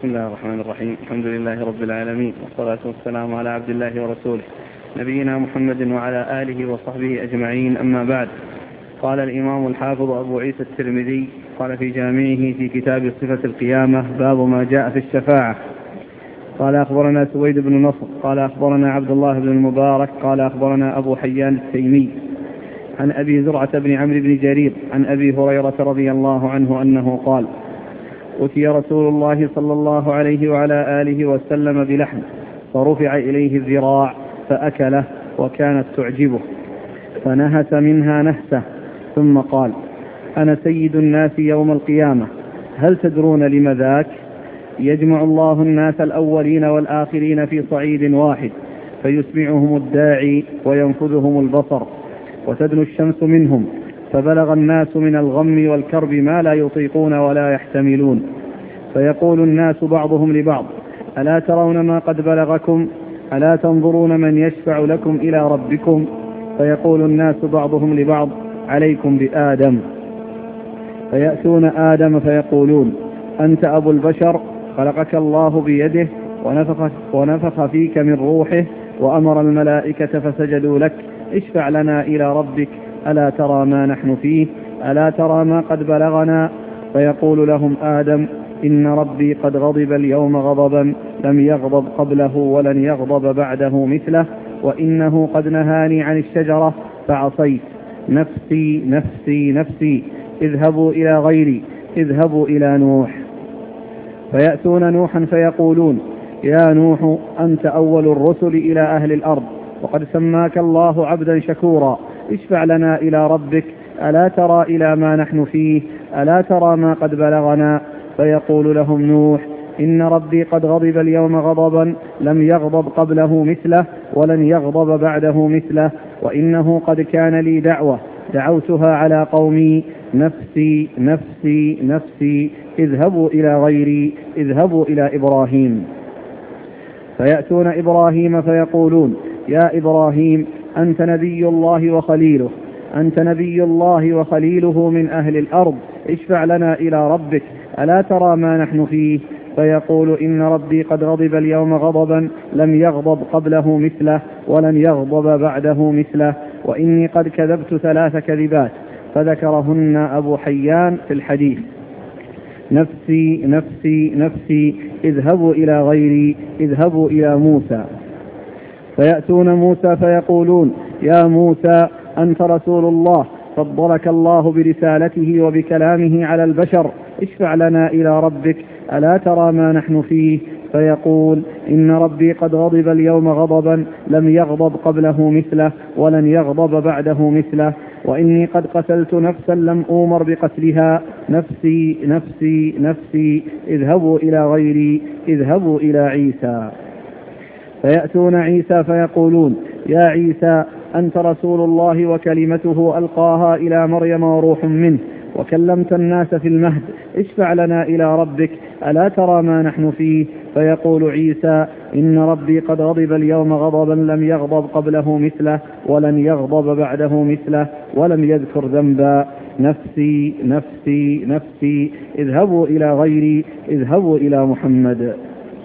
بسم الله الرحمن الرحيم. الحمد لله رب العالمين، والصلاة والسلام على عبد الله ورسوله نبينا محمد وعلى آله وصحبه أجمعين، أما بعد. قال الإمام الحافظ أبو عيسى الترمذي قال في جامعه في كتاب صفة القيامة باب ما جاء في الشفاعة. قال أخبرنا سويد بن نصر قال أخبرنا عبد الله بن المبارك قال أخبرنا أبو حيان التيمي عن أبي زرعة بن عمرو بن جرير عن أبي هريرة رضي الله عنه أنه قال: أتي رسول الله صلى الله عليه وعلى آله وسلم بلحم فرفع إليه الذراع فأكله وكانت تعجبه، فنهس منها نهسة ثم قال: أنا سيد الناس يوم القيامة، هل تدرون لم ذاك؟ يجمع الله الناس الأولين والآخرين في صعيد واحد، فيسمعهم الداعي وينفذهم البصر، وتدنو الشمس منهم، فبلغ الناس من الغم والكرب ما لا يطيقون ولا يحتملون، فيقول الناس بعضهم لبعض: ألا ترون ما قد بلغكم؟ ألا تنظرون من يشفع لكم إلى ربكم؟ فيقول الناس بعضهم لبعض: عليكم بآدم. فيأتون آدم فيقولون: أنت أبو البشر، خلقك الله بيده ونفخ فيك من روحه وأمر الملائكة فسجدوا لك، اشفع لنا إلى ربك، ألا ترى ما نحن فيه؟ ألا ترى ما قد بلغنا؟ فيقول لهم آدم: إن ربي قد غضب اليوم غضبا لم يغضب قبله ولن يغضب بعده مثله، وإنه قد نهاني عن الشجرة فعصيت، نفسي نفسي نفسي، اذهبوا إلى غيري، اذهبوا إلى نوح. فيأتون نوحا فيقولون: يا نوح، أنت أول الرسل إلى أهل الأرض، وقد سماك الله عبدا شكورا، اشفع لنا إلى ربك، ألا ترى إلى ما نحن فيه؟ ألا ترى ما قد بلغنا؟ فيقول لهم نوح: إن ربي قد غضب اليوم غضبا لم يغضب قبله مثله ولن يغضب بعده مثله، وإنه قد كان لي دعوة دعوتها على قومي، نفسي نفسي نفسي، اذهبوا إلى غيري، اذهبوا إلى إبراهيم. فيأتون إبراهيم فيقولون: يا إبراهيم، أنت نبي الله وخليله، أنت نبي الله وخليله من أهل الأرض، اشفع لنا إلى ربك، ألا ترى ما نحن فيه؟ فيقول: إن ربي قد غضب اليوم غضبا لم يغضب قبله مثله ولن يغضب بعده مثله، وإني قد كذبت 3 كذبات، فذكرهن أبو حيان في الحديث: نفسي نفسي نفسي، اذهبوا إلى غيري، اذهبوا إلى موسى. فيأتون موسى فيقولون: يا موسى، أنت رسول الله، فضلك الله برسالته وبكلامه على البشر، اشفع لنا إلى ربك، ألا ترى ما نحن فيه؟ فيقول: إن ربي قد غضب اليوم غضبا لم يغضب قبله مثله ولن يغضب بعده مثله، وإني قد قتلت نفسا لم أؤمر بقتلها، نفسي نفسي نفسي، اذهبوا إلى غيري، اذهبوا إلى عيسى. فيأتون عيسى فيقولون: يا عيسى، أنت رسول الله وكلمته ألقاها إلى مريم وروح منه، وكلمت الناس في المهد، اشفع لنا إلى ربك، ألا ترى ما نحن فيه؟ فيقول عيسى: إن ربي قد غضب اليوم غضبا لم يغضب قبله مثله ولن يغضب بعده مثله، ولم يذكر ذنبا، نفسي نفسي نفسي، اذهبوا إلى غيري، اذهبوا إلى محمد.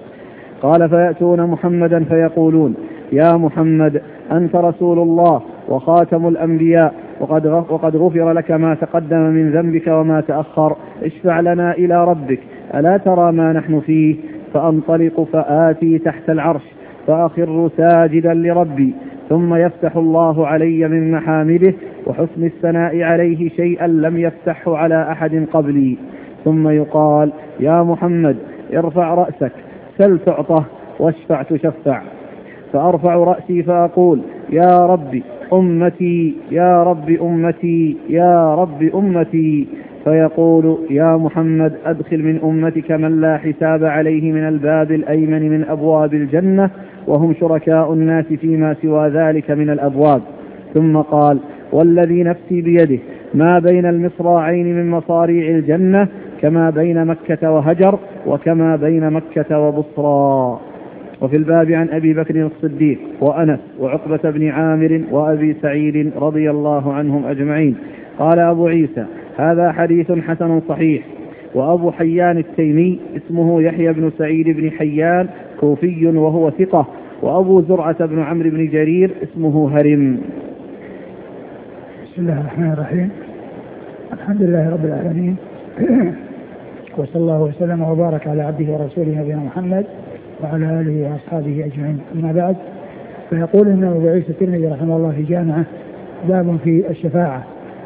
قال: فيأتون محمدا فيقولون: يا محمد، أنت رسول الله وخاتم الأنبياء، وقد غفر لك ما تقدم من ذنبك وما تأخر، اشفع لنا إلى ربك، ألا ترى ما نحن فيه؟ فأنطلق فآتي تحت العرش فأخر ساجدا لربي، ثم يفتح الله علي من محامده وحسن الثناء عليه شيئا لم يفتحه على أحد قبلي، ثم يقال: يا محمد، ارفع رأسك، سل تعطه، واشفع تشفع. فأرفع رأسي فأقول: يا رب أمتي، يا رب أمتي، يا رب أمتي. فيقول: يا محمد، أدخل من أمتك من لا حساب عليه من الباب الأيمن من أبواب الجنة، وهم شركاء الناس فيما سوى ذلك من الأبواب. ثم قال: والذي نفسي بيده، ما بين المصراعين من مصاريع الجنة كما بين مكة وهجر، وكما بين مكة وبصرى. وفي الباب عن أبي بكر الصديق وأنس وعقبة بن عامر وأبي سعيد رضي الله عنهم أجمعين. قال أبو عيسى: هذا حديث حسن صحيح. وأبو حيان التيمي اسمه يحيى بن سعيد بن حيان كوفي وهو ثقة. وأبو زرعة بن عمرو بن جرير اسمه هرم. بسم الله الرحمن الرحيم. الحمد لله رب العالمين وصلى الله وسلم وبارك على عبده ورسوله نبينا محمد وعلى آله وأصحابه أجمعين. أما بعد، فيقول إن أبو عيسى الترمذي رحمه الله في جامعة باب في الشفاعة.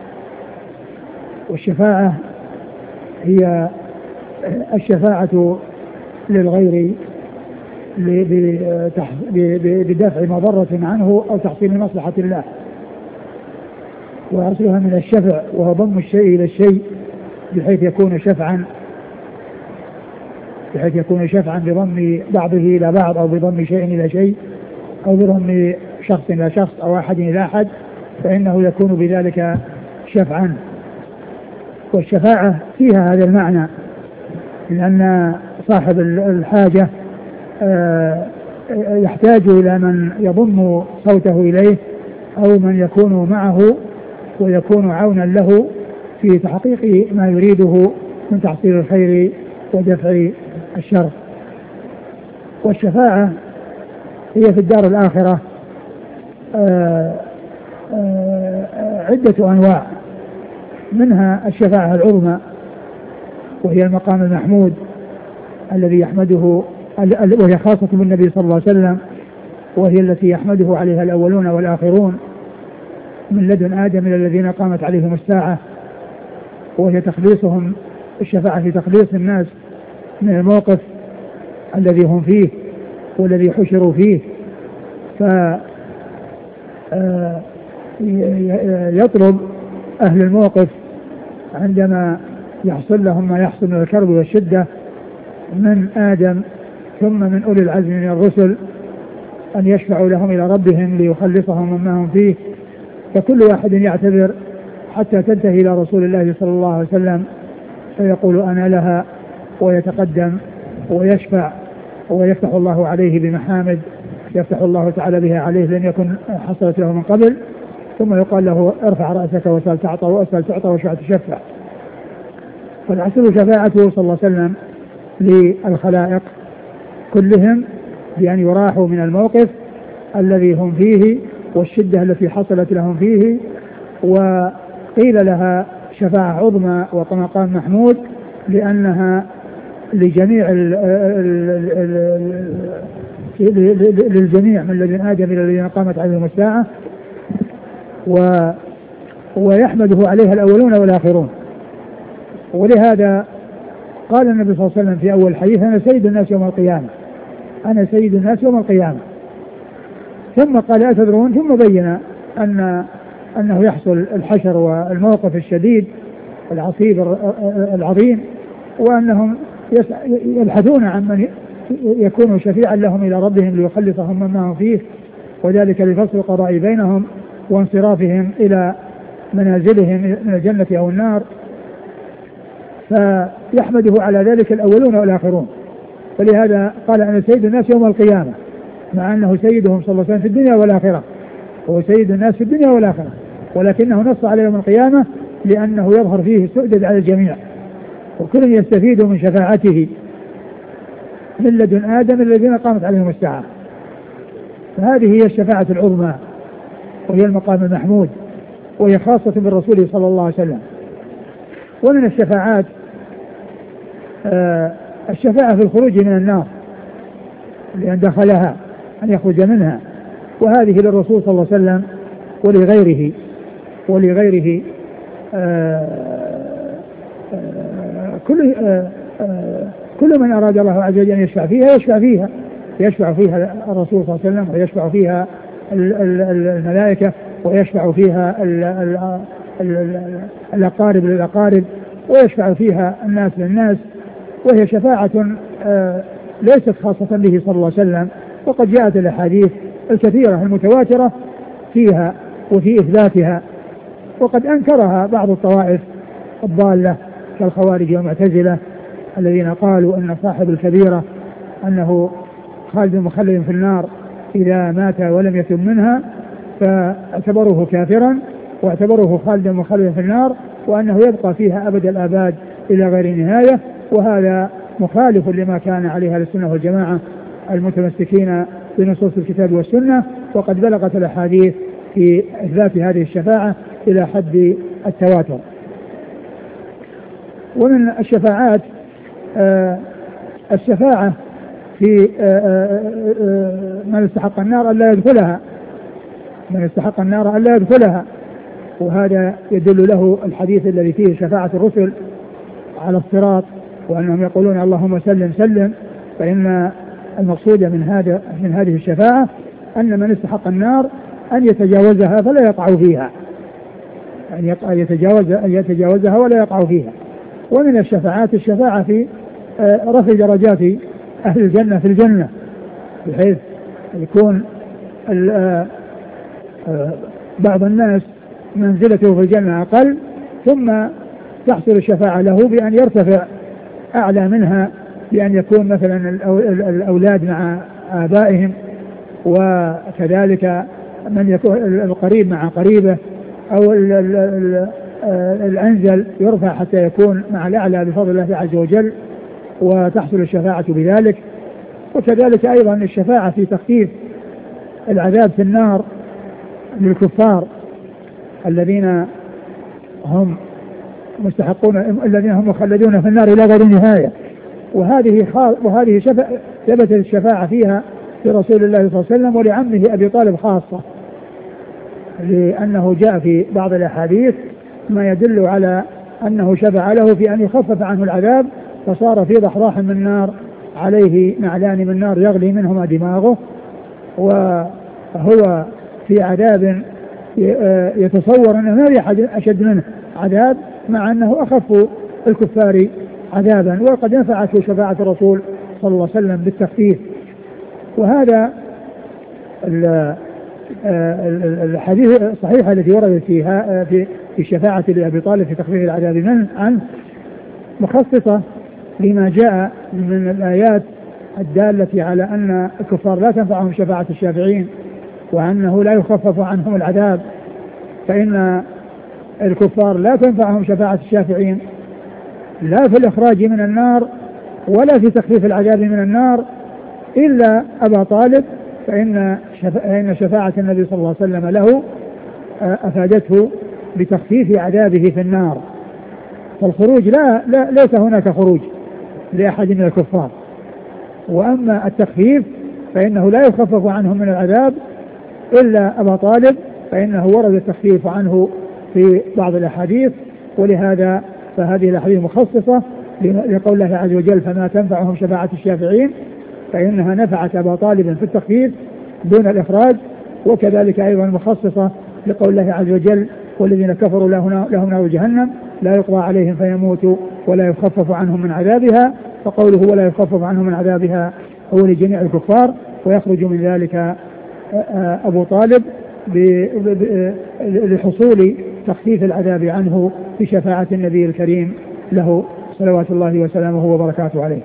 والشفاعة هي الشفاعة للغير بدفع مضرة عنه أو تحصيل مصلحة الله، وأصلها من الشفع وهو ضم الشيء إلى الشيء بحيث يكون شفعا بضم بعضه إلى بعض أو بضم شيء إلى شيء أو بضم شخص إلى شخص أو أحد إلى أحد، فإنه يكون بذلك شفعا. والشفاعة فيها هذا المعنى، لأن صاحب الحاجة يحتاج إلى من يضم صوته إليه أو من يكون معه ويكون عونا له في تحقيق ما يريده من تحصيل الخير ودفع الشر. والشفاعة هي في الدار الآخرة عدة أنواع، منها الشفاعة العظمى وهي المقام المحمود الذي يحمده، وهي خاصة بالنبي صلى الله عليه وسلم، وهي التي يحمده عليها الأولون والآخرون من لدن آدم إلى الذين قامت عليهم الساعة، وهي تخليصهم، الشفاعة في تخليص الناس من الموقف الذي هم فيه والذي حشروا فيه. يطلب أهل الموقف عندما يحصل لهم ما يحصل من الكرب والشدة من آدم ثم من أولي العزم من الرسل أن يشفعوا لهم إلى ربهم ليخلصهم مما هم فيه، فكل واحد يعتذر حتى تنتهي إلى رسول الله صلى الله عليه وسلم فيقول أنا لها، ويتقدم ويشفع ويفتح الله عليه بمحامد يفتح الله تعالى بها عليه لن يكن حصلت له من قبل، ثم يقال له ارفع رأسك وسأل تعطى وأسأل تعطى واشفع تشفع. فالحسن شفاعته صلى الله عليه وسلم للخلائق كلهم بأن يراحوا من الموقف الذي هم فيه والشدة التي حصلت لهم فيه، وقيل لها شفاعة عظمى ومقام محمود لأنها لجميع للجميع من لدن آدم إلى الذين قامت عليهم الساعة، ويحمده عليها الأولون والآخرون. ولهذا قال النبي صلى الله عليه وسلم في أول الحديث أنا سيد الناس يوم القيامة، أنا سيد الناس يوم القيامة. ثم قال أتدرون، ثم بين أنه يحصل الحشر والموقف الشديد العصيب العظيم، وأنهم يبحثون عن من يكون شفيعا لهم إلى ربهم ليخلصهم مما هم فيه، وذلك لفصل القضاء بينهم وانصرافهم إلى منازلهم من الجنة أو النار، فيحمده على ذلك الأولون والآخرون. فلهذا قال أنا سيد الناس يوم القيامة، مع أنه سيدهم صلى الله عليه وسلم في الدنيا والآخرة، هو سيد الناس في الدنيا والآخرة، ولكنه نص على يوم القيامة لأنه يظهر فيه السؤدد على الجميع، وكل يستفيد من شفاعته من لدن آدم الذين قامت عليهم الساعة. فهذه هي الشفاعة العظمى وهي المقام المحمود، وهي خاصة بالرسول صلى الله عليه وسلم. ومن الشفاعات الشفاعة في الخروج من النار لأن دخلها أن يخرج منها، وهذه للرسول صلى الله عليه وسلم ولغيره كل من أراد الله عز وجل أن يشفع فيها الرسول صلى الله عليه وسلم، ويشفع فيها الملائكة، ويشفع فيها الأقارب للأقارب، ويشفع فيها الناس للناس، وهي شفاعة ليست خاصة به صلى الله عليه وسلم، وقد جاءت الأحاديث الكثيرة المتواترة فيها وفي إثباتها، وقد أنكرها بعض الطوائف الضالة كالخوارج والمعتزلة الذين قالوا أن صاحب الكبيرة أنه خالد مخلد في النار إذا مات ولم يتم منها، فاعتبروه كافرا واعتبروه خالدا مخلدا في النار، وأنه يبقى فيها أبد الآباد إلى غير نهاية. وهذا مخالف لما كان عليها السنة والجماعة المتمسكين بنصوص الكتاب والسنة، وقد بلغت الأحاديث في إثبات هذه الشفاعة إلى حد التواتر. ومن الشفاعات الشفاعة في من استحق النار ألا يدخلها، من استحق النار ألا يدخلها، وهذا يدل له الحديث الذي فيه شفاعة الرسل على الصراط، وأنهم يقولون اللهم سلم سلم. فإن المقصود من هذه الشفاعة أن من استحق النار أن يتجاوزها فلا يقع فيها، أن يتجاوزها ولا يقع فيها. ومن الشفاعات الشفاعة في رفع درجات أهل الجنة في الجنة، بحيث يكون بعض الناس منزلته في الجنة أقل، ثم تحصل الشفاعة له بأن يرتفع أعلى منها، بأن يكون مثلا الأولاد مع آبائهم، وكذلك من يكون القريب مع قريبه، أو الأنزل يرفع حتى يكون مع الأعلى بفضل الله عز وجل، وتحصل الشفاعة بذلك. وكذلك أيضا الشفاعة في تخفيف العذاب في النار للكفار الذين هم مستحقون، الذين هم مخلدون في النار إلى غير نهاية. وهذه ثبتت الشفاعة فيها لرسول الله صلى الله عليه وسلم ولعمه أبي طالب خاصة، لأنه جاء في بعض الأحاديث ما يدل على أنه شفع له في أن يخفف عنه العذاب، فصار في ضحضاح من نار عليه نعلان من نار يغلي منهما دماغه، وهو في عذاب يتصور أنه ما أحد أشد منه عذاب، مع أنه أخف الكفار عذابا. وقد نفعته شفاعة الرسول صلى الله عليه وسلم بالتخفيف. وهذا الحديث الصحيحة التي وردت فيها في شفاعة لأبي طالب في تخفيف العذاب عنه مخصصة لما جاء من الآيات الدالة على أن الكفار لا تنفعهم شفاعة الشافعين، وأنه لا يخفف عنهم العذاب. فإن الكفار لا تنفعهم شفاعة الشافعين لا في الإخراج من النار ولا في تخفيف العذاب من النار إلا أبا طالب، فإن شفاعة النبي صلى الله عليه وسلم له أفادته بتخفيف عذابه في النار. فالخروج ليس هناك خروج لأحد من الكفار. وأما التخفيف فإنه لا يخفف عنهم من العذاب إلا أبا طالب، فإنه ورد التخفيف عنه في بعض الأحاديث. ولهذا فهذه الأحاديث مخصصة لقول الله عز وجل فما تنفعهم شفاعة الشافعين، فإنها نفعت أبا طالب في التخفيف دون الإخراج. وكذلك أيضا مخصصة لقول الله عز وجل والذين كفروا لهم نار جهنم لا يقضى عليهم فيموتوا ولا يخفف عنهم من عذابها، فقوله ولا يخفف عنهم من عذابها هو لجميع الكفار، ويخرج من ذلك أبو طالب لحصول تخفيف العذاب عنه بشفاعة النبي الكريم له صلوات الله وسلامه وبركاته عليه.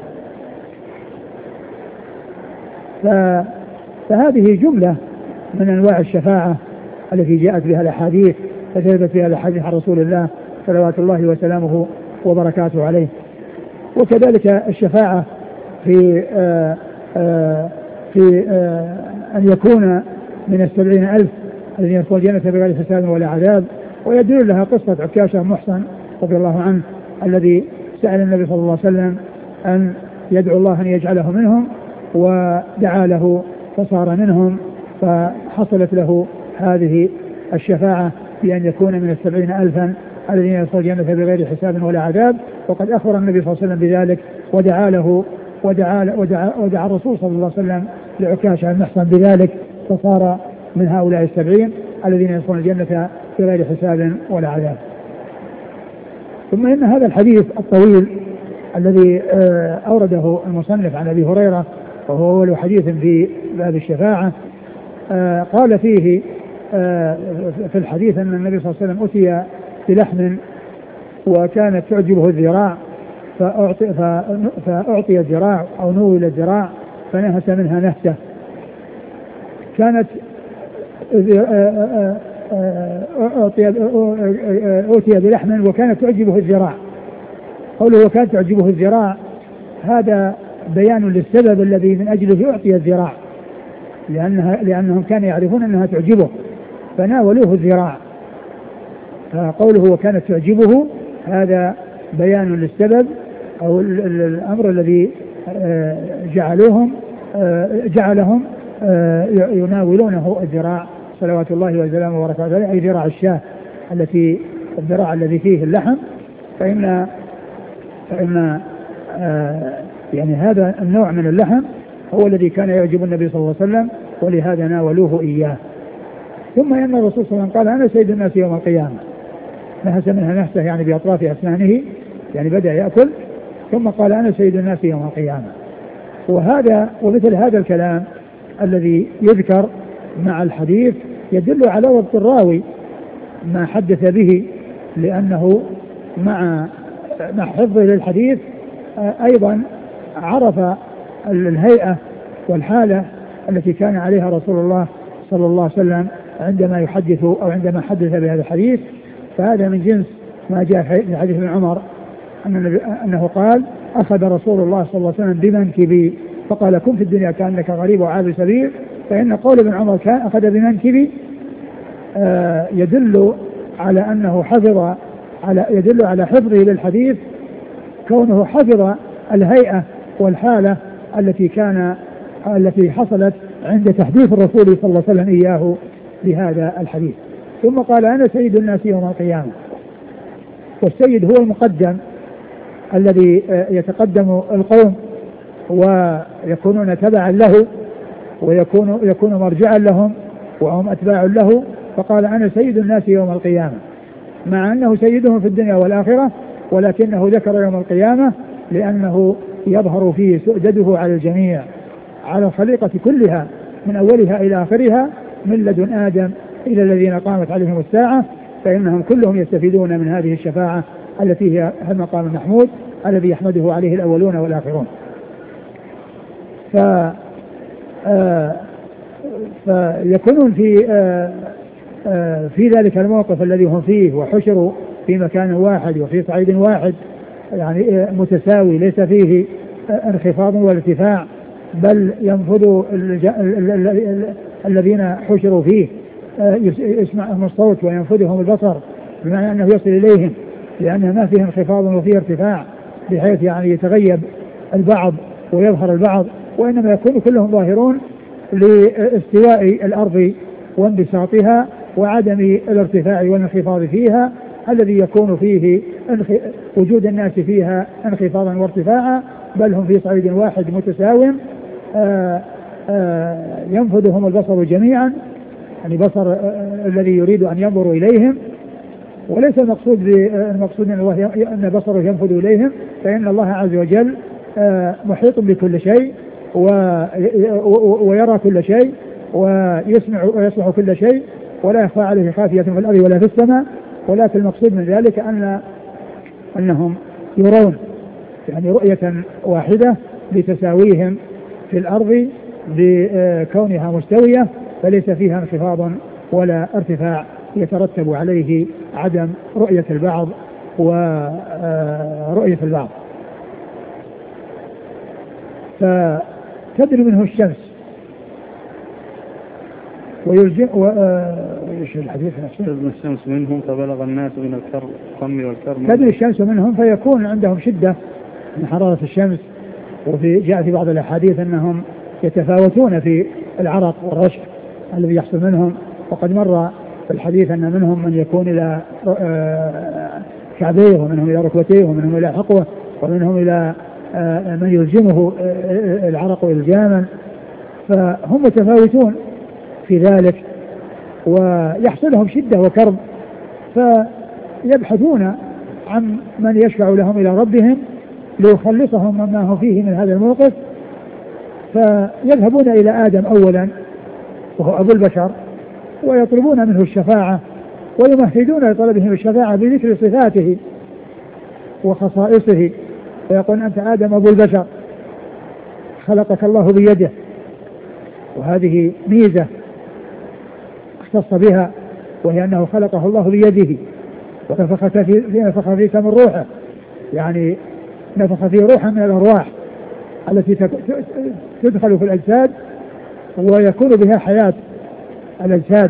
فهذه جملة من أنواع الشفاعة التي جاءت بها الأحاديث فثبت بها الأحاديث عن رسول الله صلوات الله وسلامه وبركاته عليه. وكذلك الشفاعة في أن يكون من 70,000 الذين يدخلون الجنة بغير حساب ولا عذاب. ويدل لها قصة عكاشة محصن رضي الله عنه الذي سأل النبي صلى الله عليه وسلم أن يدعو الله أن يجعله منهم، ودعا له فصار منهم، فحصلت له هذه الشفاعة بأن يكون من 70,000 الذين يدخلون الجنة بغير حساب ولا عذاب. وقد أخبر النبي صلى الله عليه وسلم بذلك ودعا له ودعا الرسول صلى الله عليه وسلم لعكاشة المحصن بذلك، فصار من هؤلاء 70 الذين يدخلون الجنة بغير حساب ولا عذاب. ثم إن هذا الحديث الطويل الذي أورده المصنف عن أبي هريرة وهو أول حديث في باب الشفاعة، قال فيه في الحديث أن النبي صلى الله عليه وسلم أتي بلحم وكانت تعجبه الذراع فأعطي الذراع أو نول الذراع فنهس منها نهسة. كانت أوتي بلحم وكانت تعجبه الذراع قوله وكانت تعجبه الذراع هذا بيان للسبب الذي من أجله أعطي الذراع، لأنهم كانوا يعرفون أنها تعجبه فناولوه الذراع. فقوله وكانت تعجبه هذا بيان للسبب أو الأمر الذي جعلهم يناولونه الذراع صلوات الله وسلامه وبركاته، أي ذراع الشاة الذراع الذي فيه اللحم. فإن يعني هذا النوع من اللحم هو الذي كان يعجب النبي صلى الله عليه وسلم ولهذا ناولوه إياه. ثم إن الرسول صلى الله عليه وسلم قال أنا سيد الناس يوم القيامة، نهس منها نهسه يعني بأطراف أسنانه، يعني بدأ يأكل ثم قال أنا سيد الناس يوم القيامة. ومثل هذا الكلام الذي يذكر مع الحديث يدل على ضبط الراوي ما حدث به، لأنه مع حفظه للحديث أيضا عرف الهيئة والحالة التي كان عليها رسول الله صلى الله عليه وسلم عندما يحدث أو عندما حدث بهذا الحديث. فهذا من جنس ما جاء في حديث ابن عمر أنه قال أخذ رسول الله صلى الله عليه وسلم بمنكبي فقال كن في الدنيا كأنك غريب وعابر سبيل. فإن قول ابن عمر كان أخذ بمنكبي يدل على أنه يدل على حفظه للحديث، كونه حفظ الهيئة والحالة التي حصلت عند تحديث الرسول صلى الله عليه وسلم إياه بهذا الحديث. ثم قال أنا سيد الناس يوم القيامة. والسيد هو المقدم الذي يتقدم القوم ويكونون تبعا له ويكون مرجعا لهم وهم أتباع له. فقال أنا سيد الناس يوم القيامة، مع أنه سيدهم في الدنيا والآخرة، ولكنه ذكر يوم القيامة لأنه يظهر فيه سؤدده على الجميع، على الخليقة كلها من أولها إلى آخرها، من لدن آدم إلى الذين قامت عليهم الساعة، فإنهم كلهم يستفيدون من هذه الشفاعة التي هي المقام المحمود الذي يحمده عليه الأولون والآخرون. فيكونون في ذلك الموقف الذي هم فيه وحشروا في مكان واحد وفي صعيد واحد، يعني متساوي ليس فيه انخفاض ولا ارتفاع، بل ينفذ الذين حشروا فيه يسمعهم الصوت وينفذهم البصر، بمعنى أنه يصل إليهم، لأنه ما فيه انخفاض وفيه ارتفاع بحيث يعني يتغيب البعض ويظهر البعض، وإنما يكون كلهم ظاهرون لاستواء الأرض وانبساطها وعدم الارتفاع والانخفاض فيها، الذي يكون فيه وجود الناس فيها انخفاضا وارتفاعا، بل هم في صعيد واحد متساو ينفذهم البصر جميعا، يعني بصر الذي يريد أن ينظر إليهم، وليس المقصود أن بصره ينفذ إليهم، فإن الله عز وجل محيط بكل شيء ويرى كل شيء ويسمع كل شيء، ولا يخفى عليه خافية في الأرض ولا في السماء. ولكن المقصود من ذلك أنهم يرون يعني رؤية واحدة لتساويهم في الأرض بكونها مستوية، فليس فيها انخفاض ولا ارتفاع يترتب عليه عدم رؤية البعض ورؤية البعض. فتدري منه الشمس ويلجئ ايش الحديث نفسه؟ الشمس منهم فبلغ الناس من القم والكرم. تدري الشمس منهم فيكون عندهم شدة من حرارة الشمس، جاء في بعض الأحاديث أنهم يتفاوتون في العرق والرشح الذي يحصل منهم، وقد مر في الحديث أن منهم من يكون إلى كعبيه، ومنهم إلى ركبتيه، ومنهم إلى حقوه، ومنهم إلى من يلجمه العرق إلجاما، فهم متفاوتون في ذلك ويحصلهم شدة وكرب، فيبحثون عن من يشفع لهم إلى ربهم ليخلصهم مما هم فيه من هذا الموقف، فيذهبون إلى آدم أولا وهو أبو البشر ويطلبون منه الشفاعة، ويمهدون لطلبهم الشفاعة بذكر صفاته وخصائصه، ويقول أنت آدم أبو البشر خلقك الله بيده، وهذه ميزة اختص بها، وهي أنه خلقه الله بيده ونفخ فيك من روحه، يعني نفخ فيه روحا من الأرواح التي تدخل في الأجساد ويكون بها حياة الأجساد،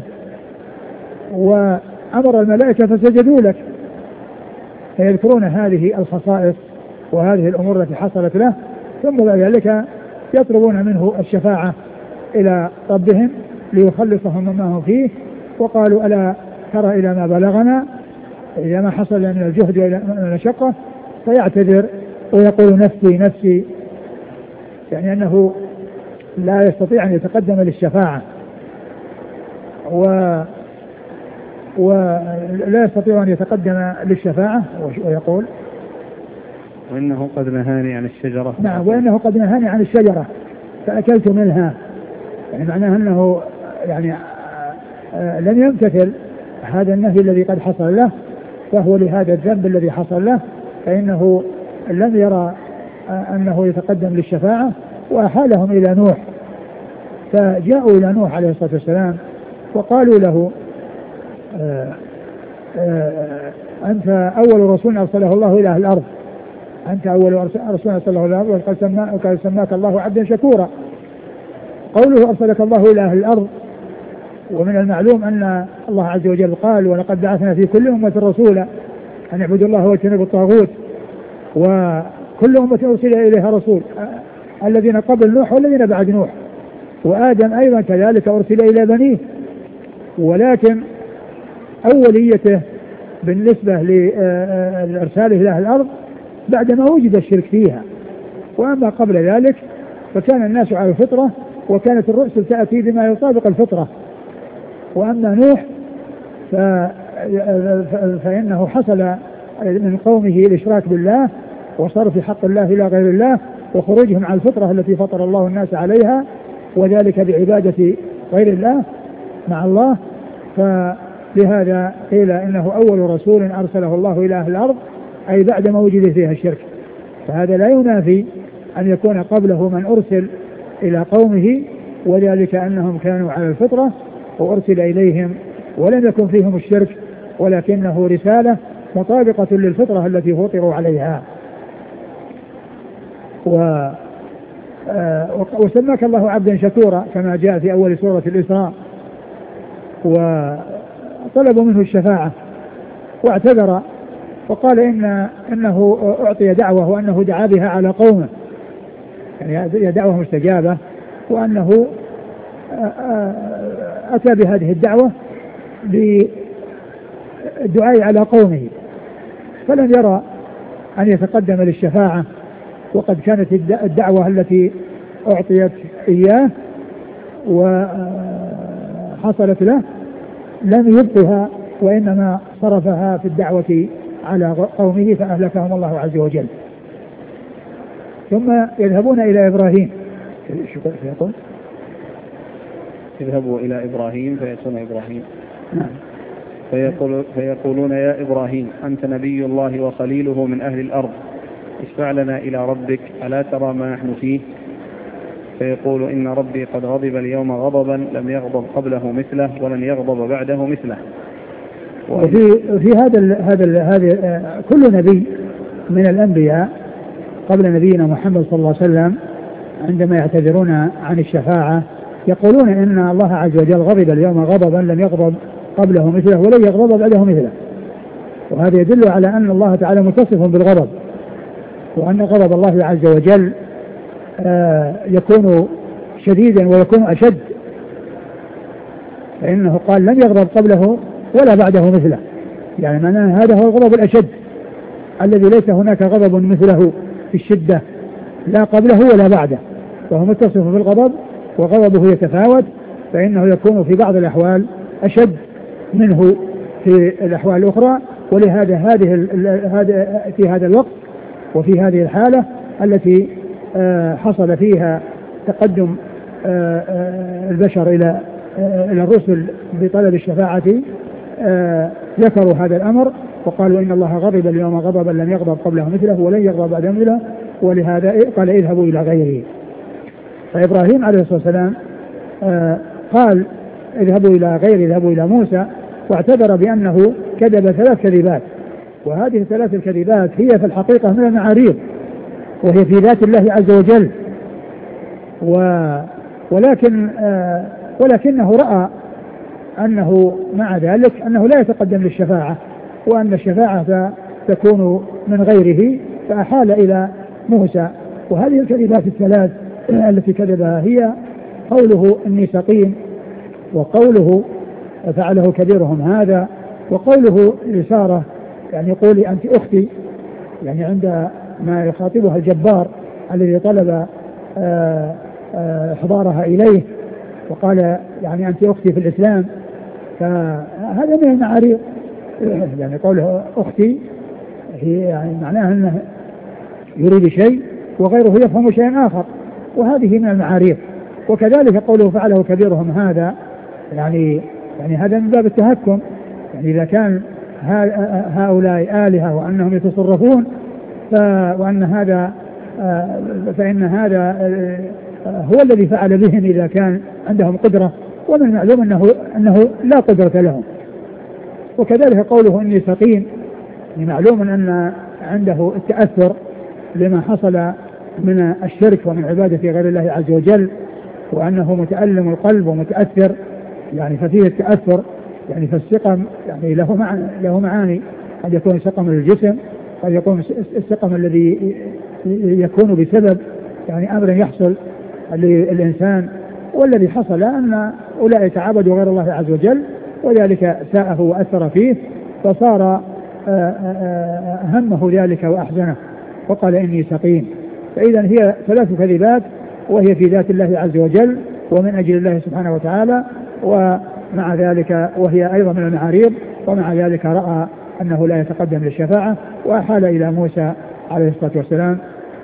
وأمر الملائكة فسجدوا لك، فيذكرون هذه الخصائص وهذه الأمور التي حصلت له، ثم بعد ذلك يطلبون منه الشفاعة إلى ربهم ليخلصهم مما هم فيه. وقالوا ألا ترى إلى ما بلغنا، إذا ما حصل من الجهد ومن المشقة، فيعتذر ويقول نفسي نفسي، يعني أنه لا يستطيع أن يتقدم للشفاعة ولا يستطيع أن يتقدم للشفاعة، ويقول وإنه قد نهاني عن الشجرة. نعم، وإنه قد نهاني عن الشجرة فأكلت منها، يعني معناه أنه يعني لم يمتثل هذا النهي الذي قد حصل له، فهو لهذا الذنب الذي حصل له فإنه لم يرى أنه يتقدم للشفاعة، وأحالهم إلى نوح، فجاءوا إلى نوح عليه الصلاة والسلام وقالوا له أنت أول رسول أرسله الله إلى أهل الأرض، أنت أول رسول أرسله إلى الأرض، وقد سماك الله عبدا شكورا. قوله أرسلك الله إلى أهل الأرض، ومن المعلوم أن الله عز وجل قال ولقد بعثنا في كل أمة رسولا أن اعبدوا الله واجتنبوا الطاغوت، وكل أمة أرسل إليها رسول، الذين قبل نوح والذين بعد نوح، وآدم أيضا كذلك أرسل إلى بنيه، ولكن أوليته بالنسبة لإرساله إلى أهل الأرض بعدما وجد الشرك فيها، وأما قبل ذلك فكان الناس على الفطرة، وكانت الرسل تأتي بما يطابق الفطرة. وأما نوح فإنه حصل من قومه الإشراك بالله وصرف حق الله إلى غير الله وخروجهم عن الفطرة التي فطر الله الناس عليها، وذلك بعبادة غير الله مع الله، فلهذا قيل إنه أول رسول أرسله الله إلى أهل الأرض، أي بعد ما وجد فيها الشرك. فهذا لا ينافي أن يكون قبله من أرسل إلى قومه، وذلك أنهم كانوا على الفطرة وأرسل إليهم ولم يكن فيهم الشرك، ولكنه رسالة مطابقة للفطرة التي فطروا عليها. وسماك الله عبدا شكورا كما جاء في أول سورة الإسراء، وطلبوا منه الشفاعة واعتذر وقال إنه أعطي دعوة وأنه دعا بها على قومه، يعني دعوة مستجابة، وأنه أتى بهذه الدعوة بالدعاء على قومه، فلم يرى أن يتقدم للشفاعة، وقد كانت الدعوة التي أعطيت إياه وحصلت له لم يبقها، وإنما صرفها في الدعوة على قومه فأهلكهم الله عز وجل. ثم يذهبون إلى إبراهيم، يذهبوا إلى إبراهيم فيأتون إبراهيم نعم. فيقولون يا إبراهيم أنت نبي الله وخليله من أهل الأرض، اشفع لنا إلى ربك ألا ترى ما نحن فيه؟ فيقول إن ربي قد غضب اليوم غضبا لم يغضب قبله مثله ولن يغضب بعده مثله. وفي هذا كل نبي من الأنبياء قبل نبينا محمد صلى الله عليه وسلم عندما يعتذرون عن الشفاعة يقولون إن الله عز وجل غضب اليوم غضبا لم يغضب قبله مثله ولن يغضب بعده مثله. وهذا يدل على أن الله تعالى متصف بالغضب، وأن غضب الله عز وجل يكون شديدا ويكون أشد، فإنه قال لم يغضب قبله ولا بعده مثله، يعني معناه هذا هو الغضب الأشد الذي ليس هناك غضب مثله في الشدة لا قبله ولا بعده، وهو متصف بالغضب وغضبه يتفاوت، فإنه يكون في بعض الأحوال أشد منه في الأحوال الأخرى. ولهذا في هذا الوقت وفي هذه الحالة التي حصل فيها تقدم البشر إلى الرسل بطلب الشفاعة ذكروا هذا الأمر وقالوا إن الله غضب اليوم غضبا لم يغضب قبله مثله ولن يغضب بعده مثله، ولهذا قال اذهبوا إلى غيره. فإبراهيم عليه الصلاة والسلام قال اذهبوا إلى غيره، اذهبوا إلى موسى، واعتذر بأنه كذب 3 كذبات، وهذه ال3 الكذبات هي في الحقيقة من المعاريض وهي في ذات الله عز وجل. ولكنه رأى أنه مع ذلك أنه لا يتقدم للشفاعة، وأن الشفاعة تكون من غيره، فأحال إلى موسى. وهذه الكذبات الثلاث التي كذبها هي قوله إني سقيم، وقوله فعله كبيرهم هذا، وقوله لسارة يعني قولي أنت أختي، يعني عند ما يخاطبها الجبار الذي طلب إحضارها إليه وقال يعني أنت أختي في الإسلام. فهذا من المعاريض، يعني قوله أختي هي يعني معناها أنه يريد شيء وغيره يفهم شيئا آخر، وهذه من المعاريض. وكذلك قوله فعله كبيرهم هذا، يعني هذا من باب التهكم، يعني إذا كان هؤلاء آلهة وأنهم يتصرفون وأن هذا فإن هذا هو الذي فعل بهم إذا كان عندهم قدرة، ومن المعلوم أنه لا قدرة لهم. وكذلك قوله إني سقيم، معلوم أن عنده التأثر لما حصل من الشرك ومن عبادة غير الله عز وجل، وأنه متألم القلب ومتأثر، يعني ففيه التأثر، يعني فالسقم يعني له معاني، قد يكون سقم الجسم، قد يكون السقم الذي يكون بسبب يعني أمر يحصل للإنسان. والذي حصل أن أولئك عبدوا غير الله عز وجل، وذلك ساءه وأثر فيه، فصار همه ذلك وأحزنه، وقال إني سقيم. فإذا هي ثلاث كذبات، وهي في ذات الله عز وجل ومن أجل الله سبحانه وتعالى، ومع ذلك وهي أيضا من المعاريض. ومع ذلك رأى أنه لا يتقدم للشفاعة، وأحال إلى موسى عليه الصلاة والسلام.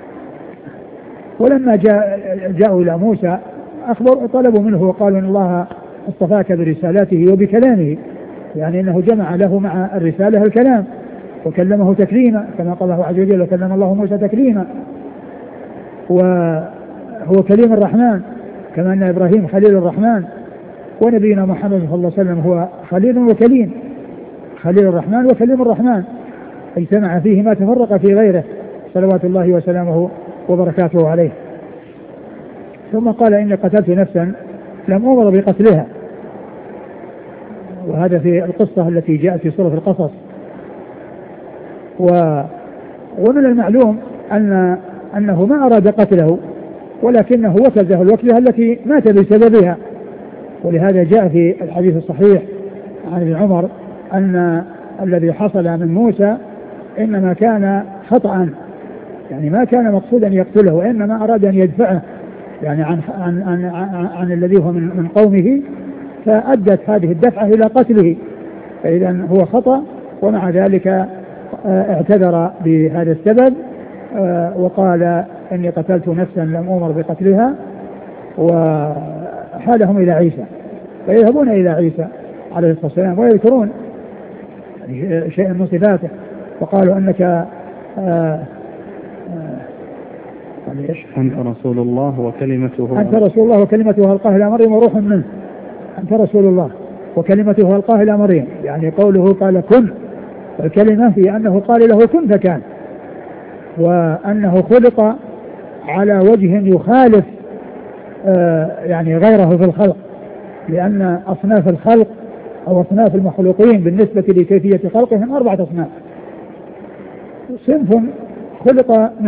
ولما جاءوا إلى موسى طلبوا منه وقالوا إن الله اصطفاك برسالاته وبكلامه، يعني أنه جمع له مع الرسالة الكلام وكلمه تكليما، كما قال الله عز وجل وكلم الله موسى تكليما، وهو كليم الرحمن كما أن إبراهيم خليل الرحمن، ونبينا محمد صلى الله عليه وسلم هو خليل وكليم، خليل الرحمن وكليم الرحمن، اجتمع فيه ما تفرق في غيره صلوات الله وسلامه وبركاته عليه. ثم قال إني قتلت نفسا لم أمر بقتلها، وهذا في القصة التي جاءت في سورة القصص. ومن المعلوم أنه ما أراد قتله، ولكنه وكزه الوكزة التي مات بسببها. ولهذا جاء في الحديث الصحيح عن ابن عمر أن الذي حصل من موسى إنما كان خطأ، يعني ما كان مقصودا يقتله، وإنما أراد أن يدفعه يعني عن الذي هو من قومه، فأدت هذه الدفعة إلى قتله. فإذا هو خطأ، ومع ذلك اعتذر بهذا السبب وقال إني قتلت نفسا لم أمر بقتلها، وحالهم إلى عيسى، فيذهبون إلى عيسى عليه الصلاة والسلام ويذكرون شيئا من صفاته، وقالوا أنك أنت رسول الله وكلمته ألقاها إلى مريم وروح منه. أنت رسول الله وكلمته ألقاها إلى مريم، يعني قوله قال كن، الكلمة هي أنه قال له كن فكان، وأنه خلق على وجه يخالف يعني غيره في الخلق، لأن أصناف الخلق أو أصناف المخلوقين بالنسبة لكيفية خلقهم 4 أصناف. صنف خلق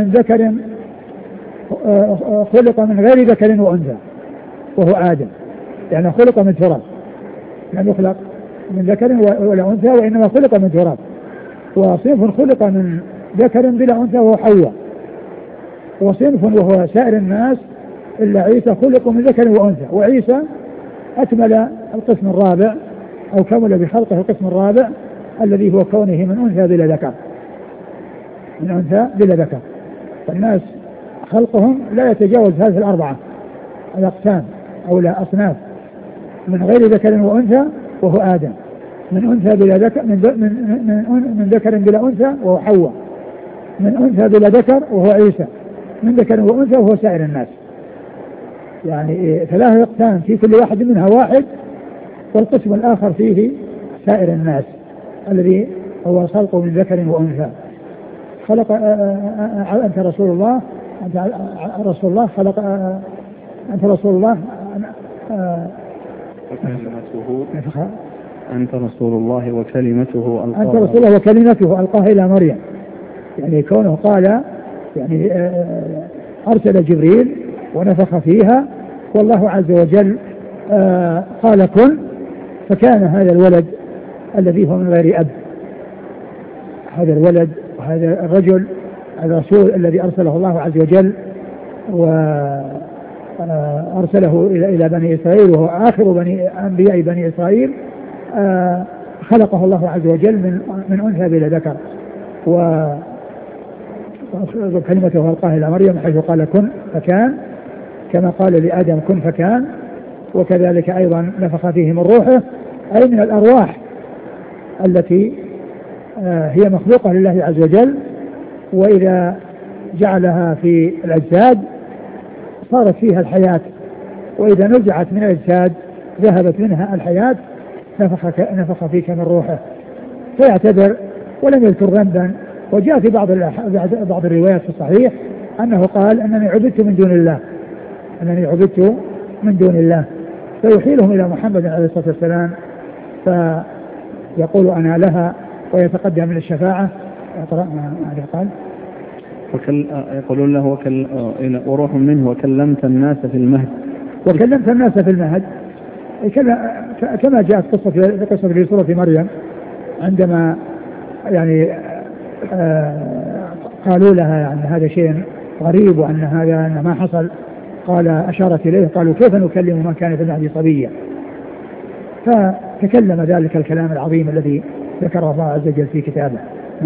من غير ذكر وأنثى وهو آدم، يعني خلق من تراب، لم يخلق من ذكر ولا أنثى وإنما خلق من تراب. وصنف خلق من ذكر بلا أنثى وهو حواء. وصنف وهو سائر الناس إلا عيسى خلق من ذكر وأنثى، وعيسى أكمل القسم الرابع أو كمل بخلقه القسم الرابع الذي هو كونه من أنثى بلا ذكر، من أنثى بلا ذكر. فالناس خلقهم لا يتجاوز هذه 4 الأقسام أو لا أصناف، من غير ذكر وأنثى وهو آدم، من أنثى بلا ذكر من ذكر بلا أنثى وهو حواء، من أنثى بلا ذكر وهو عيسى، من ذكر وأنثى وهو سائر الناس. يعني 3 أقسام في كل واحد منها واحد، والقسم الآخر فيه سائر الناس الذي هو خلق من ذكر وأنثى. خلق أنت رسول الله أنت رسول الله خلق أنت رسول الله وكلمته أنت رسول الله وكلمته ألقاها أنت رسول الله وكلمته ألقاها إلى مريم، يعني كونه قال يعني أرسل جبريل ونفخ فيها، والله عز وجل قال كن، فكان هذا الولد الذي هو من غير أب، هذا الولد وهذا الرجل الرسول الذي أرسله الله عز وجل وأرسله إلى بني إسرائيل وهو آخر أنبياء بني إسرائيل، خلقه الله عز وجل من أنثى بلا ذكر، وكلمته ألقاها إلى مريم حيث قال كن فكان، كما قال لآدم كن فكان، وكذلك أيضا نفخ فيه من روحه أي من الأرواح التي هي مخلوقة لله عز وجل، وإذا جعلها في الأجساد صارت فيها الحياة، وإذا نزعت من الأجساد ذهبت منها الحياة، نفخ فيك من روحه، فيعتذر ولم يذكر ذنبا. وجاء في بعض الروايات في الصحيح أنه قال أنني عبدت من دون الله، فيحيلهم إلى محمد عليه الصلاة والسلام فيقول أنا لها ويتقدم من الشفاعة. ماذا قال؟ يقولون له وروح منه وكلمت الناس في المهد، كما جاءت قصة في سورة مريم عندما يعني قالوا لها يعني هذا شيء غريب وأن هذا ما حصل، قال أشارت إليه قالوا كيف نكلم من كان في المهد صبيا، فتكلم ذلك الكلام العظيم الذي ذكره الله عز وجل في كتابه.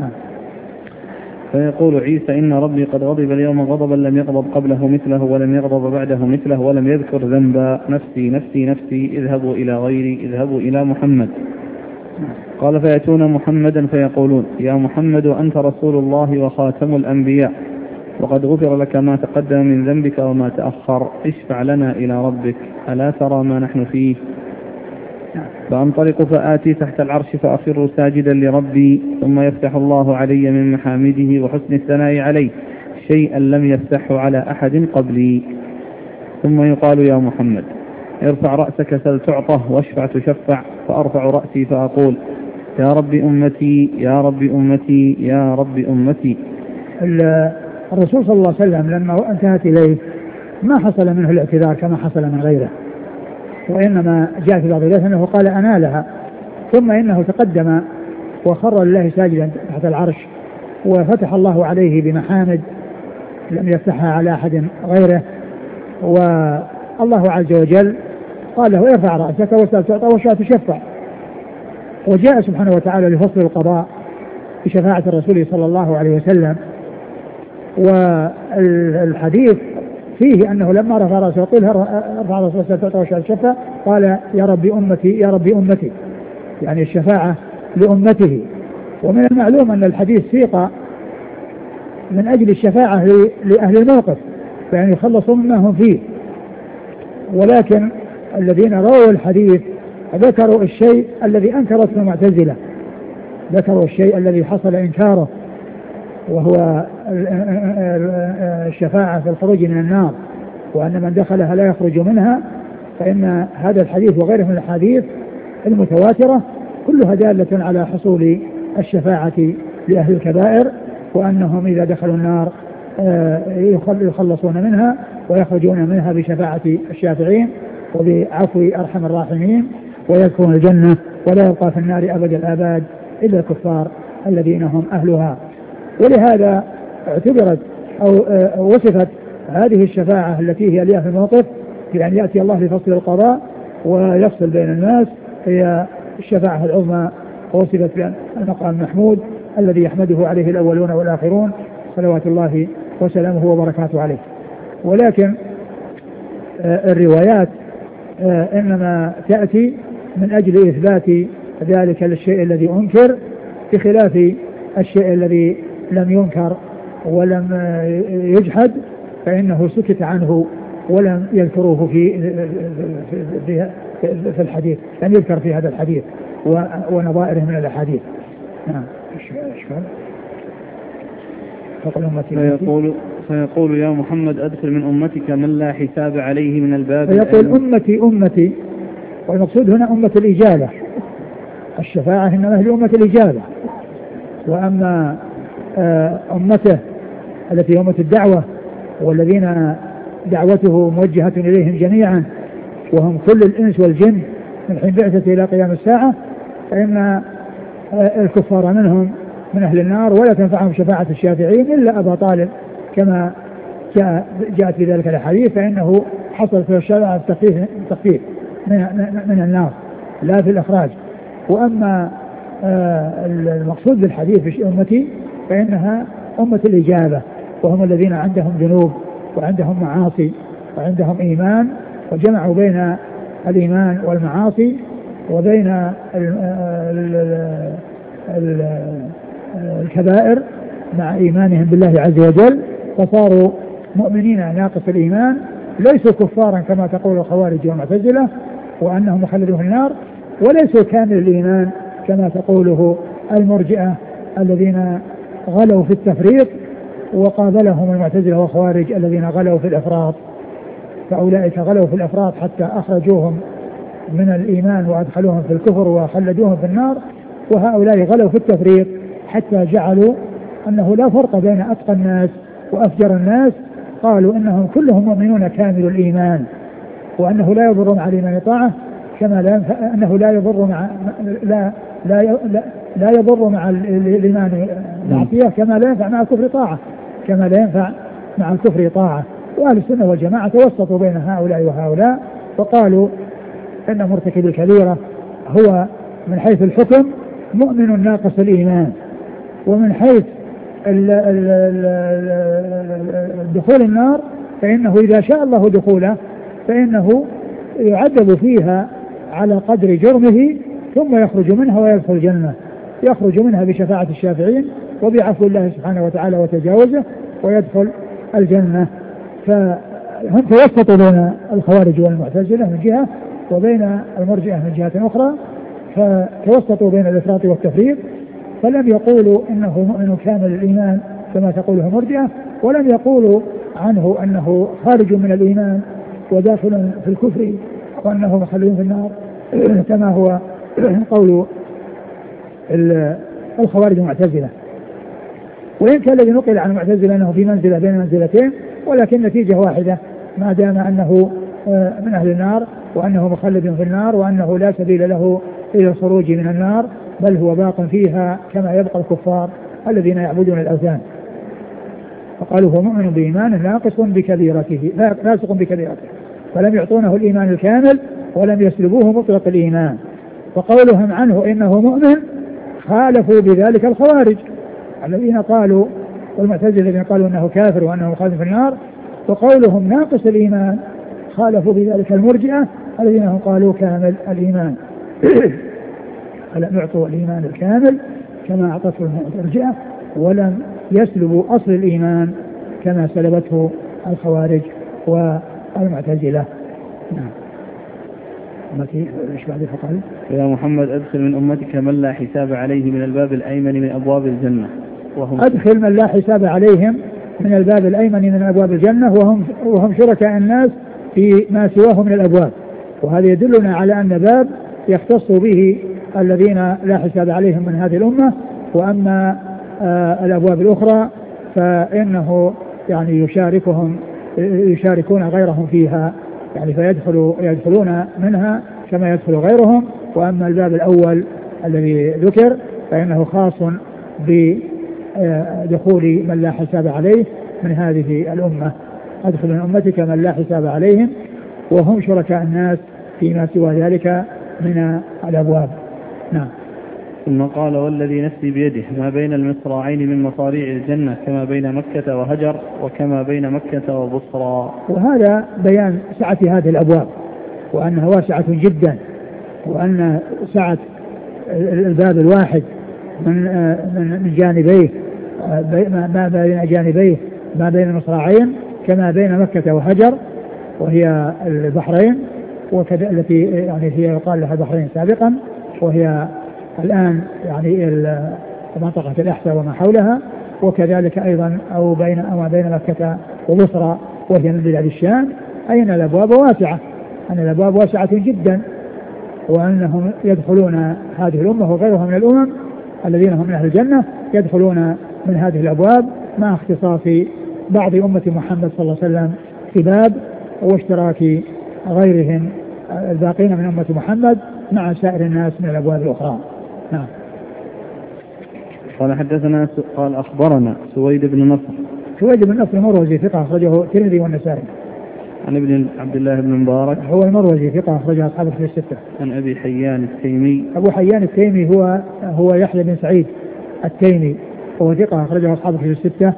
فيقول عيسى إن ربي قد غضب اليوم غضبا لم يغضب قبله مثله ولم يغضب بعده مثله ولم يذكر ذنبا، نفسي نفسي نفسي اذهبوا إلى غيري اذهبوا إلى محمد. قال فيأتون محمدا فيقولون يا محمد أنت رسول الله وخاتم الأنبياء وقد غفر لك ما تقدم من ذنبك وما تأخر، اشفع لنا إلى ربك ألا ترى ما نحن فيه؟ فأنطلق فآتي تحت العرش فأخر ساجدا لربي، ثم يفتح الله علي من محامده وحسن الثناء عليه شيئا لم يفتحه على أحد قبلي، ثم يقال يا محمد ارفع رأسك سل تعطه واشفع تشفع، فأرفع رأسي فأقول يا رب أمتي يا رب أمتي يا رب أمتي. الرسول صلى الله عليه وسلم لما انتهت إليه ما حصل منه الاعتذار كما حصل من غيره، وإنما جاء في بعض الروايات أنه قال أنا لها، ثم إنه تقدم وخر لله ساجدا تحت العرش، وفتح الله عليه بمحامد لم يفتحها على أحد غيره، والله عز وجل قال له ارفع رأسك وسل تعطى واشفع تشفع. وجاء سبحانه وتعالى لفصل القضاء بشفاعة الرسول صلى الله عليه وسلم، والحديث فيه أنه لما رفع رأسه قال ارفع رأسك وسل تعطى واشفع تشفع، قال يا رب أمتي يا رب أمتي، يعني الشفاعة لأمته. ومن المعلوم أن الحديث سيق من أجل الشفاعة لأهل الموقف، يعني يخلصوا مما هم فيه، ولكن الذين رووا الحديث ذكروا الشيء الذي أنكرته المعتزلة، ذكروا الشيء الذي حصل إنكاره، وهو الشفاعة في الخروج من النار، وأن من دخلها لا يخرج منها، فإن هذا الحديث وغيره من الحديث المتواترة كلها دالة على حصول الشفاعة لأهل الكبائر، وأنهم إذا دخلوا النار يخلصون منها ويخرجون منها بشفاعة الشافعين وبعفو أرحم الراحمين، ويدخلون الجنة ولا يبقى في النار أبد الآباد إلا الكفار الذين هم أهلها. ولهذا اعتبرت أو وصفت هذه الشفاعة التي هي لأهل الموقف بأن يأتي الله لفصل القضاء ويفصل بين الناس، هي الشفاعة العظمى، ووصفت بأن المقام المحمود الذي يحمده عليه الأولون والآخرون صلوات الله وسلامه وبركاته عليه. ولكن الروايات إنما تأتي من أجل إثبات ذلك للشيء الذي أنكر، بخلاف الشيء الذي لم ينكر ولم يجحد فإنه سكت عنه ولم يذكروه في الحديث، لم يذكر في هذا الحديث ونظائره من الأحاديث. فيقول يا محمد أدخل من أمتك من لا حساب عليه من الباب. فيقول أمتي أمتي، والمقصود هنا أمة الإجابة، الشفاعة إنما هي أمة الإجابة. وأما أمته التي هي أمة الدعوة والذين دعوته موجهة إليهم جميعا وهم كل الإنس والجن من حين بعثته إلى قيام الساعة، فإن الكفار منهم من أهل النار ولا تنفعهم شفاعة الشافعين إلا أبا طالب كما جاءت في ذلك الحديث، فإنه حصل في الشفاعة التخفيف من النار لا في الإخراج. وأما المقصود بالحديث في أمتي فإنها أمة الإجابة، وهم الذين عندهم ذنوب وعندهم معاصي وعندهم إيمان، وجمعوا بين الإيمان والمعاصي وبين الكبائر مع إيمانهم بالله عز وجل، فصاروا مؤمنين ناقص الإيمان، ليسوا كفارا كما تقول الخوارج والمعتزلة وأنهم مخلدون في النار، وليسوا كامل الإيمان كما تقوله المرجئة الذين غلوا في التفريط، وقابلهم المعتزلة والخوارج الذين غلوا في الإفراط. فأولئك غلوا في الإفراط حتى أخرجوهم من الإيمان وأدخلوهم في الكفر وخلدوهم في النار، وهؤلاء غلوا في التفريط حتى جعلوا أنه لا فرق بين أتقى الناس وأفجر الناس، قالوا إنهم كلهم مؤمنون كامل الإيمان، وأنه لا يضر مع الإيمان طاعة كما لا ينفع، أنه لا يضر مع لا يضر مع الإيمان معصية كما لا ينفع مع الكفر طاعة، كما لا ينفع مع الكفر طاعة. وأهل السنة والجماعة توسطوا بين هؤلاء وهؤلاء، وقالوا إن مرتكب الكبيرة هو من حيث الحكم مؤمن ناقص الإيمان، ومن حيث دخول النار فإنه إذا شاء الله دخوله فإنه يعذب فيها على قدر جرمه ثم يخرج منها ويدخل الجنة، يخرج منها بشفاعة الشافعين وبعفو الله سبحانه وتعالى وتجاوزه ويدخل الجنة. فهم توسطوا بين الخوارج والمعتزلة من جهة وبين المرجئة من جهة أخرى، فتوسطوا بين الإفراط والتفريط، فلم يقولوا إنه مؤمن كامل الإيمان كما تقوله المرجئة، ولم يقولوا عنه أنه خارج من الإيمان وداخل في الكفر وأنه مخلد في النار كما هو قول الخوارج المعتزلة. وإن كان الذي نقل عن المعتزلة أنه في منزلة بين منزلتين، ولكن نتيجة واحدة ما دام أنه من أهل النار وأنه مخلد في النار وأنه لا سبيل له إلى الخروج من النار، بل هو باق فيها كما يبقى الكفار الذين يعبدون الأوثان. فقالوا هو مؤمن بإيمان ناقص بكبيرته ناسق بكبيرته، فلم يعطونه الإيمان الكامل ولم يسلبوه مطلق الإيمان. وقولهم عنه إنه مؤمن خالفوا بذلك الخوارج الذين قالوا والمعتزلة الذين قالوا أنه كافر وأنه خالد في النار، وقولهم ناقص الإيمان خالفوا بذلك المرجئة الذين هم قالوا كامل الإيمان فلم يعطوا الإيمان الكامل كما أعطته المرجئة، ولم يسلبوا أصل الإيمان كما سلبته الخوارج والمعتزلة. نعم. ايش بعد فقال؟ يا محمد أدخل من أمتك من لا حساب عليه من الباب الأيمن من أبواب الجنة أدخل من لا حساب عليهم من الباب الأيمن من أبواب الجنة وهم شركاء الناس في ما سواه من الأبواب. وهذا يدلنا على أن باب يختص به الذين لا حساب عليهم من هذه الأمة، وأما الأبواب الأخرى فإنه يعني يشاركون غيرهم فيها، يعني فيدخلون منها كما يدخل غيرهم. وأما الباب الأول الذي ذكر فإنه خاص بدخول من لا حساب عليه من هذه الأمة. أدخل من أمتك من لا حساب عليهم وهم شركاء الناس فيما سوى ذلك من الأبواب. نعم. ثم قال والذي نفسي بيده ما بين المصراعين من مصاريع الجنة كما بين مكة وهجر وكما بين مكة وبصرى. وهذا بيان سعة هذه الأبواب وأنها واسعة جدا، وأن سعة الباب الواحد من جانبيه ما بين جانبيه ما بين المصراعين كما بين مكة وهجر وهي البحرين، وكذا التي يعني هي يقال لها البحرين سابقا، وهي الآن يعني منطقة الأحساء وما حولها. وكذلك أيضا أو بين مكة وبصرى وهي من بلاد الشام، أي أن الأبواب واسعة، أن الأبواب واسعة جدا، وأنهم يدخلون هذه الأمة وغيرها من الأمم الذين هم من أهل الجنة يدخلون من هذه الأبواب، مع اختصاص بعض أمة محمد صلى الله عليه وسلم في باب، واشتراك غيرهم الباقين من أمة محمد مع سائر الناس من الأبواب الأخرى. نعم. قال أخبرنا سويد بن نصر. سويد بن نصر المروزي ثقة أخرجه الترمذي والنسائي. عن ابن عبد الله بن مبارك هو المروزي ثقة أخرجه أصحاب الكتب الستة. عن أبي حيان التيمي. أبو حيان التيمي هو يحيى بن سعيد التيمي، وهو ثقة أخرجه أصحاب الكتب الستة.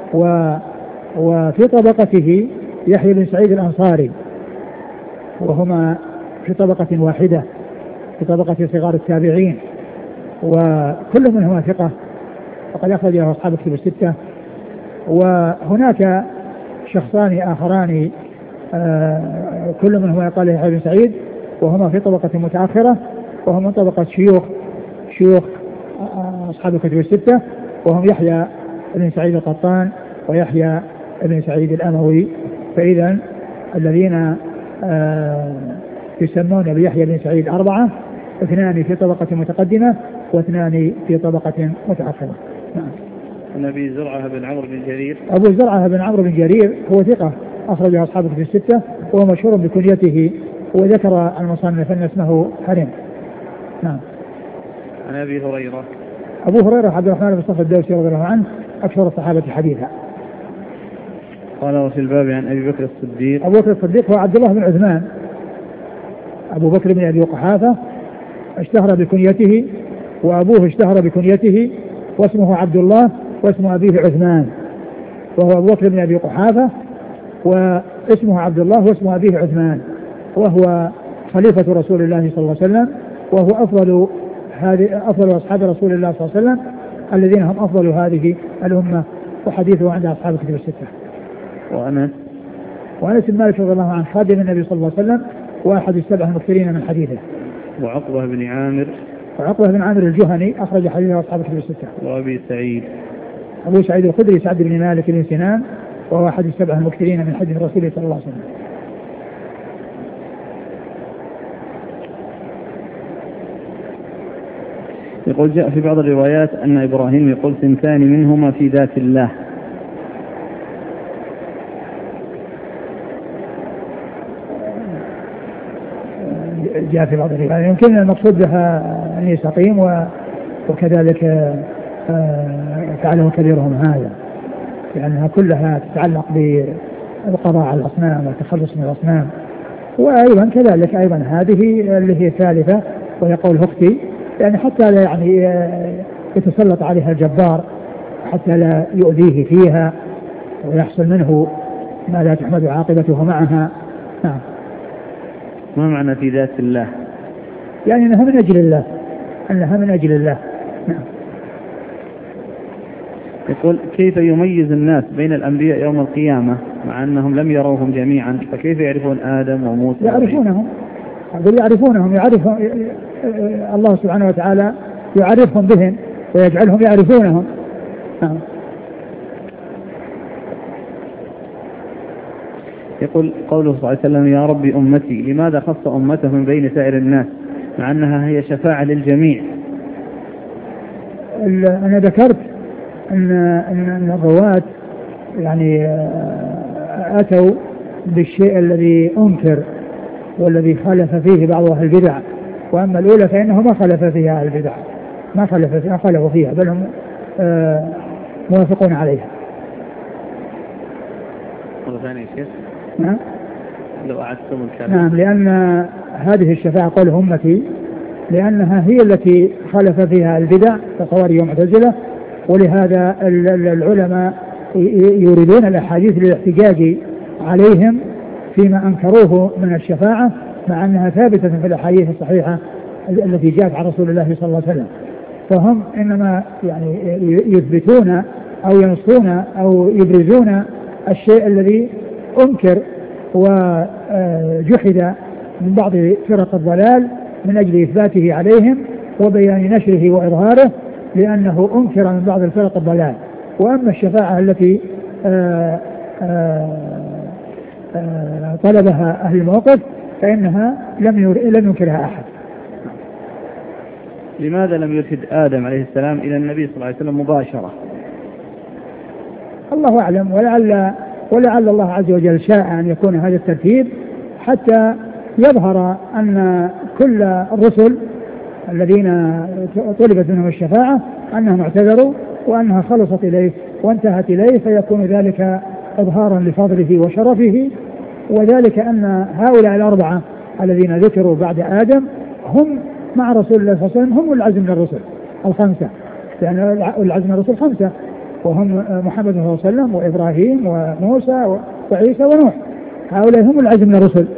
وفي طبقته يحيى بن سعيد الأنصاري، وهما في طبقة واحدة في طبقة صغار التابعين، وكل منهما ثقة وقد أخرج له أصحاب الكتب الستة. وهناك شخصان آخران كل منهما يقال يحيى بن سعيد، وهما في طبقة متأخرة، وهم من طبقة شيوخ أصحاب الكتب الستة، وهم يحيى بن سعيد القطان ويحيى بن سعيد الأموي. فإذا الذين يسمون بيحيى بن سعيد أربعة، اثنان في طبقة متقدمة واثنان في طبقة متأخرة. نعم. أبي زرعة بن عمرو بن جرير. أبو زرعة بن عمرو بن جرير هو ثقة أخرجه أصحاب الكتب الستة، وهو مشهور بكنيته، وذكر المصنف أن اسمه حرم. نعم. عن أبي هريرة. أبو هريرة عبد الرحمن بن صخر الدوسي رضي الله عنه أكثر الصحابة حديثا. قال وفي الباب عن أبي بكر الصديق. أبو بكر الصديق هو عبد الله بن عثمان أبو بكر بن أبي قحافة، اشتهر بكنيته، وأبوه اشتهر بكنيته واسمه عبد الله واسم أبيه عثمان، وهو أبو بكر بن أبي قحافة واسمه عبد الله واسم أبيه عثمان، وهو خليفة رسول الله صلى الله عليه وسلم، وهو أفضل أصحاب رسول الله صلى الله عليه وسلم الذين هم أفضل هذه الأمة، وحديثه عند أصحاب الكتب الستة. وأنس بن مالك رضي الله عنه خادم النبي صلى الله عليه وسلم، وأحد السبع المكثرين من حديثه. وعقبة بن عامر. وعقبة بن عامر الجهني أخرج حديثه أصحاب الكتب الستة. وأبي سعيد. أبو سعيد الخدري سعد بن مالك بن سنان، وهو أحد السبع المكثرين من حديث رسول صلى الله عليه وسلم. يقول جاء في بعض الروايات أن إبراهيم يقول ثنتان منهما في ذات الله. جاء في بعض الروايات، يمكن المقصود بها أن سقيم، وكذلك فعله كبيرهم هذا، لأنها كلها تتعلق بالقضاء على الأصنام والتخلص من الأصنام. وأيضا كذلك أيضا هذه اللي هي الثالثة وهي قول أختي، يعني حتى لا يعني يتسلط عليها الجبار، حتى لا يؤذيه فيها ويحصل منه ما لا تحمد عاقبته معها. نعم. ما معنى في ذات الله؟ يعني أنها من أجل الله، أنها من أجل الله. نعم. يقول كيف يميز الناس بين الأنبياء يوم القيامة مع أنهم لم يروهم جميعا، فكيف يعرفون آدم وموسى؟ يعرفونهم الله سبحانه وتعالى يعرفهم بهم ويجعلهم يعرفونهم. نعم. يقول قوله صلى الله عليه وسلم يا رب أمتي، لماذا خص أمته من بين سائر الناس مع أنها هي شفاعة للجميع؟ أنا ذكرت أن الرواة يعني أتوا بالشيء الذي أنكر والذي خالف فيه بعض أهل البدع، وأما الأولى فإنه ما خالف فيها أهل البدع، ما خالفوا فيها، بل هم موافقون عليها. مرة ثانية شيخ؟ نعم. لو أعدتم الكلام. نعم، لأن هذه الشفاعة قول أمتي، لأنها هي التي خالف فيها البدع كخوارج ومعتزلة، ولهذا العلماء يريدون الأحاديث للاحتجاج عليهم فيما أنكروه من الشفاعة، مع أنها ثابتة في الأحاديث الصحيحة التي جاءت عن رسول الله صلى الله عليه وسلم. فهم إنما يعني يثبتون أو ينصون أو يبرزون الشيء الذي أنكر وجحد من بعض فرق الضلال من أجل إثباته عليهم وبيان نشره وإظهاره، لأنه أنكر من بعض الفرق الضلال، وأما الشفاعة التي طلبها أهل الموقف فإنها لم ينكرها أحد. لماذا لم يرشد آدم عليه السلام إلى النبي صلى الله عليه وسلم مباشرة؟ الله أعلم، ولعل الله عز وجل شاء أن يكون هذا الترتيب حتى يظهر أن كل الرسل الذين طلبت منهم الشفاعة أنهم اعتذروا وأنها خلصت إليه وانتهت إليه، فيكون ذلك إظهارا لفضله وشرفه. وذلك أن هؤلاء الأربعة الذين ذكروا بعد آدم هم مع رسول الله صلى الله عليه وسلم هم العزم من الرسل الخمسة، لأن العزم من الرسل خمسة وهم محمد صلى الله عليه وسلم وإبراهيم وموسى وعيسى ونوح، هؤلاء هم العزم من الرسل.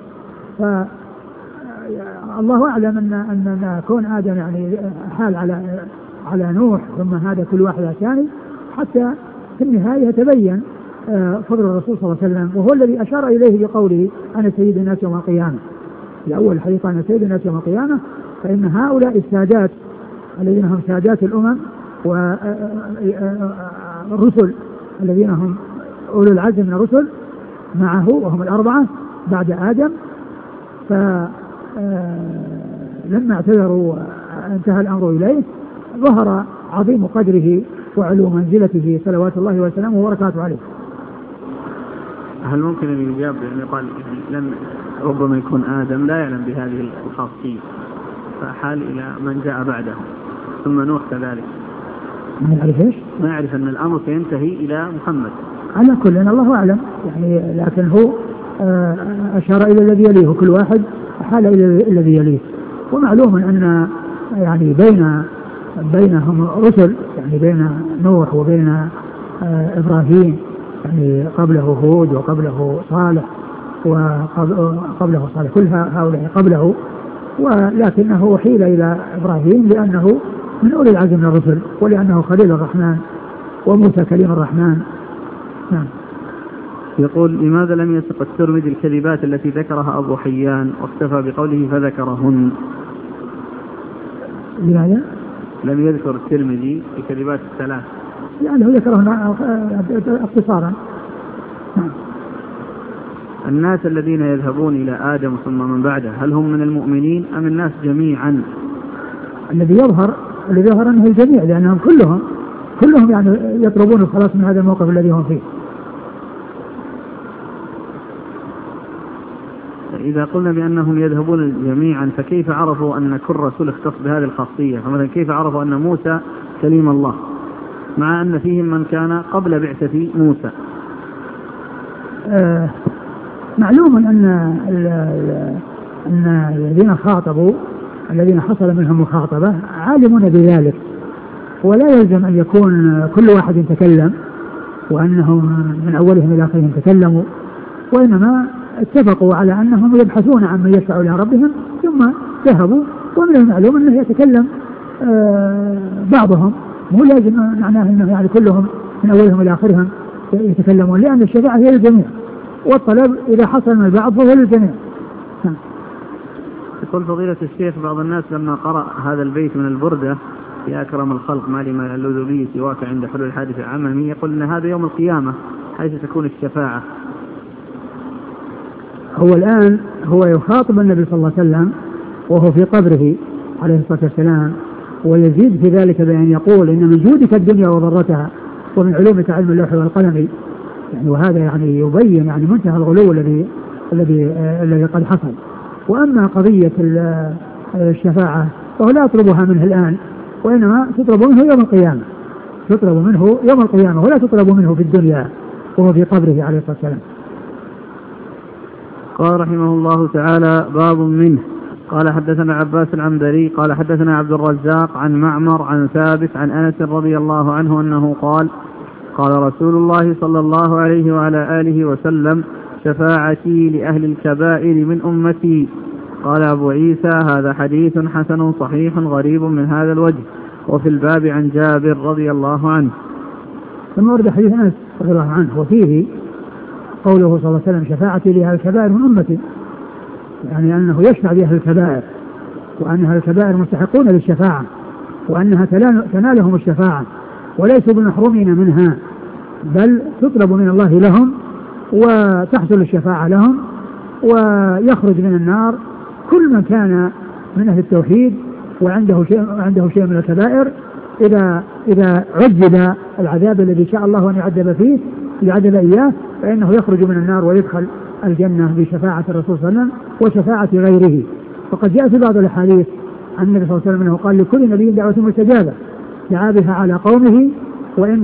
فالله أعلم أن كون آدم يعني حال على نوح ثم هذا كل واحد ثاني حتى في النهاية يتبين فضل الرسول صلى الله عليه وسلم، وهو الذي أشار إليه بقوله أنا سيد الناس يوم القيامة. الأول حقيقة أنا سيد الناس يوم القيامة، فإن هؤلاء السادات الذين هم سادات الأمم والرسل الذين هم أولو العزم من الرسل معه وهم الأربعة بعد آدم، فلما اعتذروا وانتهى الأمر إليه ظهر عظيم قدره وعلو منزلته صلوات الله وسلامه وبركاته عليه. هل ممكن أن يجاب بأن يقال لم ربما يكون آدم لا يعلم بهذه الخاصية فحال إلى من جاء بعده ثم نوح كذلك ما يعرف إيش؟ ما يعرف أن الأمر سينتهي إلى محمد على كل الله أعلم يعني، لكن هو أشار إلى الذي يليه كل واحد حال إلى الذي يليه. ومعلوم أن يعني بينهم رسل يعني بين نوح وبين إبراهيم يعني قبله هود وقبله صالح وقبله صالح كل هؤلاء قبله، ولكنه حيل إلى إبراهيم لأنه من أولي العزم من الرسل ولأنه خليل الرحمن وموسى كليم الرحمن. نعم. يقول لماذا لم يسق الترمذي الكذبات التي ذكرها أبو حيان واكتفى بقوله فذكرهن؟ لماذا؟ لم يذكر الترمذي الكذبات الثلاث لأنه ذكرهن اختصارا. الناس الذين يذهبون إلى آدم ثم من بعده هل هم من المؤمنين أم الناس جميعا؟ الذي يظهر أنه الجميع، لأنهم كلهم يعني يطلبون الخلاص من هذا الموقف الذي هم فيه. إذا قلنا بأنهم يذهبون جميعا فكيف عرفوا أن كل رسول اختص بهذه الخاصية؟ فمثلا كيف عرفوا أن موسى كليم الله مع أن فيهم من كان قبل بعثة موسى؟ معلوم أن الذين خاطبوا الذين حصل منهم مخاطبة عالمون بذلك، ولا يلزم أن يكون كل واحد يتكلم وأنهم من أولهم إلى آخرهم تكلموا، وإنما اتفقوا على أنهم يبحثون عن من يشفع إلى ربهم ثم ذهبوا. ومن المعلوم أنه يتكلم بعضهم، مو لازم معناه أنه يعني كلهم من أولهم إلى آخرهم يتكلمون، لأن الشفاعة هي للجميع والطلب إذا حصل من البعض فهو للجميع. يقول فضيلة الشيخ بعض الناس لما قرأ هذا البيت من البردة يا أكرم الخلق ما لي من اللذوذي سواك عند حلول الحادث العممي، يقول أن هذا يوم القيامة حيث تكون الشفاعة. هو الآن هو يخاطب النبي صلى الله عليه وسلم وهو في قبره عليه الصلاة والسلام، ويزيد في ذلك بأن يقول إن من جودك الدنيا وضرتها ومن علومك علم اللوح والقلم يعني، وهذا يعني يبين يعني منتهى الغلو الذي قد حصل. وأما قضية الشفاعة فهو لا يطلبها منه الآن، وإنما تطلب منه يوم القيامة، تطلب منه يوم القيامة ولا تطلب منه في الدنيا وهو في قبره عليه الصلاة والسلام. قال رحمه الله تعالى باب منه. قال حدثنا عباس العنبري قال حدثنا عبد الرزاق عن معمر عن ثابت عن أنس رضي الله عنه أنه قال قال رسول الله صلى الله عليه وعلى آله وسلم شفاعتي لأهل الكبائر من أمتي. قال أبو عيسى هذا حديث حسن صحيح غريب من هذا الوجه. وفي الباب عن جابر رضي الله عنه. ثم ورد حديث أنس رضي الله عنه وفيه قوله صلى الله عليه وسلم شفاعتي لأهل الكبائر من أمتي، يعني أنه يشفع بأهل الكبائر وأن أهل الكبائر مستحقون للشفاعة وأنها تنالهم الشفاعة، وليسوا بمحرومين منها، بل تطلب من الله لهم وتحصل الشفاعة لهم، ويخرج من النار كل من كان من أهل التوحيد وعنده شيء من الكبائر إذا عذب العذاب الذي شاء الله أن يعذب إياه، فإنه يخرج من النار ويدخل الجنة بشفاعة الرسول صلى الله عليه وسلم وشفاعة غيره. فقد جاء في بعض الأحاديث عن النبي صلى الله عليه وسلم أنه قال: لكل نبي دعوة مستجابة دعا بها على قومه، وإن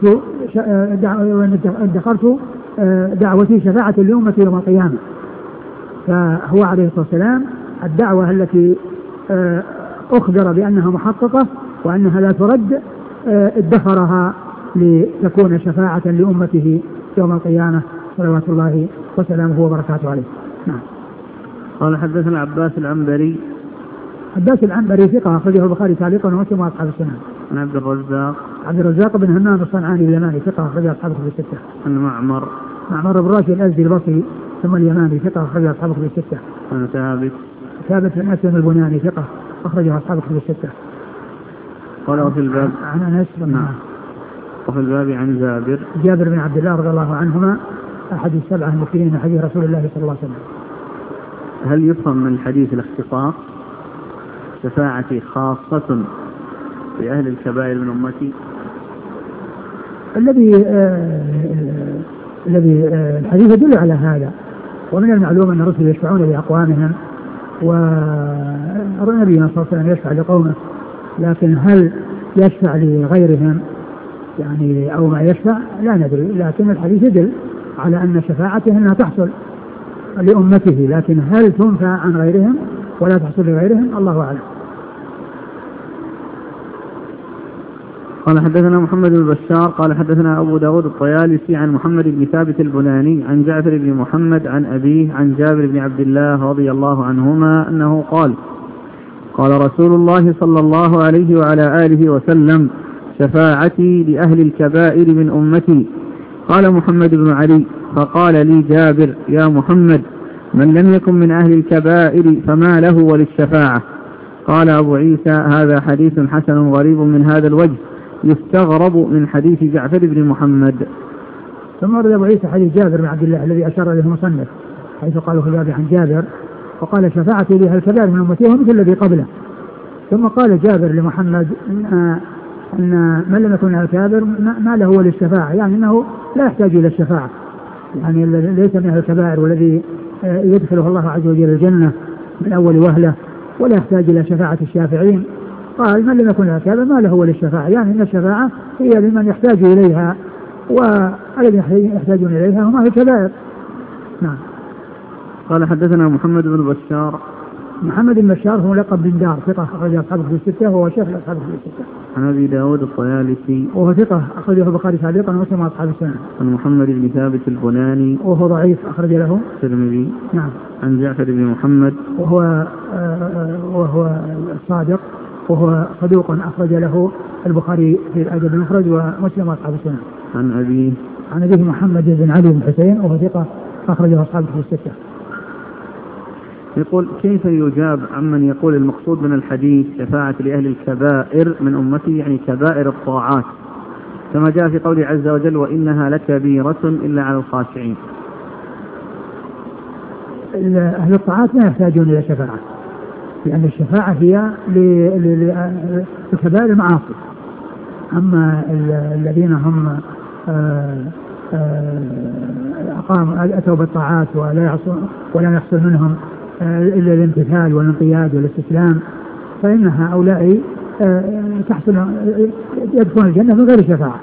ادخرت دعوتي شفاعة لأمتي يوم القيامة. فهو عليه الصلاة والسلام الدعوة التي أخبر بأنها محققة وأنها لا ترد ادخرها لتكون شفاعة لأمته يوم القيامة صلوات الله وسلامه وبركاته عليه. نعم. قال حدثنا عباس العنبري. عباس العنبري ثقة أخرجه البخاري تعليقا ومسلم وأصحاب السنن. عن عبد الرزاق بن همام الصنعاني اليماني ثقة أخرجه أصحاب الكتب الستة. عن معمر بن راشد الأزدي البصري ثم اليماني ثقة أخرجه أصحاب الكتب الستة. عن ثابت بن أسلم البناني ثقة أخرجه أصحاب الكتب الستة. قال في الباب عن أنس. نعم. وفي الباب عن جابر بن عبد الله رضي الله عنهما أحد السبعة المكثرين من حديث رسول الله صلى الله عليه وسلم. هل يفهم من الحديث الاختصاص شفاعتي خاصة بأهل الكبائر من أمتي؟ الذي الحديث يدل على هذا، ومن المعلوم أن الرسل يشفعون لأقوامهم ونبينا صلى الله عليه وسلم يشفع لقومه، لكن هل يشفع لغيرهم يعني أو ما يشفع لا ندري، لكن الحديث يدل على أن شفاعته أنها تحصل لأمته، لكن هل تنفع عن غيرهم ولا تحصل لغيرهم الله أعلم. قال حدثنا محمد بن بشار قال حدثنا أبو داود الطيالسي عن محمد بن ثابت البناني عن جعفر بن محمد عن أبيه عن جابر بن عبد الله رضي الله عنهما أنه قال: قال رسول الله صلى الله عليه وعلى آله وسلم: شفاعتي لأهل الكبائر من أمتي. قال محمد بن علي: فقال لي جابر: يا محمد، من لم يكن من أهل الكبائر فما له وللشفاعة؟ قال أبو عيسى: هذا حديث حسن غريب من هذا الوجه، يستغرب من حديث جعفر بن محمد. ثم ورد أبو عيسى حديث جابر بن عبد الله الذي أشار إليه المصنف، حيث قالوا في الباب عن جابر وقال: شفاعتي لأهل الكبائر من أمتي مثل الذي قبله. ثم قال جابر لمحمد أن من لم يكن من الكبائر ما له وللشفاعة، يعني أنه لا يحتاج إلى الشفاعة، يعني ليس من أهل الكبائر والذي يدخله الله عز وجل الجنة من أول وهلة ولا يحتاج إلى شفاعة الشافعين. قال: من لم يكن من الكبائر ما له وللشفاعة، يعني أن الشفاعة هي لمن يحتاج إليها، والذي يحتاجون إليها هم أهل الكبائر. نعم. قال حدثنا محمد بن بشار. محمد بن بشار هو لقب بن دار ثقة أخرج أصحاب الكتب الستة وهو شيخ أصحاب الكتب الستة. عن أبي داود الطيالسي وهو ثقة أخرجه البخاري تعليقا ومسلم وأصحاب السنن. عن محمد بن ثابت البناني وهو ضعيف أخرج له الترمذي. نعم. عن جعفر بن محمد وهو الصادق وهو صدوق أخرج له البخاري في الأدب المفرد ومسلم وأصحاب السنن. عن أبيه محمد بن علي بن حسين وهو ثقة أخرجه أصحاب الكتب الستة. يقول: كيف يجاب عمن يقول المقصود من الحديث شفاعة لأهل الكبائر من أمتي يعني كبائر الطاعات، كما جاء في قوله عز وجل: وإنها لكبيرة إلا على الخاشعين؟ أهل الطاعات لا يحتاجون إلى شفاعة، لأن الشفاعة هي لكبائر المعاصي. أما الذين هم أتوا بالطاعات ولا يحصل منهم إلا الامتثال والانقياد والاستسلام، فإن هؤلاء يدخلون الجنة من غير شفاعة.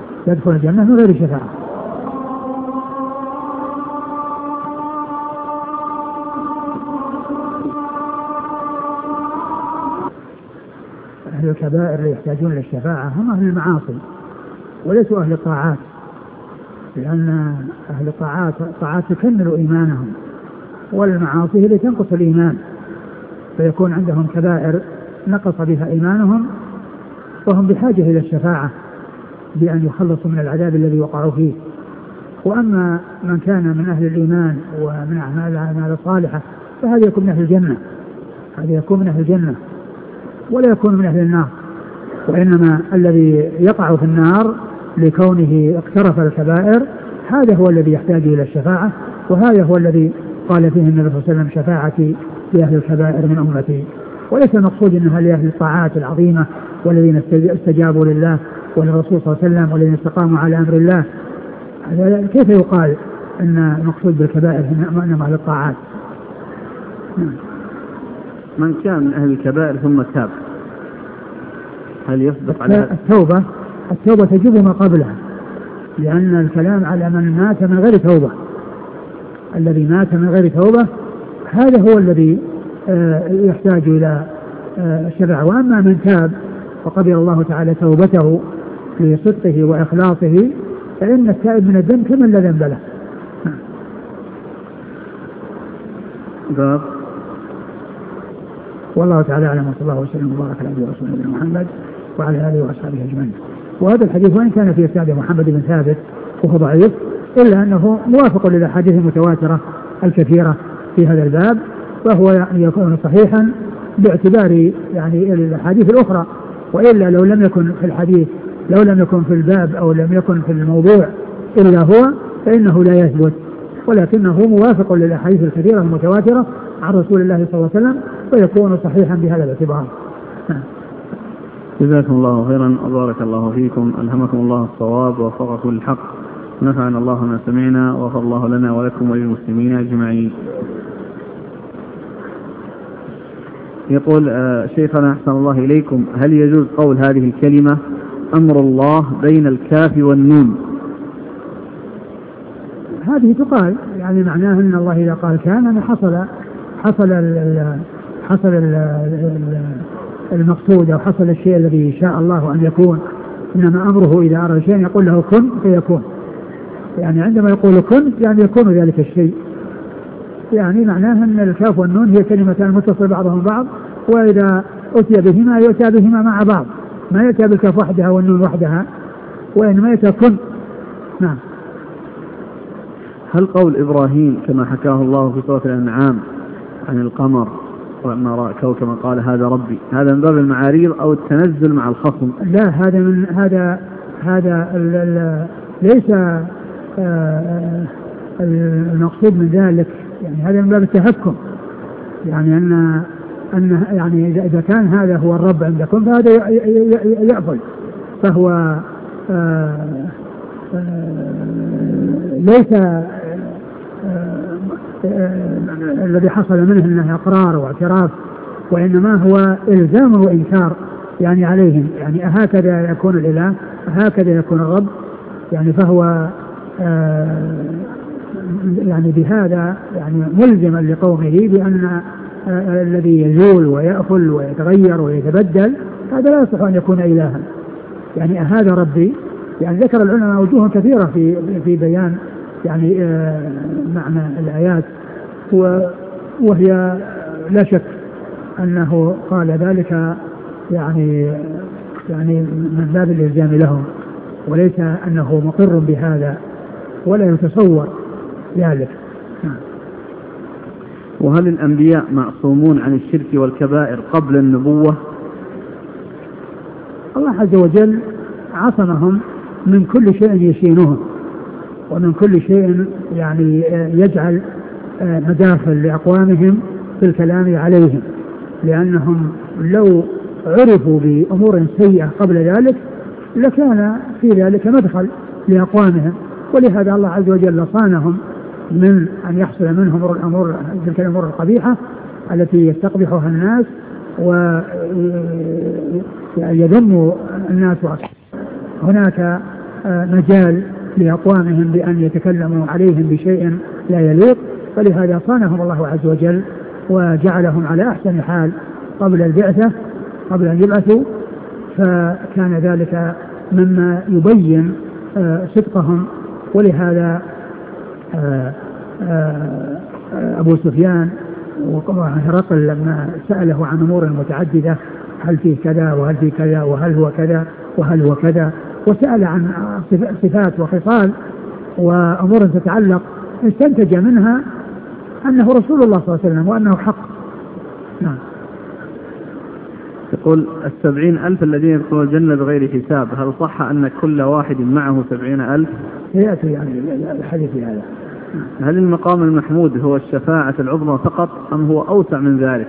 أهل الكبائر اللي يحتاجون للشفاعة هم أهل المعاصي وليسوا أهل الطاعات، لأن أهل الطاعات تكمل إيمانهم، والمعاصي هي تنقص الإيمان، فيكون عندهم كبائر نقص بها إيمانهم، وهم بحاجة إلى الشفاعة بأن يخلصوا من العذاب الذي وقعوا فيه. وأما من كان من أهل الإيمان ومن أعمال الصالحة فهذا يكون من أهل الجنة، ولا يكون من أهل النار. وإنما الذي يقع في النار لكونه اقترف الكبائر هذا هو الذي يحتاج إلى الشفاعة، وهذا هو الذي قال فيه النبي صلى الله عليه وسلم شفاعتي لأهل الكبائر من أمتي. وليس المقصود أنها لأهل الطاعات العظيمة والذين استجابوا لله وللرسول صلى الله عليه وسلم والذين استقاموا على أمر الله. كيف يقال أن المقصود بالكبائر إنما أهل الطاعات؟ من كان من أهل الكبائر ثم تاب هل يصدق على التوبة تجب ما قبلها، لأن الكلام على من مات من غير توبة. الذي مات من غير توبة هذا هو الذي يحتاج إلى الشفاعة. وأما من تاب وقبل الله تعالى توبته لصدقه وإخلاصه فإن التائب من الذنب كمن لا ذنب له. باب والله تعالى أعلم، وصلى الله وسلم وبارك على نبينا ورسوله محمد وعلى آله وأصحابه أجمعين. وهذا الحديث وإن كان في إسناد محمد بن ثابت وهو ضعيف إلا أنه موافق للأحاديث المتواترة الكثيرة في هذا الباب، وهو يكون صحيحا باعتبار يعني الأحاديث الأخرى. وإلا لو لم يكن في الحديث، لو لم يكن في الباب أو لم يكن في الموضوع إلا هو فإنه لا يثبت، ولكنه موافق للأحاديث الكثيرة المتواترة عن رسول الله صلى الله عليه وسلم فيكون صحيحا بهذا الاعتبار. جزاكم الله خيرا وبارك الله فيكم، ألهمكم الله الصواب ووفقكم للحق، نفعنا الله ما سمعنا وغفر الله لنا ولكم وللمسلمين أجمعين. يقول شيخنا أحسن الله إليكم، هل يجوز قول هذه الكلمة أمر الله بين الكاف والنون؟ هذه تقال يعني معناه أن الله إذا قال كان أن حصل المقصود أو حصل الشيء الذي شاء الله أن يكون. إنما أمره إذا أراد شيء يقول له كن فيكون، يعني عندما يقول كن يعني يكون ذلك الشيء. يعني معناه أن الكاف والنون هي كلمتان متصل بعضهم بعض، وإذا أتي بهما يؤتى بهما مع بعض، ما يأتى بالكاف وحدها والنون وحدها، وإنما يأتى كن. نعم. هل قول إبراهيم كما حكاه الله في سورة الأنعام عن القمر ولما رأى كوكبا قال هذا ربي، هذا من باب المعاريض أو التنزل مع الخصم؟ لا، هذا ليس المقصود من ذلك، يعني هذا من باب التهكم، يعني أن يعني إذا كان هذا هو الرب عندكم فهذا يأفل، فهو ليس الذي حصل منه انه اقرار واعتراف، وانما هو الزام وانكار يعني عليهم، يعني هكذا يكون الاله، هكذا يكون الرب، يعني فهو يعني بهذا يعني ملزما لقومه بان الذي يزول ويأفل ويتغير ويتبدل هذا لا يصح ان يكون الها. يعني هذا ربي، يعني ذكر العلماء وجوه كثيرة في بيان يعني معنى الآيات، وهي لا شك أنه قال ذلك يعني من باب الإلزام لهم، وليس أنه مقر بهذا ولا يتصور ذلك. وهل الأنبياء معصومون عن الشرك والكبائر قبل النبوة؟ الله عز وجل عصمهم من كل شيء يشينهم، ومن كل شيء يعني يجعل مداخل لأقوامهم في الكلام عليهم، لأنهم لو عرفوا بأمور سيئة قبل ذلك لكان في ذلك مدخل لأقوامهم، ولهذا الله عز وجل صانهم من أن يحصل منهم الأمور تلك الأمور القبيحة التي يستقبحها الناس ويذم الناس. هناك مجال لأقوامهم بأن يتكلموا عليهم بشيء لا يليق، فلهذا صانهم الله عز وجل وجعلهم على أحسن حال قبل البعثة، قبل أن يبعثوا، فكان ذلك مما يبين صدقهم. ولهذا أبو سفيان وهرقل لما سأله عن أمور متعددة، هل فيه كذا وهل فيه كذا وهل هو كذا وهل هو كذا، وسأل عن صفات وخصال وأمور تتعلق، استنتج منها أنه رسول الله صلى الله عليه وسلم وأنه حق. نعم. يقول 70,000 الذين يدخلون الجنة بغير حساب، هل صح أن كل واحد معه 70,000؟ يأتي يعني الحديث هذا. هل المقام المحمود هو الشفاعة العظمى فقط أم هو أوسع من ذلك؟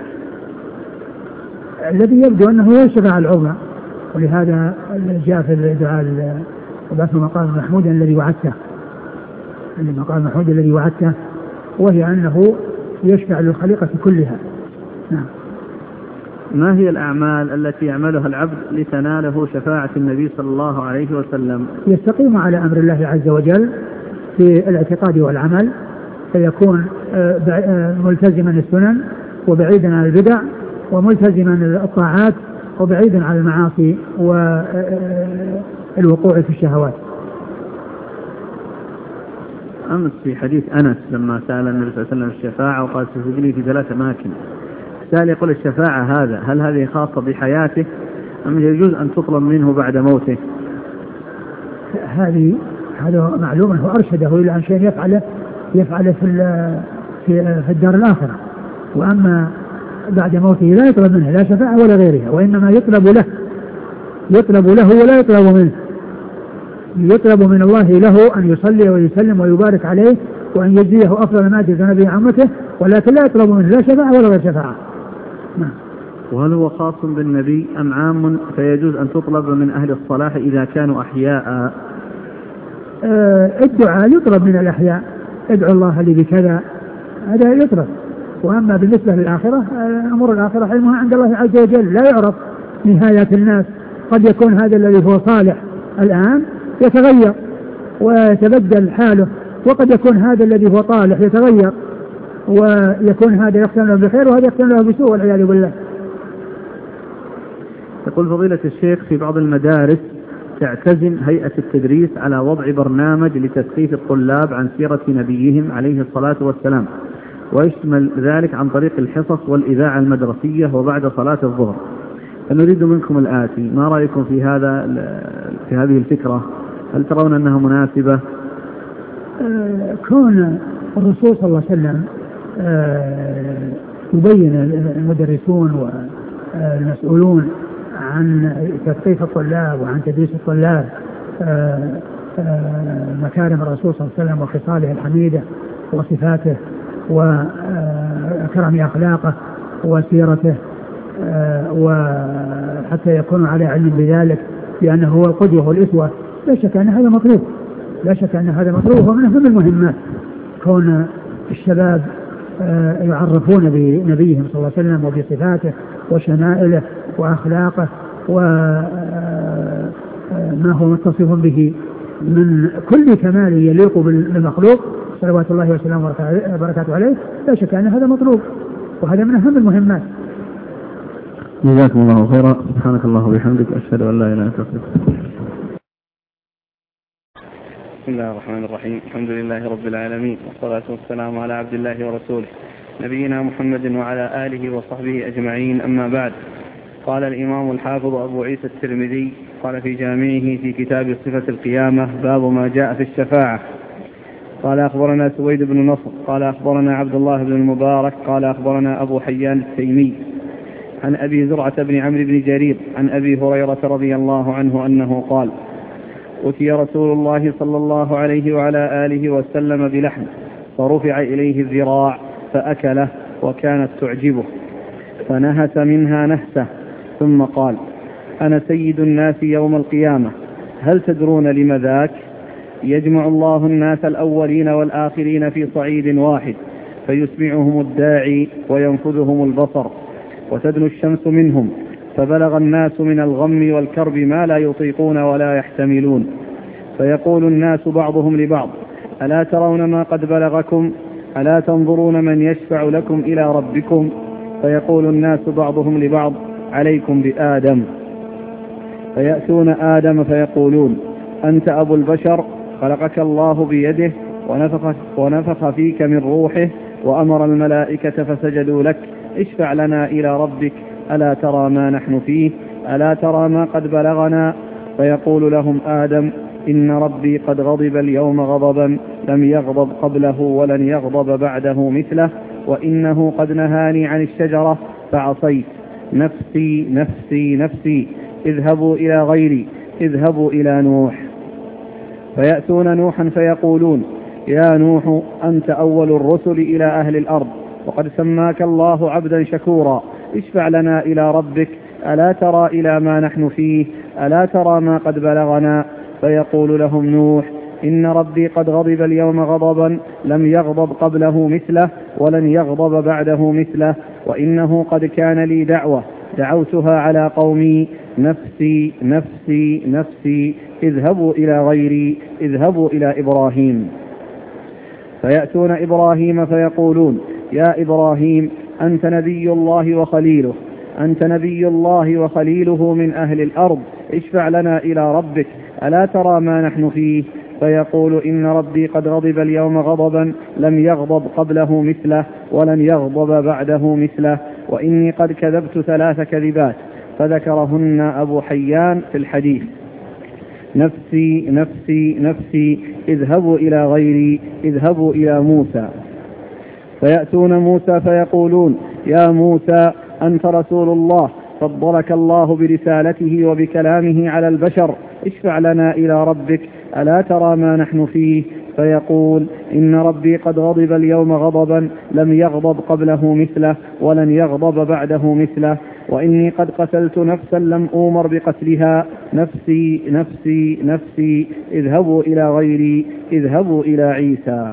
الذي يبدو أنه هو الشفاعة العظمى، ولهذا جاء في الدعاء وبعث المقام المحمود الذي وعدته، المقام المحمود الذي وعدته، وهي أنه يشفع للخليقة كلها. نعم. ما هي الأعمال التي يعملها العبد لتناله شفاعة النبي صلى الله عليه وسلم؟ يستقيم على أمر الله عز وجل في الاعتقاد والعمل، فيكون ملتزما السنن وبعيدا عن البدع، وملتزما الطاعات وبعيدا عن المعاصي والوقوع في الشهوات. أمس في حديث أنس لما سأل النبي صلى الله عليه وسلم الشفاعة وقال ستجري في 3 أماكن، سأل يقول الشفاعة هل هذه خاصة بحياته أم يجوز أن تطلب منه بعد موته؟ هذا معلوم، هو أرشده إلى أن شيء يفعله في الدار الآخرة، وأما بعد موته لا يطلب منه لا شفاعة ولا غيرها، وإنما يطلب له ولا يطلب منه. يطلب من الله له أن يصلي ويسلم ويبارك عليه وأن يجزيه أفضل ما جزى نبي عمته، ولكن لا يطلب منه لا شفاعة ولا غير شفاعة. وهل هو خاص بالنبي أم عام فيجوز أن تطلب من أهل الصلاح إذا كانوا أحياء؟ الدعاء يطلب من الأحياء، ادعو الله لي بكذا، هذا يطلب. وأما بالنسبة للآخرة، أمور الآخرة علمها عند الله عز وجل، لا يعرف نهاية الناس. قد يكون هذا الذي هو صالح الآن يتغير ويتبدل حاله، وقد يكون هذا الذي هو طالح يتغير ويكون هذا يختم له بخير وهذا يختم له بسوء والعياذ بالله. يقول فضيلة الشيخ في بعض المدارس تعتزم هيئة التدريس على وضع برنامج لتثقيف الطلاب عن سيرة نبيهم عليه الصلاة والسلام، ويشمل ذلك عن طريق الحصص والإذاعة المدرسية وبعد صلاة الظهر، فنريد منكم الآتي: ما رأيكم في هذه الفكرة؟ هل ترون أنها مناسبة؟ كون الرسول صلى الله عليه وسلم يبين المدرسون والمسؤولون عن تثقيف الطلاب وعن تدريس الطلاب مكارم الرسول صلى الله عليه وسلم وخصاله الحميدة وصفاته وكرم أخلاقه وسيرته، وحتى يكونوا على علم بذلك لأنه هو القدوة والإسوة، لا شك أن هذا مطلوب، ومن أهم المهمات كون الشباب يعرفون بنبيهم صلى الله عليه وسلم وبصفاته وشمائله وأخلاقه وما هو متصف به من كل كمال يليق بالمخلوق صلوات الله وسلامه وبركاته عليه. لا شك أن هذا مطلوب، وهذا من أهم المهمات. جزاكم الله خيرا. سبحانك الله وبحمدك، أشهد أن لا إله إلا أنت أستغفرك. بسم الله الرحمن الرحيم. الحمد لله رب العالمين، والصلاة والسلام على عبد الله ورسوله نبينا محمد وعلى آله وصحبه أجمعين، أما بعد. قال الإمام الحافظ أبو عيسى الترمذي قال في جامعه في كتاب صفة القيامة: باب ما جاء في الشفاعة. قال أخبرنا سويد بن نصر قال أخبرنا عبد الله بن المبارك قال أخبرنا أبو حيان التيمي عن أبي زرعة بن عمرو بن جرير عن أبي هريرة رضي الله عنه أنه قال: أتي رسول الله صلى الله عليه وعلى آله وسلم بلحم فرفع إليه الذراع فأكله وكانت تعجبه، فنهس منها نهسة ثم قال: أنا سيد الناس يوم القيامة، هل تدرون لم ذاك؟ يجمع الله الناس الأولين والآخرين في صعيد واحد، فيسمعهم الداعي وينفذهم البصر، وتدنو الشمس منهم، فبلغ الناس من الغم والكرب ما لا يطيقون ولا يحتملون، فيقول الناس بعضهم لبعض: ألا ترون ما قد بلغكم؟ ألا تنظرون من يشفع لكم إلى ربكم؟ فيقول الناس بعضهم لبعض: عليكم بآدم. فيأتون آدم فيقولون: أنت أبو البشر، خلقك الله بيده ونفخ فيك من روحه وأمر الملائكة فسجدوا لك، اشفع لنا إلى ربك، ألا ترى ما نحن فيه؟ ألا ترى ما قد بلغنا؟ فيقول لهم آدم: إن ربي قد غضب اليوم غضبا لم يغضب قبله ولن يغضب بعده مثله، وإنه قد نهاني عن الشجرة فعصيت، نفسي نفسي نفسي اذهبوا إلى غيري اذهبوا إلى نوح. فيأتون نوحا فيقولون يا نوح أنت أول الرسل إلى أهل الأرض وقد سماك الله عبدا شكورا اشفع لنا إلى ربك ألا ترى إلى ما نحن فيه ألا ترى ما قد بلغنا. فيقول لهم نوح إن ربي قد غضب اليوم غضبا لم يغضب قبله مثله ولن يغضب بعده مثله وإنه قد كان لي دعوة دعوتها على قومي نفسي نفسي نفسي اذهبوا إلى غيري اذهبوا إلى إبراهيم. فيأتون إبراهيم فيقولون يا إبراهيم أنت نبي الله وخليله أنت نبي الله وخليله من أهل الأرض اشفع لنا إلى ربك ألا ترى ما نحن فيه. فيقول إن ربي قد غضب اليوم غضبا لم يغضب قبله مثله ولن يغضب بعده مثله وإني قد كذبت 3 كذبات فذكرهن أبو حيان في الحديث نفسي نفسي نفسي اذهبوا إلى غيري اذهبوا إلى موسى. فيأتون موسى فيقولون يا موسى أنت رسول الله فضلك الله برسالته وبكلامه على البشر اشفع لنا إلى ربك ألا ترى ما نحن فيه. فيقول إن ربي قد غضب اليوم غضبا لم يغضب قبله مثله ولن يغضب بعده مثله وإني قد قتلت نفسا لم أؤمر بقتلها نفسي نفسي نفسي اذهبوا إلى غيري اذهبوا إلى عيسى.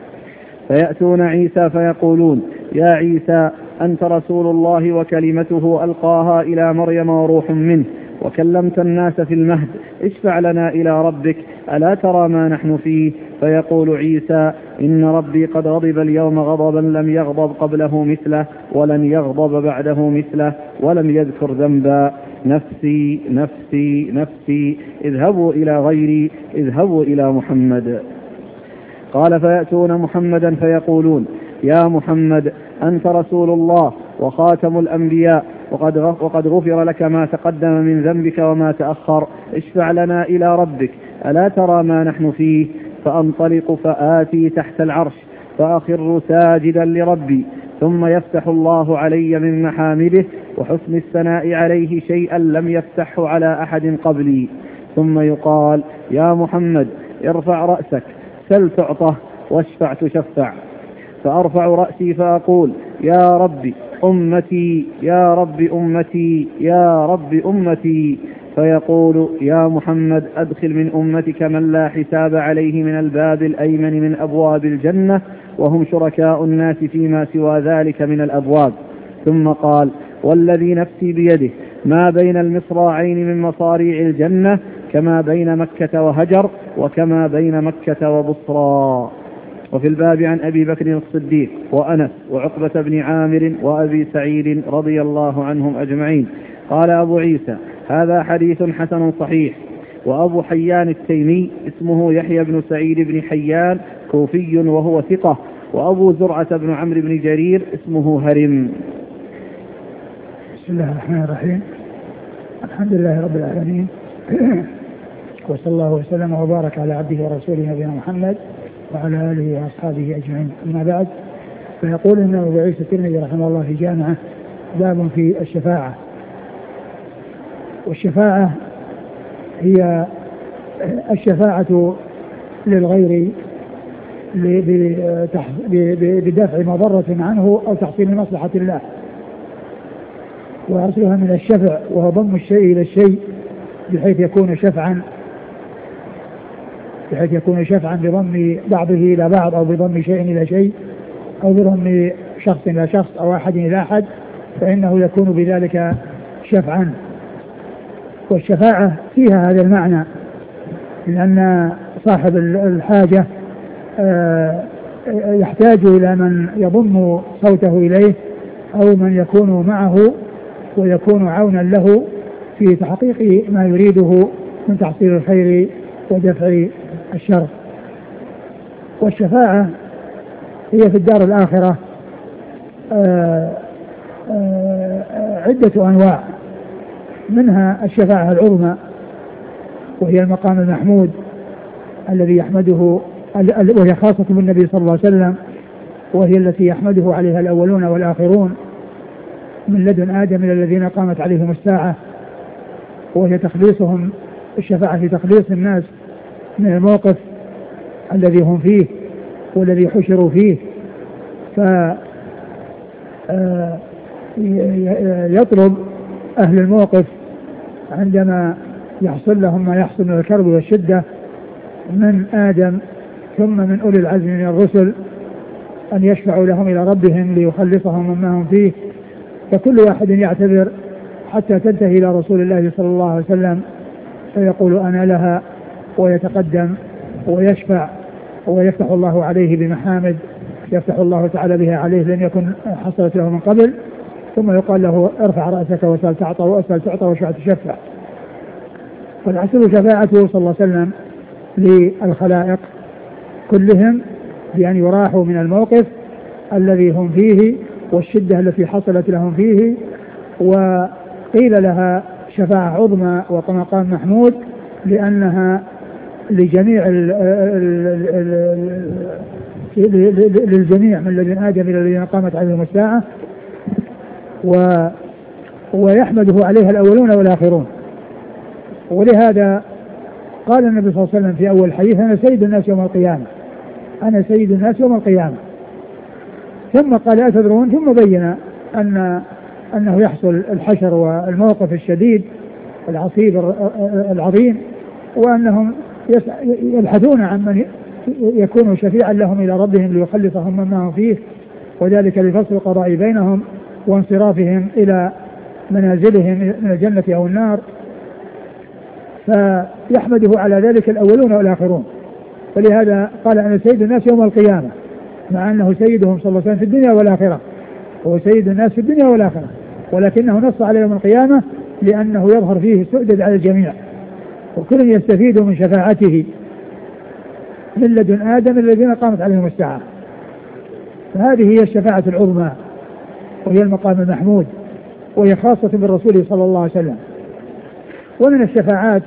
فيأتون عيسى فيقولون يا عيسى أنت رسول الله وكلمته ألقاها إلى مريم وروح منه وكلمت الناس في المهد اشفع لنا إلى ربك ألا ترى ما نحن فيه. فيقول عيسى إن ربي قد غضب اليوم غضبا لم يغضب قبله مثله ولن يغضب بعده مثله ولم يذكر ذنبا نفسي نفسي نفسي اذهبوا إلى غيري اذهبوا إلى محمد. قال فيأتون محمدا فيقولون يا محمد أنت رسول الله وخاتم الأنبياء وقد غفر لك ما تقدم من ذنبك وما تأخر اشفع لنا إلى ربك ألا ترى ما نحن فيه. فأنطلق فآتي تحت العرش فأخر ساجدا لربي ثم يفتح الله علي من محامده وحسن الثناء عليه شيئا لم يفتحه على أحد قبلي ثم يقال يا محمد ارفع رأسك سل تعطه واشفع تشفع. فأرفع رأسي فأقول يا رب أمتي يا رب أمتي يا رب أمتي. فيقول يا محمد أدخل من أمتك من لا حساب عليه من الباب الأيمن من أبواب الجنة وهم شركاء الناس فيما سوى ذلك من الأبواب. ثم قال والذي نفسي بيده ما بين المصراعين من مصاريع الجنة كما بين مكة وهجر وكما بين مكة وبصرى. وفي الباب عن أبي بكر الصديق وأنس وعقبة بن عامر وأبي سعيد رضي الله عنهم أجمعين. قال أبو عيسى هذا حديث حسن صحيح. وأبو حيان التيمي اسمه يحيى بن سعيد بن حيان كوفي وهو ثقة. وأبو زرعة بن عمرو بن جرير اسمه هرم. بسم الله الرحمن الرحيم الحمد لله رب العالمين وصلى الله وسلم وبارك على عبده ورسوله نبينا محمد وعلى آله وأصحابه أجمعين. أما بعد فيقول إن أبو عيسى الترمذي رحمه الله في جامعة باب في الشفاعة. والشفاعة هي الشفاعة للغير بدفع مضرة عنه أو تحصيل مصلحة الله. وأصلها من الشفع وهو ضم الشيء إلى الشيء بحيث يكون شفعا بضم بعضه إلى بعض أو بضم شيء إلى شيء أو بضم شخص إلى شخص أو أحد إلى أحد فإنه يكون بذلك شفعا. والشفاعة فيها هذا المعنى لأن صاحب الحاجة يحتاج إلى من يضم صوته إليه أو من يكون معه ويكون عونا له في تحقيق ما يريده من تحصيل الخير ودفع الشر. والشفاعة هي في الدار الآخرة عدة أنواع، منها الشفاعة العظمى وهي المقام المحمود الذي يحمده، وهي خاصة بالنبي صلى الله عليه وسلم، وهي التي يحمده عليها الأولون والآخرون من لدن آدم إلى الذين قامت عليهم الساعة، وهي تخليصهم، الشفاعة في تخليص الناس من الموقف الذي هم فيه والذي حشروا فيه. يطلب أهل الموقف عندما يحصل لهم ما يحصل من الكرب والشدة من آدم ثم من أولي العزم من الرسل أن يشفعوا لهم إلى ربهم ليخلصهم مما هم فيه، فكل واحد يعتذر حتى تنتهي إلى رسول الله صلى الله عليه وسلم فيقول أنا لها، ويتقدم ويشفع ويفتح الله عليه بمحامد يفتح الله تعالى بها عليه لن يكن حصلت له من قبل، ثم يقال له ارفع رأسك وسل تعطى واسأل تعطى واشفع تشفع. فالعسل شفاعته صلى الله عليه وسلم للخلائق كلهم بأن يراحوا من الموقف الذي هم فيه والشدة التي حصلت لهم فيه، وقيل لها شفاعة عظمى ومقام محمود لأنها لجميع للجميع من الذين آدم إلى الذين قامت عليهم الساعة، ويحمده عليها الأولون والآخرون. ولهذا قال النبي صلى الله عليه وسلم في أول الحديث أنا سيد الناس يوم القيامة، أنا سيد الناس يوم القيامة. ثم قال أتدرون، ثم بين أنه يحصل الحشر والموقف الشديد العصيب العظيم، وأنهم يبحثون عن من يكون شفيعا لهم إلى ربهم ليخلصهم مما هم فيه، وذلك لفصل القضاء بينهم وانصرافهم إلى منازلهم من الجنة أو النار، فيحمده على ذلك الأولون والآخرون. ولهذا قال أنا سيد الناس يوم القيامة، مع أنه سيدهم صلى الله عليه وسلم في الدنيا والآخرة، هو سيد الناس في الدنيا والآخرة، ولكنه نص على يوم القيامة لأنه يظهر فيه السؤدد على الجميع، وكل يستفيد من شفاعته من لدن آدم الذين قامت عليهم الساعة. فهذه هي الشفاعة العظمى وهي المقام المحمود، وهي خاصة بالرسول صلى الله عليه وسلم. ومن الشفاعات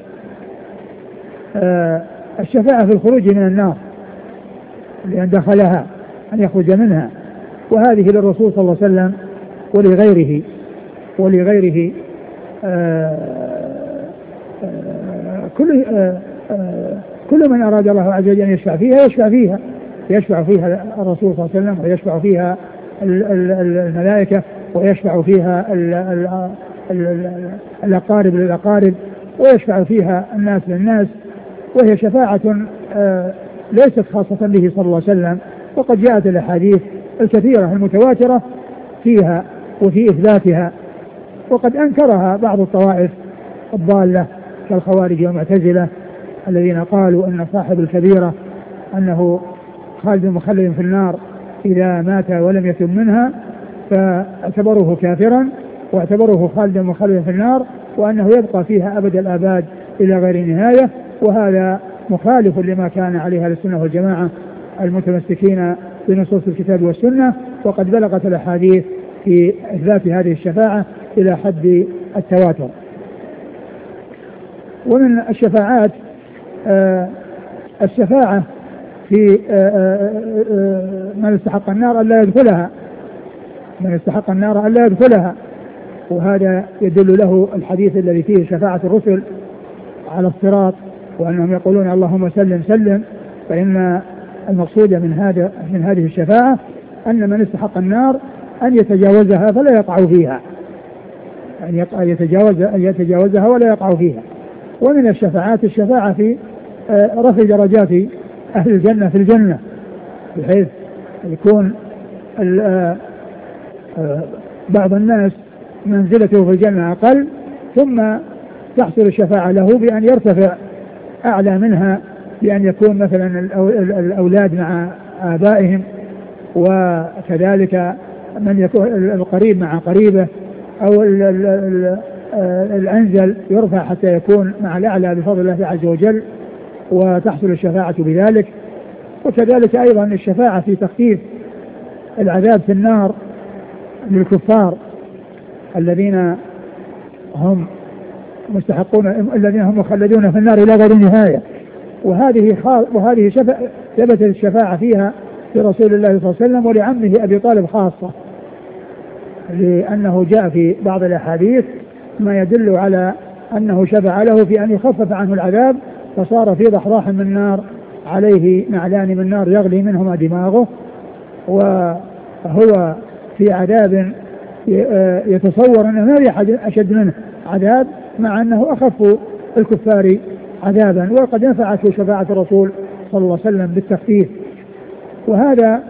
الشفاعة في الخروج من النار لأن دخلها أن يخرج منها، وهذه للرسول صلى الله عليه وسلم ولغيره كل من أراد الله عز وجل أن يشفع فيها الرسول صلى الله عليه وسلم، ويشفع فيها الملائكة، ويشفع فيها الأقارب للأقارب، ويشفع فيها الناس للناس، وهي شفاعة ليست خاصة به صلى الله عليه وسلم. وقد جاءت الأحاديث الكثيرة المتواترة فيها وفي إثباتها، وقد أنكرها بعض الطوائف الضالة كالخوارج والمعتزلة الذين قالوا أن صاحب الكبيرة أنه خالد مخلد في النار إذا مات ولم يتم منها، فاعتبروه كافرا واعتبروه خالدا مخلدا في النار، وأنه يبقى فيها أبد الآباد إلى غير نهاية. وهذا مخالف لما كان عليها السنة والجماعة المتمسكين بنصوص الكتاب والسنة، وقد بلغت الأحاديث في إثبات هذه الشفاعة إلى حد التواتر. ومن الشفاعات الشفاعة في من استحق النار ألا يدخلها، وهذا يدل له الحديث الذي فيه شفاعة الرسل على الصراط، وأنهم يقولون اللهم سلم سلم. فإن المقصود من هذه الشفاعة أن من استحق النار أن يتجاوزها فلا يقع فيها، أن يتجاوزها ولا يقع فيها. ومن الشفاعات الشفاعة في رفع درجات أهل الجنة في الجنة، بحيث يكون بعض الناس منزلته في الجنة أقل، ثم تحصل الشفاعة له بأن يرتفع أعلى منها، بأن يكون مثلا الأولاد مع آبائهم، وكذلك من يكون القريب مع قريبه، أو الأنزل يرفع حتى يكون مع الأعلى بفضل الله عز وجل، وتحصل الشفاعة بذلك. وكذلك أيضا الشفاعة في تخفيف العذاب في النار للكفار الذين هم مخلدون في النار إلى غير نهاية. وهذه ثبتت الشفاعة فيها لرسول الله صلى الله عليه وسلم ولعمه أبي طالب خاصة، لأنه جاء في بعض الأحاديث ما يدل على أنه شفع له في أن يخفف عنه العذاب، فصار في ضحضاح من نار عليه نعلان من نار يغلي منهما دماغه، وهو في عذاب يتصور أنه ما في أحد أشد منه عذاب، مع أنه أخف الكفار عذابا. وقد نفعته شفاعة الرسول صلى الله عليه وسلم بالتخفيف. وهذا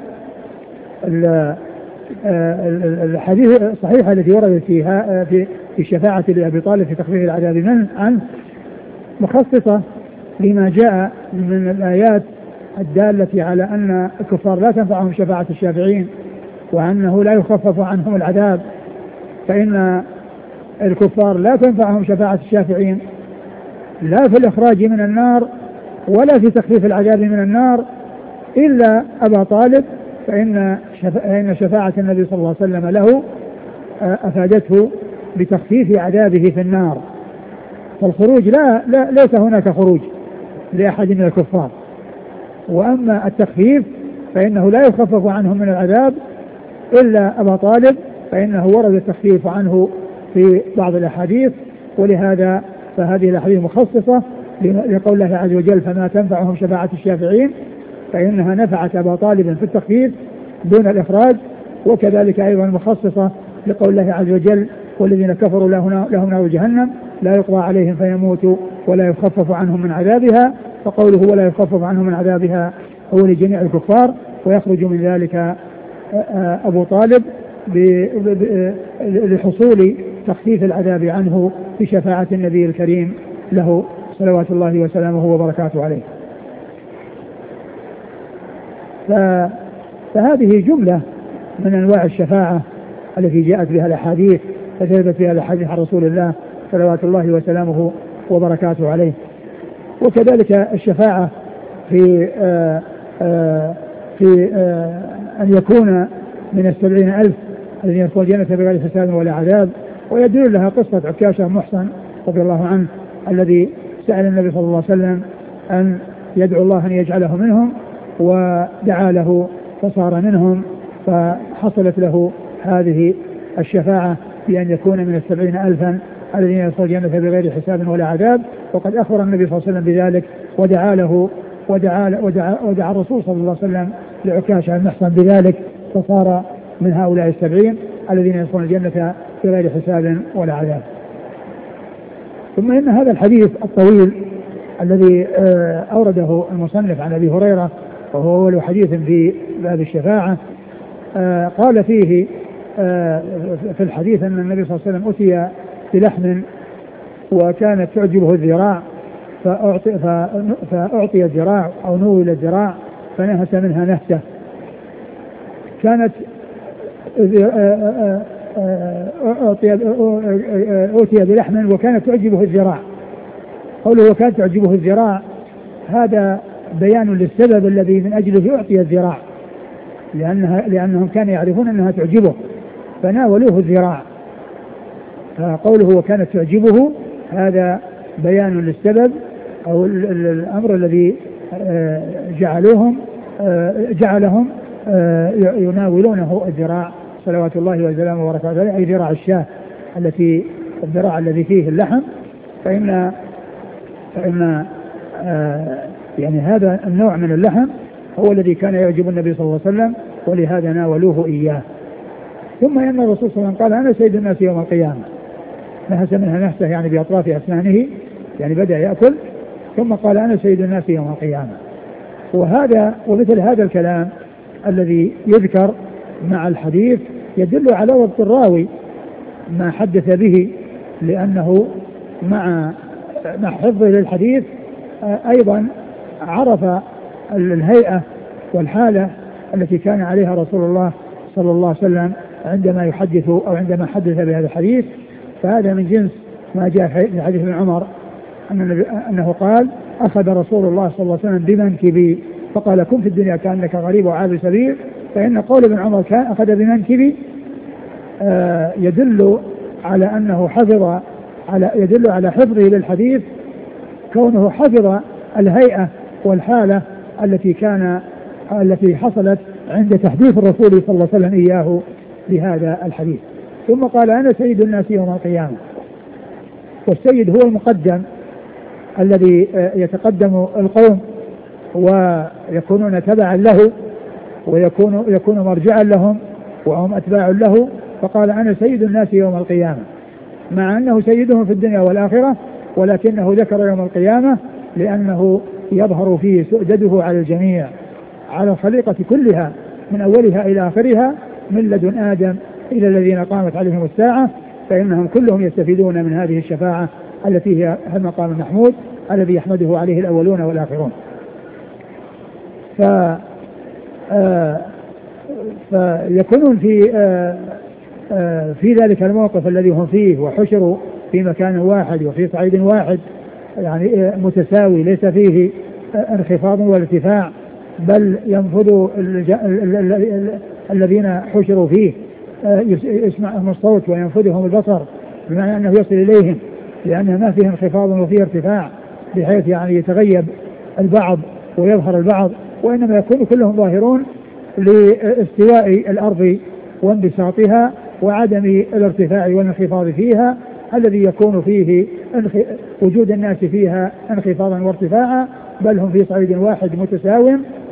الحديث الصحيحة التي وردت فيها في شفاعة لأبي طالب في تخفيف العذاب عنه مخصصة لما جاء من الآيات الدالة على أن الكفار لا تنفعهم شفاعة الشافعين، وأنه لا يخفف عنهم العذاب، فإن الكفار لا تنفعهم شفاعة الشافعين لا في الإخراج من النار ولا في تخفيف العذاب من النار إلا أبا طالب، فإن شفاعة النبي صلى الله عليه وسلم له أفادته بتخفيف عذابه في النار. فالخروج ليس هناك خروج لأحد من الكفار. وأما التخفيف فإنه لا يخفف عنهم من العذاب إلا أبا طالب، فإنه ورد التخفيف عنه في بعض الأحاديث. ولهذا فهذه الأحاديث مخصصة لقول الله عز وجل فما تنفعهم شفاعة الشافعين، فإنها نفعت أبا طالب في التخفيف دون الإخراج. وكذلك أيضا مخصصة لقول الله عز وجل والذين كفروا لهم نار جهنم لا يقضى عليهم فيموتوا ولا يخفف عنهم من عذابها، فقوله ولا يخفف عنهم من عذابها هو لجميع الكفار، ويخرج من ذلك أبو طالب لحصول تخفيف العذاب عنه بشفاعة النبي الكريم له صلوات الله وسلامه وبركاته عليه. فهذه جملة من أنواع الشفاعة التي جاءت بها الأحاديث فثبت فيها الأحاديث عن رسول الله صلوات الله وسلامه وبركاته عليه. وكذلك الشفاعة في أن يكون من 70,000 الذين يدخلون الجنة بغير حساب ولا عذاب. ويدل لها قصة عكاشة محصن رضي الله عنه الذي سأل النبي صلى الله عليه وسلم أن يدعو الله أن يجعله منهم، ودعا له فصار منهم، فحصلت له هذه الشفاعة بأن يكون من 70,000 الذين يدخلون الجنة بغير حساب ولا عذاب. وقد أخبر النبي صلى الله عليه وسلم بذلك ودعا له ودعا الرسول صلى الله عليه وسلم لعكاشة المحصن بذلك، فصار من هؤلاء 70 الذين يدخلون الجنة بغير حساب ولا عذاب. ثم إن هذا الحديث الطويل الذي أورده المصنف عن أبي هريرة وهو أول حديث في باب الشفاعة، قال فيه في الحديث أن النبي صلى الله عليه وسلم أتي بلحم وكانت تعجبه الذراع فأعطي الذراع أو نول الذراع فنهس منها نهسة. كانت أوتي بلحم وكانت تعجبه الذراع. قوله وكانت تعجبه الذراع هذا بيان للسبب الذي من أجله أعطي الذراع، لأنهم كانوا يعرفون أنها تعجبه فناولوه الذراع. فقوله وكانت تعجبه هذا بيان للسبب أو الأمر الذي جعلهم يناولونه الذراع صلوات الله وسلامه وبركاته، أي ذراع الشاة الذراع الذي فيه اللحم. فإن يعني هذا النوع من اللحم هو الذي كان يعجب النبي صلى الله عليه وسلم، ولهذا ناولوه إياه. ثم إن الرسول صلى الله عليه وسلم قال أنا سيد الناس يوم القيامة، نهس منها نهسه يعني بأطراف أسنانه، يعني بدأ يأكل، ثم قال أنا سيد الناس يوم القيامة. ومثل هذا الكلام الذي يذكر مع الحديث يدل على ضبط الراوي ما حدث به، لأنه مع حفظه للحديث أيضا عرف الهيئة والحالة التي كان عليها رسول الله صلى الله عليه وسلم عندما يحدث أو عندما حدث بهذا الحديث. فهذا من جنس ما جاء في حديث ابن عمر أنه قال أخذ رسول الله صلى الله عليه وسلم بمنكبي فقال كن في الدنيا كأنك غريب وعابر سبيل. فإن قول ابن عمر كان أخذ بمنكبي يدل على أنه يدل على حفظه للحديث، كونه حفظ الهيئة والحالة التي حصلت عند تحديث الرسول صلى الله عليه وسلم إياه بهذا الحديث. ثم قال أنا سيد الناس يوم القيامة. والسيد هو المقدم الذي يتقدم القوم ويكونون تبعا له ويكون مرجعا لهم وهم أتباع له. فقال أنا سيد الناس يوم القيامة، مع أنه سيدهم في الدنيا والآخرة، ولكنه ذكر يوم القيامة لأنه يظهر فيه سؤدده على الجميع، على الخليقة كلها من أولها إلى آخرها، من لدن آدم إلى الذين قامت عليهم الساعة، فإنهم كلهم يستفيدون من هذه الشفاعة التي هي المقام المحمود الذي يحمده عليه الأولون والآخرون. فيكونون في ذلك الموقف الذي هم فيه وحشروا في مكان واحد وفي صعيد واحد، يعني متساوي ليس فيه انخفاض ولا ارتفاع، بل ينفذ الذين حشروا فيه يسمعهم الصوت وينفذهم البصر، بمعنى أنه يصل إليهم، لأنه ما فيه انخفاض وفيه ارتفاع بحيث يعني يتغيب البعض ويظهر البعض، وإنما يكون كلهم ظاهرون لاستواء الأرض وانبساطها وعدم الارتفاع والانخفاض فيها، الذي يكون فيه وجود الناس فيها انخفاضا وارتفاعا، بل هم في صعيد واحد متساو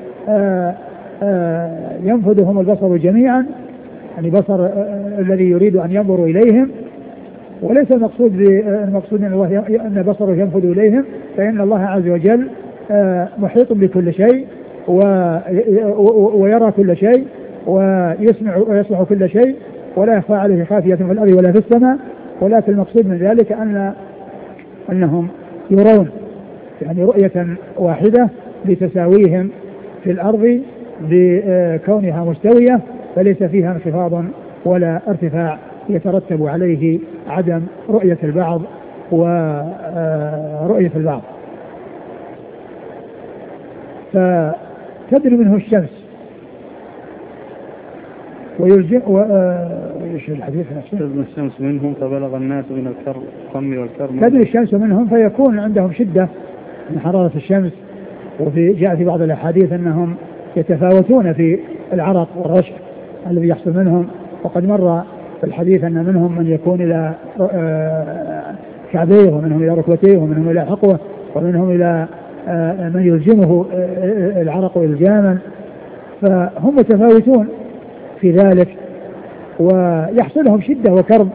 ينفذهم البصر جميعا، يعني بصر الذي يريد أن ينظر إليهم، وليس المقصود أن بصره ينفذ إليهم، فإن الله عز وجل محيط بكل شيء ويرى كل شيء ويسمع كل شيء، ولا يخفى عليه خافية في الأرض ولا في السماء. ولكن المقصود من ذلك أنهم يرون يعني رؤية واحدة لتساويهم في الأرض بكونها مستوية، فليس فيها انخفاض ولا ارتفاع يترتب عليه عدم رؤية البعض ورؤية البعض. فتدري منه الشمس ويلجئ الحديث تدري الشمس منهم فبلغ الناس من الكرم والكرم. تدري الشمس منهم فيكون عندهم شدة من حرارة الشمس، جاء في بعض الأحاديث أنهم يتفاوتون في العرق والرشح الذي يحصل منهم، وقد مر في الحديث أن منهم من يكون إلى كعبيه، ومنهم إلى ركبتيه، ومنهم إلى حقوه، ومنهم إلى من يلجمه العرق إلجاما، فهم متفاوتون في ذلك ويحصلهم شدة وكرب،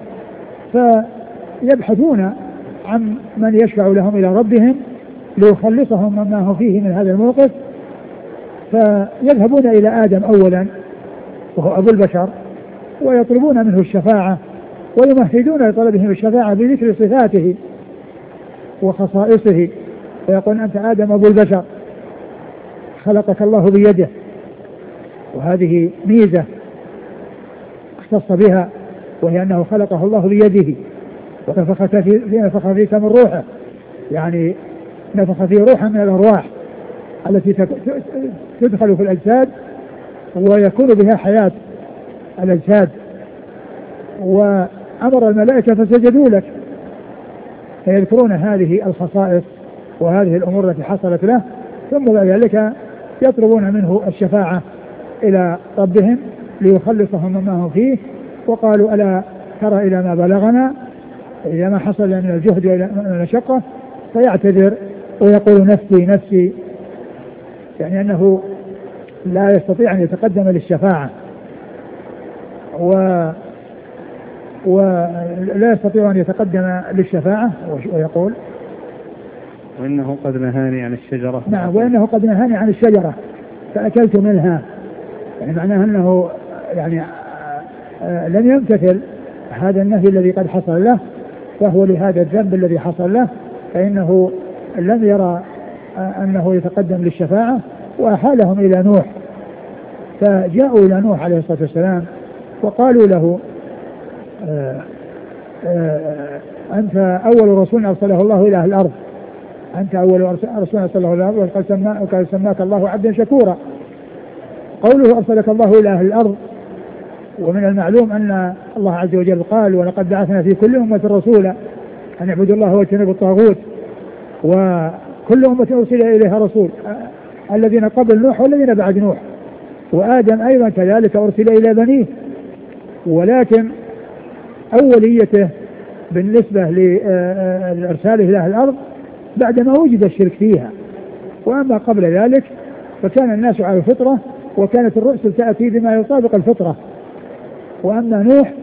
فيبحثون عن من يشفع لهم إلى ربهم ليخلصهم مما هو فيه من هذا الموقف، فيذهبون إلى آدم أولا وهو أبو البشر ويطلبون منه الشفاعة، ويمهدون لطلبهم الشفاعة بذكر صفاته وخصائصه، ويقول أنت آدم أبو البشر خلقك الله بيده، وهذه ميزة اختص بها، وهي أنه خلقه الله بيده ونفخ فيك من روحه، يعني نفخ فيه روحا من الأرواح التي تدخل في الأجساد ويكون بها حياة الأجساد، وأمر الملائكة فسجدوا لك، فيذكرون هذه الخصائص وهذه الأمور التي حصلت له، ثم بعد ذلك يطلبون منه الشفاعة إلى ربهم ليخلصهم مما هم فيه. وقالوا ألا ترى إلى ما بلغنا، إلى ما حصل من الجهد وإلى المشقة، فيعتذر ويقول نفسي نفسي، يعني أنه لا يستطيع أن يتقدم للشفاعة ولا يستطيع أن يتقدم للشفاعة، ويقول وإنه قد نهاني عن الشجرة. نعم، وإنه قد نهاني عن الشجرة فأكلت منها، يعني معناه أنه يعني لم يمتثل هذا النهي الذي قد حصل له، فهو لهذا الذنب الذي حصل له، فإنه لم يرى أنه يتقدم للشفاعة، وأحالهم إلى نوح، فجاءوا إلى نوح عليه الصلاة والسلام وقالوا له أنت أول رسول أرسله الله إلى أهل الأرض، أنت أول رسول أرسله إلى الأرض، وقد سماك الله عبدا شكورا. قوله أرسلك الله إلى أهل الأرض، ومن المعلوم أن الله عز وجل قال ولقد بعثنا في كل أمة رسولا أن اعبدوا الله واجتنبوا الطاغوت، وكل أمة أرسل إليها رسول، الذين قبل نوح والذين بعد نوح، وآدم أيضا كذلك أرسل إلى بنيه، ولكن أوليته بالنسبة لإرساله إلى الأرض بعدما وجد الشرك فيها. وأما قبل ذلك فكان الناس على الفطرة وكانت الرسل تأتي بما يطابق الفطرة. وأما نوح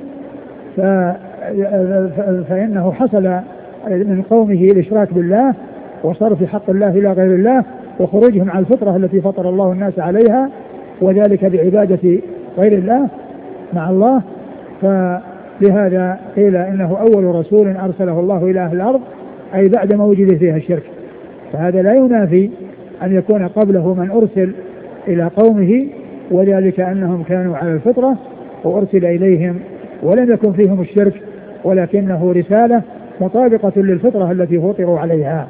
فإنه حصل من قومه الإشراك بالله وصرف حق الله إلى غير الله وخروجهم عن الفطرة التي فطر الله الناس عليها، وذلك بعبادة غير الله مع الله. فلهذا قيل إنه أول رسول أرسله الله إلى أهل الأرض، أي بعد ما وجد فيها الشرك. فهذا لا ينافي أن يكون قبله من أرسل إلى قومه، وذلك أنهم كانوا على الفطرة وأرسل إليهم ولم يكن فيهم الشرك، ولكنه رسالة مطابقة للفطرة التي فطروا عليها.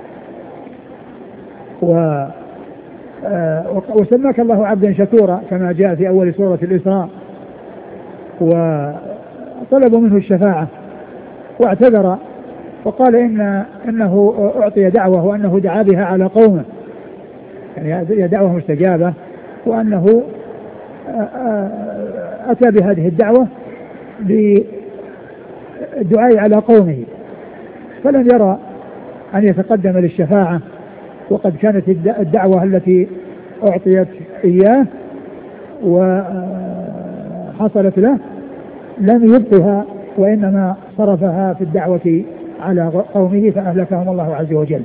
وسماك الله عبدا شكورا كما جاء في أول سورة الإسراء. وطلبوا منه الشفاعة واعتذر وقال إنه أعطي دعوة وأنه دعا بها على قومه، يعني دعوة مستجابة، وأنه أتى بهذه الدعوة للدعاء على قومه، فلم يرى أن يتقدم للشفاعة، وقد كانت الدعوة التي أعطيت إياه وحصلت له لم يبقها، وإنما صرفها في الدعوة على قومه فأهلكهم الله عز وجل.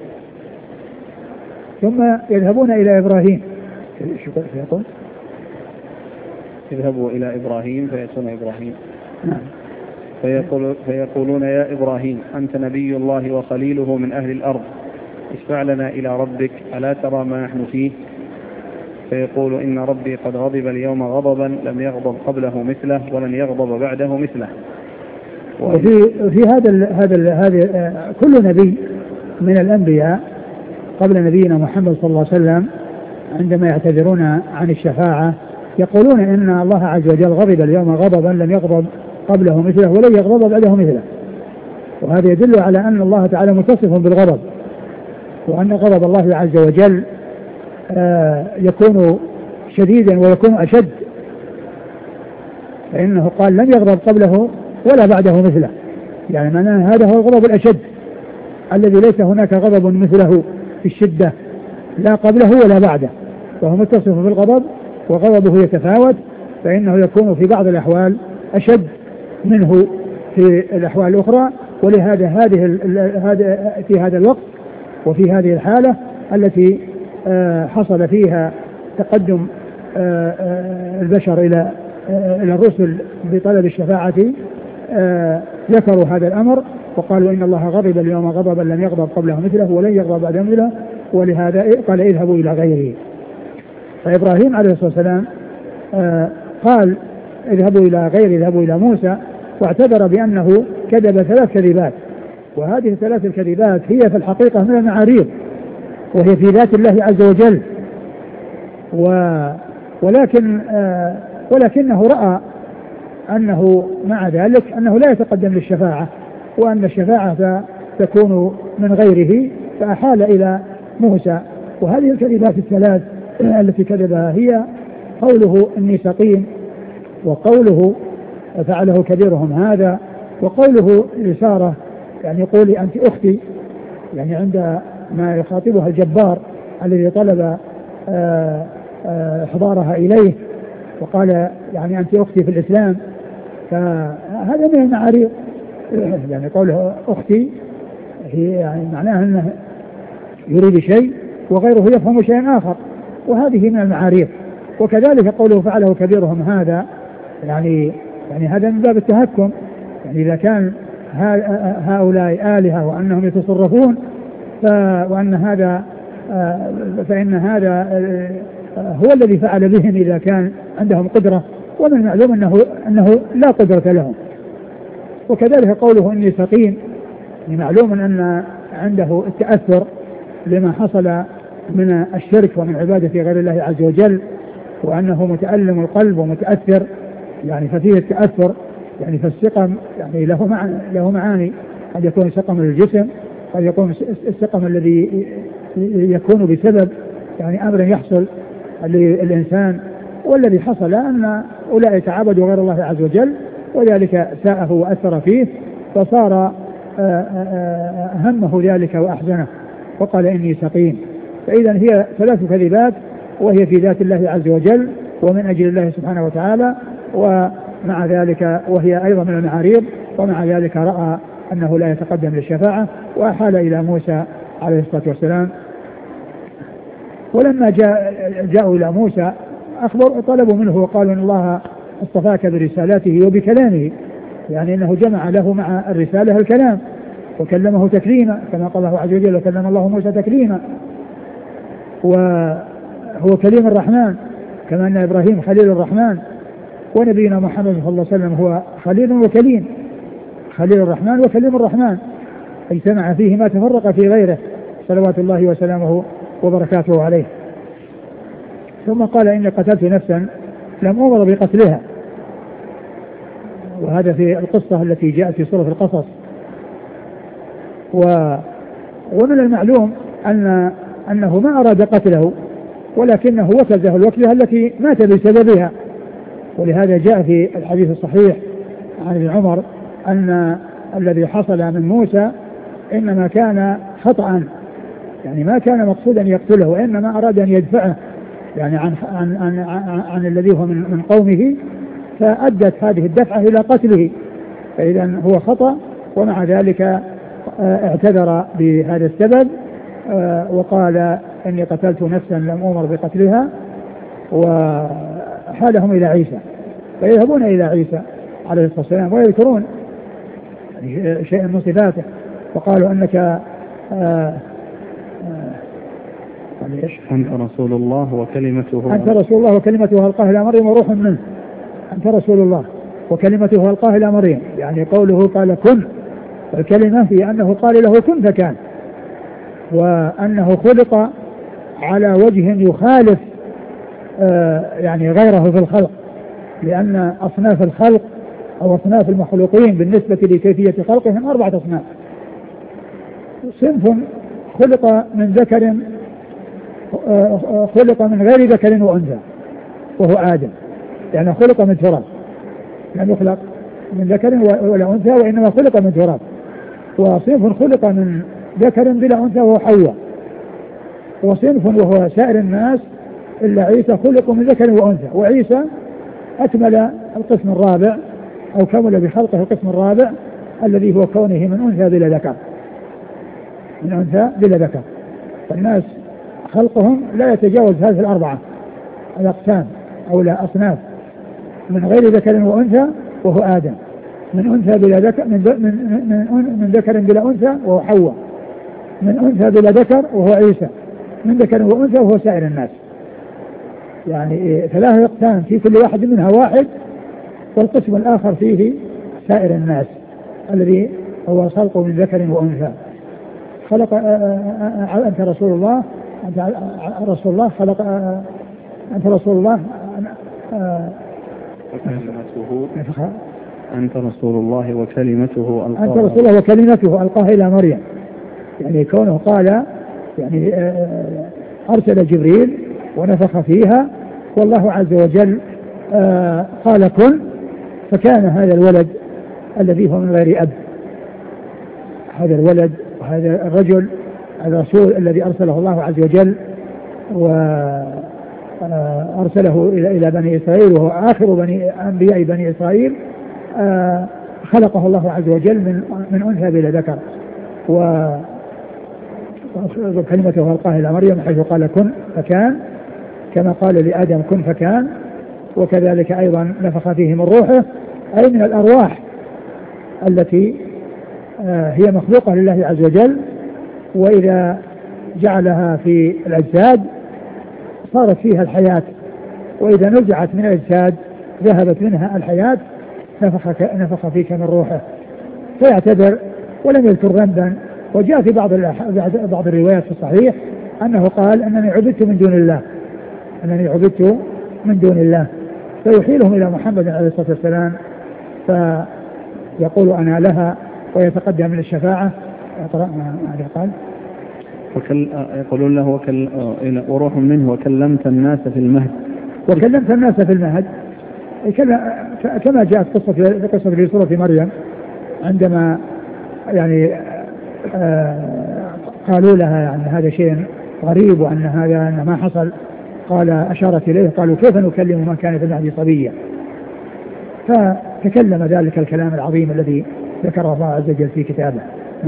ثم يذهبون إلى إبراهيم. يذهبوا إلى إبراهيم فيأتون إبراهيم فيقولون يا إبراهيم أنت نبي الله وخليله من أهل الأرض، اشفع لنا إلى ربك ألا ترى ما نحن فيه؟ فيقول إن ربي قد غضب اليوم غضبا لم يغضب قبله مثله ولن يغضب بعده مثله. وفي هذا كل نبي من الأنبياء قبل نبينا محمد صلى الله عليه وسلم عندما يعتذرون عن الشفاعة يقولون إن الله عز وجل غضب اليوم غضبا لم يغضب قبله مثله ولن يغضب بعده مثله. وهذا يدل على أن الله تعالى متصف بالغضب، وأن غضب الله عز وجل يكون شديدا ويكون أشد، فإنه قال لم يغضب قبله ولا بعده مثله، يعني معناه هذا هو الغضب الأشد الذي ليس هناك غضب مثله في الشدة لا قبله ولا بعده، وهو متصف بالغضب وغضبه يتفاوت، فإنه يكون في بعض الأحوال أشد منه في الأحوال الأخرى. ولهذا في هذا الوقت وفي هذه الحالة التي حصل فيها تقدم البشر إلى الرسل بطلب الشفاعة ذكروا هذا الأمر وقالوا إن الله غضب اليوم غضبا لم يغضب قبله مثله ولن يغضب بعده مثله، ولهذا قال اذهبوا إلى غيره. فإبراهيم عليه الصلاة والسلام قال اذهبوا إلى غيره، اذهبوا إلى موسى، واعتذر بأنه كذب 3 كذبات، وهذه ال3 الكذبات هي في الحقيقة من المعاريض وهي في ذات الله عز وجل، ولكنه رأى أنه مع ذلك أنه لا يتقدم للشفاعة، وأن الشفاعة تكون من غيره، فأحال إلى موسى. وهذه الكذبات ال3 التي كذبها هي قوله إني سقيم، وقوله فعله كبيرهم هذا، وقوله لسارة يعني قولي أنت أختي، يعني عند ما يخاطبها الجبار الذي طلب إحضارها إليه وقال يعني أنت أختي في الإسلام، فهذا من المعاريض. يعني قوله أختي هي يعني معناها أنه يريد شيء وغيره يفهم شيئا آخر، وهذه من المعاريض. وكذلك قوله فعله كبيرهم هذا يعني هذا من باب التهكم، يعني إذا كان هؤلاء آلهة وأنهم يتصرفون وأن هذا فإن هذا هو الذي فعل بهم إذا كان عندهم قدرة، ومن المعلوم أنه لا قدرة لهم. وكذلك قوله إني سقيم، يعني معلوم أن عنده التأثر لما حصل من الشرك ومن عبادة غير الله عز وجل، وأنه متألم القلب ومتأثر، يعني ففيه التأثر، يعني فالسقم يعني له معاني، قد يكون سقم الجسم، قد يكون السقم الذي يكون بسبب يعني أمر يحصل للإنسان، والذي حصل أن أولئك عبدوا غير الله عز وجل وذلك ساءه وأثر فيه، فصار همه ذلك وأحزنه وقال إني سقيم. فإذا هي ثلاث كذبات، وهي في ذات الله عز وجل ومن أجل الله سبحانه وتعالى، ومع ذلك وهي أيضا من المعاريض، ومع ذلك رأى أنه لا يتقدم للشفاعة وأحال إلى موسى عليه الصلاة والسلام. ولما جاءوا إلى موسى طلبوا منه وقالوا إن الله اصطفاك برسالاته وبكلامه، يعني أنه جمع له مع الرسالة الكلام وكلمه تكليما، كما قال الله عز وجل وكلم الله موسى تكليما، وهو كليم الرحمن كما أن إبراهيم خليل الرحمن، ونبينا محمد صلى الله عليه وسلم هو خليل وكليم، خليل الرحمن وكليم الرحمن، اجتمع فيه ما تفرق في غيره صلوات الله وسلامه وبركاته عليه. ثم قال إني قتلت نفسا لم أمر بقتلها، وهذا في القصة التي جاءت في سورة القصص. ومن المعلوم أنه ما أراد قتله، ولكنه وكزه الوكزة التي مات بسببها. ولهذا جاء في الحديث الصحيح عن ابن عمر أن الذي حصل من موسى إنما كان خطأ، يعني ما كان مقصودا يقتله، وإنما أراد أن يدفعه يعني عن الذي هو من قومه، فأدت هذه الدفعة إلى قتله. فإذا هو خطأ، ومع ذلك اعتذر بهذا السبب وقال إني قتلت نفسا لم أمر بقتلها، وحالهم إلى عيسى، فيذهبون إلى عيسى عليه الصلاة والسلام ويذكرون شيء من صفاته، وقالوا أنك أنت رسول الله وكلمته أنت رسول الله وكلمته ألقاها إلى مريم وروح منه. أنت رسول الله وكلمته ألقاها إلى مريم، يعني قوله قال كن، الكلمة هي أنه قال له كن فكان، وأنه خلق على وجه يخالف يعني غيره في الخلق، لأن أصناف الخلق أو أصناف المخلوقين بالنسبة لكيفية خلقهم 4 أصناف. صنف خلق من ذكر، خلق من غير ذكر وأنثى وهو آدم، يعني خلق من تراب، لم يخلق من ذكر ولا أنثى وإنما خلق من تراب. وصنف خلق من ذكر بلا أنثى وهو حواء. وصنف وهو سائر الناس إلا عيسى خلقوا من ذكر وأنثى، وعيسى أكمل القسم الرابع أو كمل بخلقه القسم الرابع الذي هو كونه من أنثى بلا ذكر، من أنثى بلا ذكر. فالناس خلقهم لا يتجاوز هذه 4 الأقسام أو لا أصناف، من غير ذكر وأنثى وهو آدم، من أنثى بلا ذكر من ذكر بلا أنثى وهو حواء، من أنثى بلا ذكر وهو عيسى، من ذكر وأنثى وهو سائر الناس. يعني 3 أقسام في كل واحد منها واحد، والقسم الآخر فيه سائر الناس الذي هو خلق من ذكر وأنثى. خلق أنت رسول الله، أنت رسول الله، خلق أنت رسول الله أنت رسول الله وكلمته ألقاها، أنت رسول الله وكلمته ألقاها إلى مريم، يعني كونه قال يعني أرسل جبريل ونفخ فيها، والله عز وجل قال كن فكان هذا الولد الذي هو من غير أب، هذا الولد وهذا الرجل الرسول الذي أرسله الله عز وجل وأرسله إلى بني إسرائيل، وهو آخر أنبياء بني إسرائيل، خلقه الله عز وجل من أنثى بلا ذكر، وكلمته ألقاها إلى مريم حيث قال كن فكان، كما قال لآدم كن فكان، وكذلك أيضا نفخ فيه من روحه، أي من الأرواح التي هي مخلوقة لله عز وجل، وإذا جعلها في الأجساد صارت فيها الحياة، وإذا نزعت من الأجساد ذهبت منها الحياة، نفخ فيك من روحه فيعتذر ولم يذكر ذنبا. وجاء في بعض الروايات في الصحيح أنه قال أنني عبدت من دون الله، أنني عبدت من دون الله، فيحيلهم إلى محمد عليه الصلاة والسلام فيقول أنا لها ويتقدم من الشفاعة. ماذا قال؟ يقولون له وروح منه وكلمت الناس في المهد، وكلمت الناس في المهد، كما جاءت قصة في سورة مريم عندما يعني قالوا لها يعني هذا شيء غريب وأن هذا ما حصل، قال أشارت إليه قالوا كيف نكلم من كان في المهد صبيا، فتكلم ذلك الكلام العظيم الذي ذكره الله عز وجل في كتابه.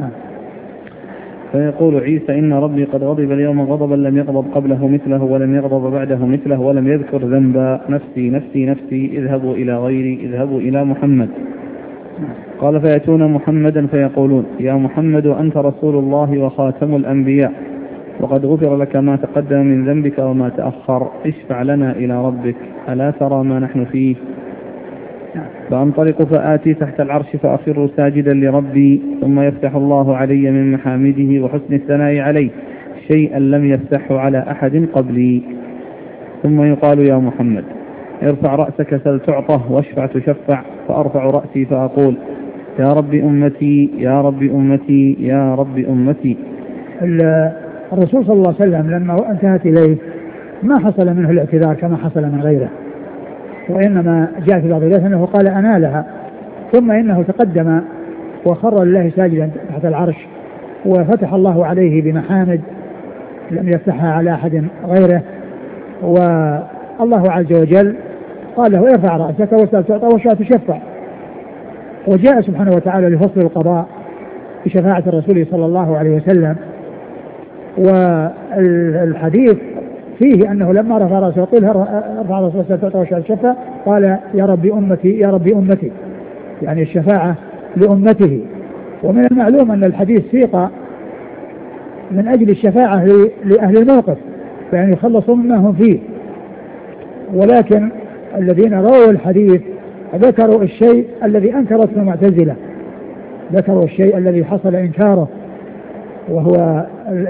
فيقول عيسى إن ربي قد غضب اليوم غضبا لم يغضب قبله مثله ولم يغضب بعده مثله ولم يذكر ذنبا، نفسي نفسي نفسي اذهبوا إلى غيري اذهبوا إلى محمد. قال فيأتون محمدا فيقولون يا محمد أنت رسول الله وخاتم الأنبياء وقد غفر لك ما تقدم من ذنبك وما تأخر، اشفع لنا إلى ربك ألا ترى ما نحن فيه؟ فأنطلق فآتي تحت العرش فأخر ساجدا لربي، ثم يفتح الله علي من محامده وحسن الثناء عليه شيئا لم يفتحه على أحد قبلي، ثم يقال يا محمد ارفع رأسك سل تعطه واشفع تشفع، فأرفع رأسي فأقول يا رب أمتي يا رب أمتي يا رب أمتي. الرسول صلى الله عليه وسلم لما انتهت إليه ما حصل منه الاعتذار كما حصل من غيره، وإنما جاء في بعض الروايات أنه قال أنا لها، ثم إنه تقدم وخر لله ساجدا تحت العرش وفتح الله عليه بمحامد لم يفتحها على أحد غيره، والله عز وجل قال له ارفع رأسك واسأل تعطى واشفع تشفع. وجاء سبحانه وتعالى لفصل القضاء بشفاعة الرسول صلى الله عليه وسلم، والحديث فيه أنه لما رفع رأسه قال ارفع رأسك واسأل تعطى واشفع تشفع قال يا رب أمتي يا رب أمتي، يعني الشفاعة لأمته. ومن المعلوم أن الحديث سيق من أجل الشفاعة لأهل الموقف يعني يخلصوا مما هم فيه، ولكن الذين رووا الحديث ذكروا الشيء الذي أنكرته المعتزلة، ذكروا الشيء الذي حصل إنكاره وهو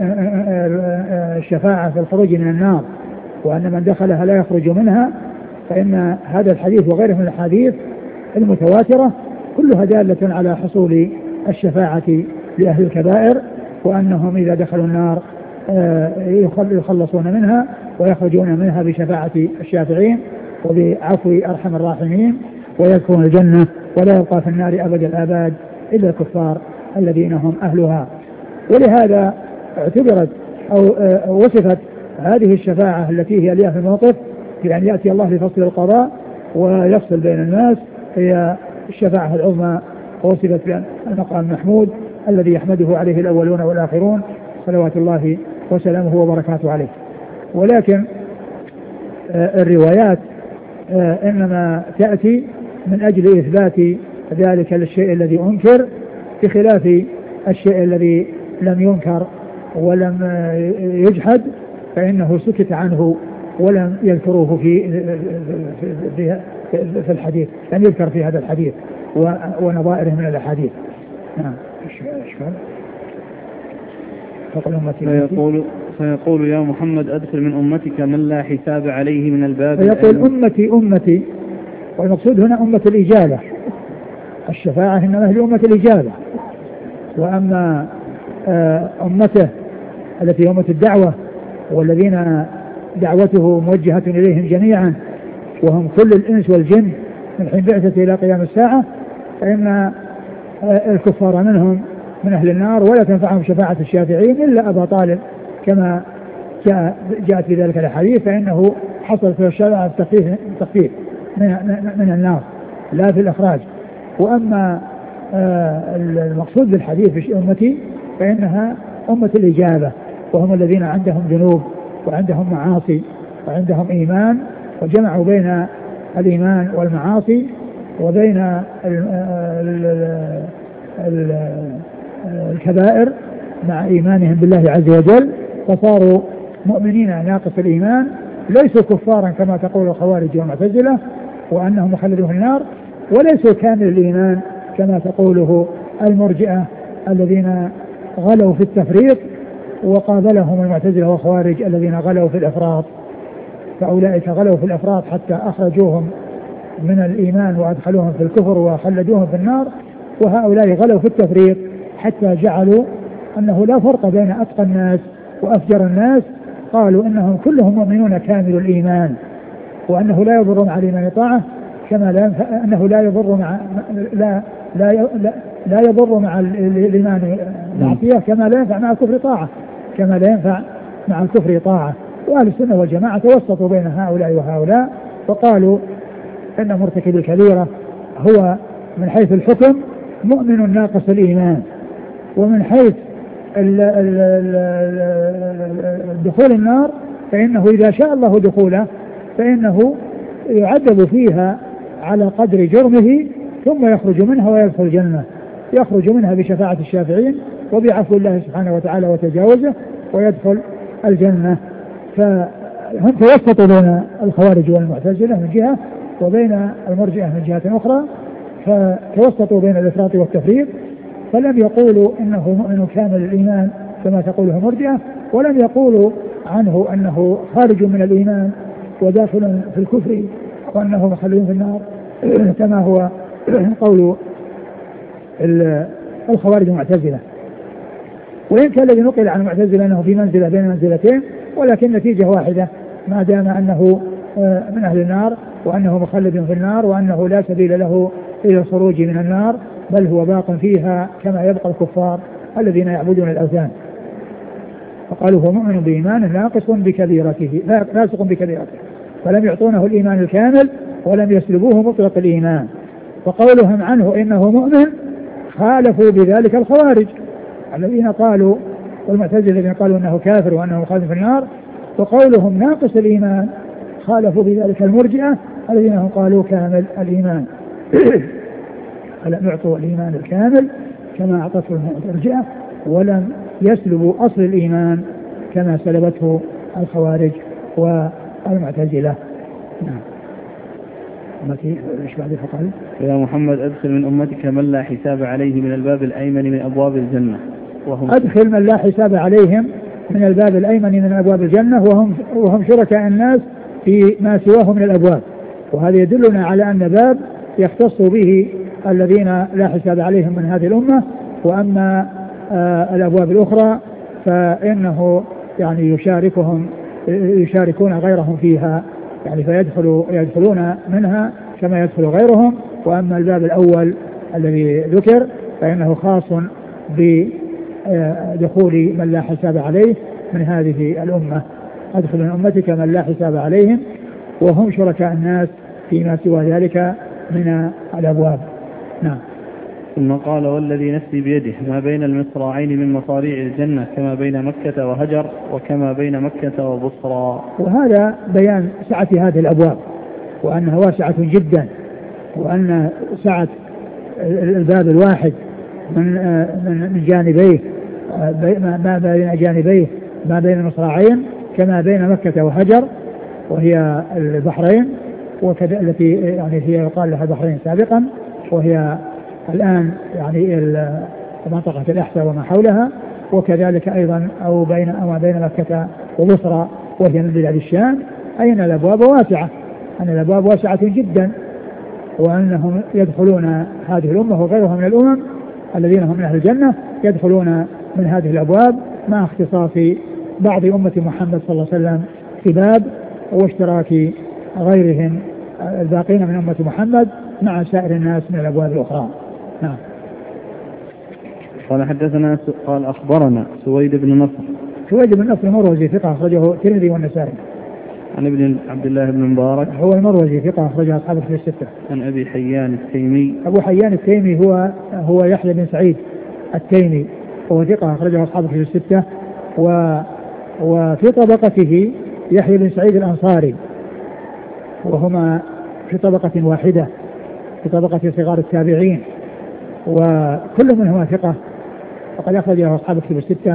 الشفاعة في الخروج من النار، وأن من دخلها لا يخرج منها، فإن هذا الحديث وغيره من الحديث المتواترة كلها دالة على حصول الشفاعة لأهل الكبائر، وأنهم إذا دخلوا النار يخلصون منها ويخرجون منها بشفاعة الشافعين وبعفو أرحم الراحمين ويدخلون الجنة ولا يبقى في النار أبد الآباد إلا الكفار الذين هم أهلها. ولهذا اعتبرت أو وصفت هذه الشفاعة التي هي لها في الموقف بأن يأتي الله لفصل القضاء ويفصل بين الناس، هي الشفاعة العظمى، ووصفت بأن المقام المحمود الذي يحمده عليه الأولون والآخرون صلوات الله وسلامه وبركاته عليه. ولكن الروايات إنما تأتي من أجل إثبات ذلك للشيء الذي أنكر بخلاف الشيء الذي لم ينكر ولم يجحد فإنه سكت عنه ولم يذكروه في الحديث، لم يذكر في هذا الحديث ونظائره من الأحاديث. نعم. فيقول يا محمد أدخل من أمتك من لا حساب عليه من الباب. فيقول أمتي أمتي، والمقصود هنا أمة الإجابة، الشفاعة إنما هي أمة الإجابة، وأما أمته التي أمة الدعوة والذين دعوته موجهة إليهم جميعا وهم كل الإنس والجن من حين بعثة إلى قيام الساعة، فإن الكفار منهم من أهل النار ولا تنفعهم شفاعة الشافعين إلا أبا طالب كما جاءت في ذلك الحديث، فإنه حصل في الشفاعة التخفيف من النار لا في الإخراج. وأما المقصود بالحديث في أمتي فإنها أمة الإجابة، وهم الذين عندهم ذنوب وعندهم معاصي وعندهم إيمان، وجمعوا بين الإيمان والمعاصي وبين الكبائر مع إيمانهم بالله عز وجل، فصاروا مؤمنين ناقص الإيمان ليسوا كفارا كما تقول الخوارج والمعتزلة وأنهم مخلدون في النار، وليسوا كامل الإيمان كما تقوله المرجئة الذين غلوا في التفريط، وقابلهم المعتزلة والخوارج الذين غلوا في الإفراط، فأولئك غلوا في الإفراط حتى أخرجوهم من الإيمان وأدخلوهم في الكفر وخلدوهم في النار، وهؤلاء غلوا في التفريط حتى جعلوا أنه لا فرق بين أتقى الناس وأفجر الناس، قالوا إنهم كلهم مؤمنون كامل الإيمان وأنه لا يضرون على الإيمان طاعة كما لا ينفع أنه لا يضر مع لا يضر مع الإيمان معصية، كما لا ينفع مع الكفر طاعة، كما لا ينفع مع الكفر طاعة. وأهل السنة والجماعة توسطوا بين هؤلاء وهؤلاء، وقالوا أن مرتكب الكبيرة هو من حيث الحكم مؤمن ناقص الإيمان، ومن حيث دخول النار فإنه إذا شاء الله دخوله فإنه يعذب فيها على قدر جرمه، ثم يخرج منها ويدخل الجنة، يخرج منها بشفاعة الشافعين وبعفو الله سبحانه وتعالى وتجاوزه ويدخل الجنة. فهم توسطوا بين الخوارج والمعتزلة من جهة وبين المرجئة من جهة أخرى، فتوسطوا بين الإفراط والتفريط، فلم يقولوا إنه مؤمن كامل الإيمان كما تقوله المرجئة، ولم يقولوا عنه أنه خارج من الإيمان وداخل في الكفر وأنه مخلد في النار كما هو قول الخوارج المعتزلة. وإن كان الذي نقل عن المعتزلة أنه في منزلة بين منزلتين، ولكن نتيجة واحدة ما دام أنه من أهل النار وأنه مخلد في النار وأنه لا سبيل له إلى الخروج من النار، بل هو باق فيها كما يبقى الكفار الذين يعبدون الأوثان. فقالوا هو مؤمن بإيمان ناقص بكبيرته ناسق بكبيرته، فلم يعطونه الإيمان الكامل ولم يسلبوه مطلق الإيمان. وقولهم عنه إنه مؤمن خالفوا بذلك الخوارج الذين قالوا والمعتزلة الذين قالوا أنه كافر وأنه مخالف في النار، وقولهم ناقص الإيمان خالفوا بذلك المرجئة الذين هم قالوا كامل الإيمان فلم يعطوا الإيمان الكامل كما أعطته المرجئة، ولم يسلبوا أصل الإيمان كما سلبته الخوارج والمعتزلة. نعم. ايش بعد فقال؟ يا محمد أدخل من أمتك من لا حساب عليه من الباب الأيمن من أبواب الجنة أدخل من لا حساب عليهم من الباب الأيمن من أبواب الجنة وهم شركاء الناس في ما سواه من الأبواب. وهذا يدلنا على أن باب يختص به الذين لا حساب عليهم من هذه الأمة، وأما الأبواب الأخرى فإنه يعني يشاركون غيرهم فيها، يعني فيدخلون منها كما يدخل غيرهم. وأما الباب الأول الذي ذكر فإنه خاص بدخول من لا حساب عليه من هذه الأمة. أدخل من أمتك من لا حساب عليهم وهم شركاء الناس فيما سوى ذلك من الأبواب. نعم. ثم قال والذي نفسي بيده ما بين المصراعين من مصاريع الجنة كما بين مكة وهجر وكما بين مكة وبصرى. من بيان سعة هذه الأبواب وأنها واسعة جدا، وأن سعة الباب الواحد من جانبيه ما بين جانبيه ما بين المصراعين كما بين مكة وهجر وهي البحرين، التي يعني هي يقال لها البحرين سابقا، وهي الآن يعني منطقة الأحساء وما حولها، وكذلك أيضا أو بين مكة وبصرى وهي من بلاد الشام، أين الأبواب واسعة، أن الأبواب واسعة جدا، وأنهم يدخلون هذه الأمة وغيرها من الأمم الذين هم من أهل الجنة يدخلون من هذه الأبواب مع اختصاص بعض أمة محمد صلى الله عليه وسلم في باب واشتراك غيرهم الباقين من أمة محمد مع سائر الناس من الأبواب الأخرى. نعم. قال أخبرنا سويد بن نصر مروزي ثقة أخرجه الترمذي والنسائي. عن ابن عبد الله بن مبارك هو المروزي ثقة أخرجه أصحاب الكتب الستة. عن أبي حيان التيمي. أبو حيان التيمي هو يحيى بن سعيد التيمي، هو ثقة أخرجه أصحاب الكتب الستة. وفي طبقته يحيى بن سعيد الأنصاري، وهما في طبقة واحدة في طبقة صغار التابعين، وكل منهما ثقة وقد أخرجه أصحاب الكتب الستة.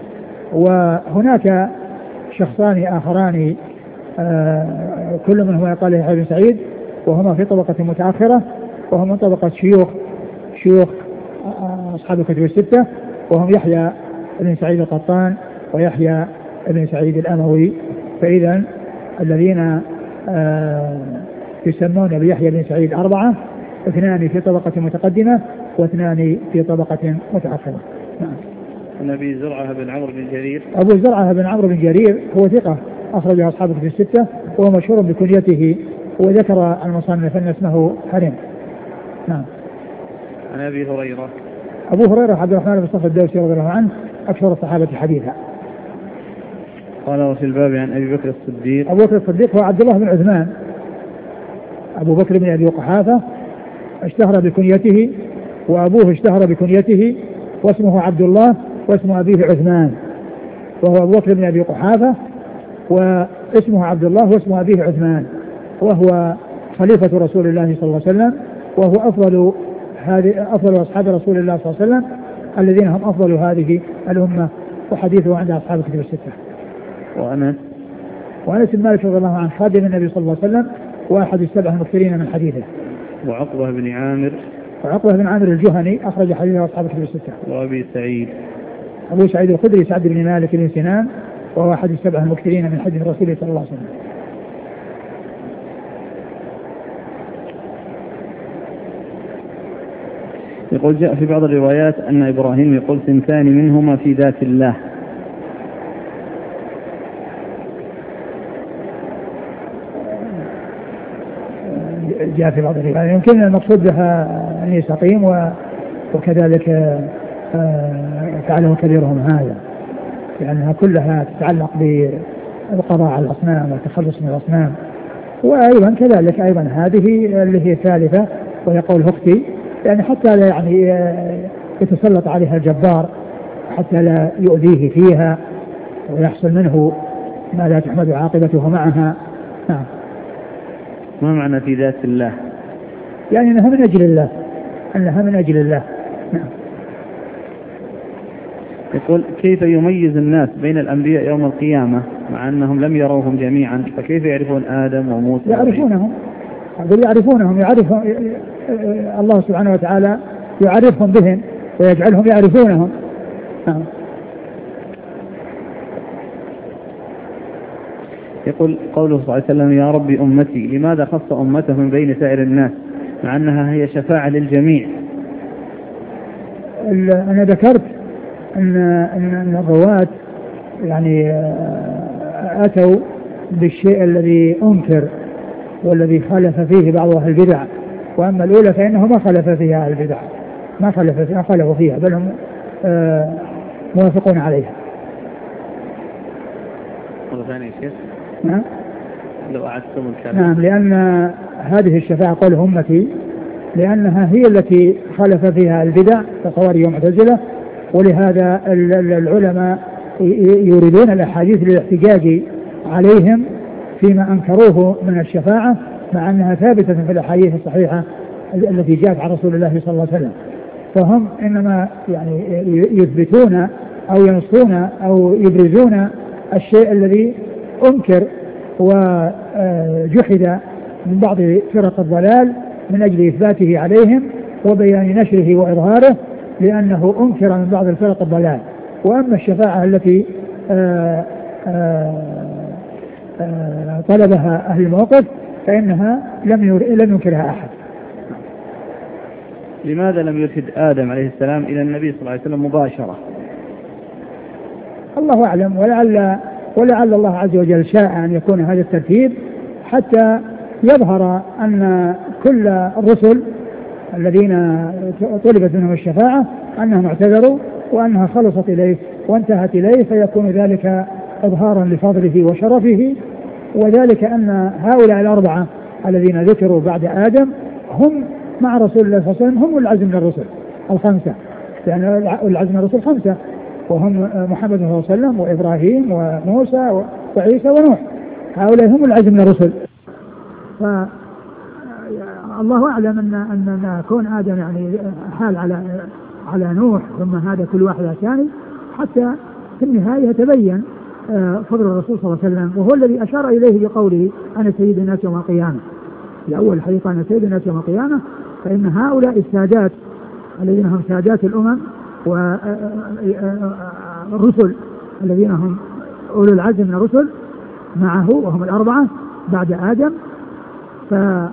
وهناك شخصان آخران كل منهما يقال يحيى بن سعيد، وهما في طبقة متأخرة، وهم من طبقة شيوخ أصحاب الكتب الستة، وهم يحيى بن سعيد القطان ويحيى بن سعيد الأموي. فإذا الذين يسمون بيحيى بن سعيد 4، 2 في طبقة متقدمة و2 في طبقة متأخرة. نعم. عن أبي زرعة بن عمرو بن جرير. أبو زرعة بن عمرو بن جرير هو ثقة أخرجه أصحاب الكتب الستة، وهو مشهور بكنيته وذكر المصنف أن اسمه حرم. نعم. عن أبي هريرة. أبو هريرة عبد الرحمن بن صخر الدوسي رضي الله عنه أكثر الصحابة حديثا. قال وفي الباب عن أبي بكر الصديق. أبو بكر الصديق هو عبد الله بن عثمان أبو بكر بن أبي قحافة، اشتهر بكنيته، وأبوه اشتهر بكنيته واسمه عبد الله واسم أبيه عثمان، وهو أبو بكر بن أبي قحافة واسمه عبد الله واسم أبيه عثمان، وهو خليفة رسول الله صلى الله عليه وسلم، وهو أفضل أصحاب رسول الله صلى الله عليه وسلم الذين هم أفضل هذه الأمة، وحديثه عند أصحاب الكتب الستة. وأنس بن مالك رضي الله عنه خادم النبي صلى الله عليه وسلم وأحد السبع المكثرين من حديثه. وعقبة بن عامر. وعقبة بن عامر الجهني أخرج حديثه أصحاب الكتب الستة. وأبي سعيد. أبو سعيد الخدري سعد بن مالك بن سنان، وهو أحد السبع المكثرين من حديث رسول صلى الله عليه وسلم. يقول جاء في بعض الروايات أن إبراهيم يقول ثنتان منهما في ذات الله. جاء في بعض الروايات، يمكن المقصود بها أني سقيم وكذلك فعله كبيرهم هذا، لأنها كلها تتعلق بالقضاء على الأصنام والتخلص من الأصنام. وأيضا كذلك أيضا هذه اللي هي الثالثة ويقول أختي، يعني حتى لا يعني يتسلط عليها الجبار، حتى لا يؤذيه فيها ويحصل منه ما لا تحمد عاقبته معها. نعم. ما معنى في ذات الله؟ يعني أنها من أجل الله، أنها من أجل الله. نعم. يقول كيف يميز الناس بين الأنبياء يوم القيامة مع أنهم لم يروهم جميعا، فكيف يعرفون آدم وموسى؟ يعرفونهم الله سبحانه وتعالى يعرفهم بهم ويجعلهم يعرفونهم. نعم. يقول قوله صلى الله عليه وسلم يا رب أمتي، لماذا خص أمته من بين سائر الناس مع أنها هي شفاعة للجميع؟ أنا ذكرت أن الرواة يعني أتوا بالشيء الذي أنكر والذي خالف فيه بعض أهل البدع، وأما الأولى فإنه ما خالف فيها أهل البدع، ما خالفوا فيها، بل هم موافقون عليها. مرة ثانية شيخ؟ نعم. لو أعدتم الكلام. نعم، لأن هذه الشفاعة قول أمتي لأنها هي التي خالف فيها البدع كخوارج ومعتزلة، ولهذا العلماء يريدون الأحاديث للاحتجاج عليهم فيما أنكروه من الشفاعة، مع أنها ثابتة في الأحاديث الصحيحة التي جاءت عن رسول الله صلى الله عليه وسلم. فهم إنما يعني يثبتون أو ينصون أو يبرزون الشيء الذي أنكر وجحد من بعض فرق الضلال من أجل إثباته عليهم وبيان نشره وإظهاره، لأنه أنكر من بعض الفرق الضلال. وأما الشفاعة التي طلبها أهل الموقف فإنها لم ينكرها أحد. لماذا لم يرشد آدم عليه السلام إلى النبي صلى الله عليه وسلم مباشرة؟ الله أعلم، ولعل الله عز وجل شاء أن يكون هذا الترتيب حتى يظهر أن كل الرسل الذين طلبت منهم الشفاعة أنهم اعتذروا وأنها خلصت إليه وانتهت إليه، فيكون ذلك إظهارا لفضله وشرفه. وذلك أن هؤلاء الأربعة الذين ذكروا بعد آدم هم مع رسول الله صلى الله عليه وسلم، هم العزم من الرسل الخمسة، لأن العزم من الرسل خمسة، وهم محمد صلى الله عليه وسلم وإبراهيم وموسى وعيسى ونوح، هؤلاء هم العزم من الرسل. فالله أعلم أن كون آدم يعني حال على نوح ثم هذا كل واحد ثاني، حتى في النهاية تبين فضل الرسول صلى الله عليه وسلم، وهو الذي أشار إليه بقوله أنا سيد الناس يوم القيامة. لأول حقيقة أنا سيد الناس يوم القيامة، فإن هؤلاء السادات الذين هم سادات الأمم والرسل الذين هم أولو العزم من الرسل معه وهم الأربعة بعد آدم، فلما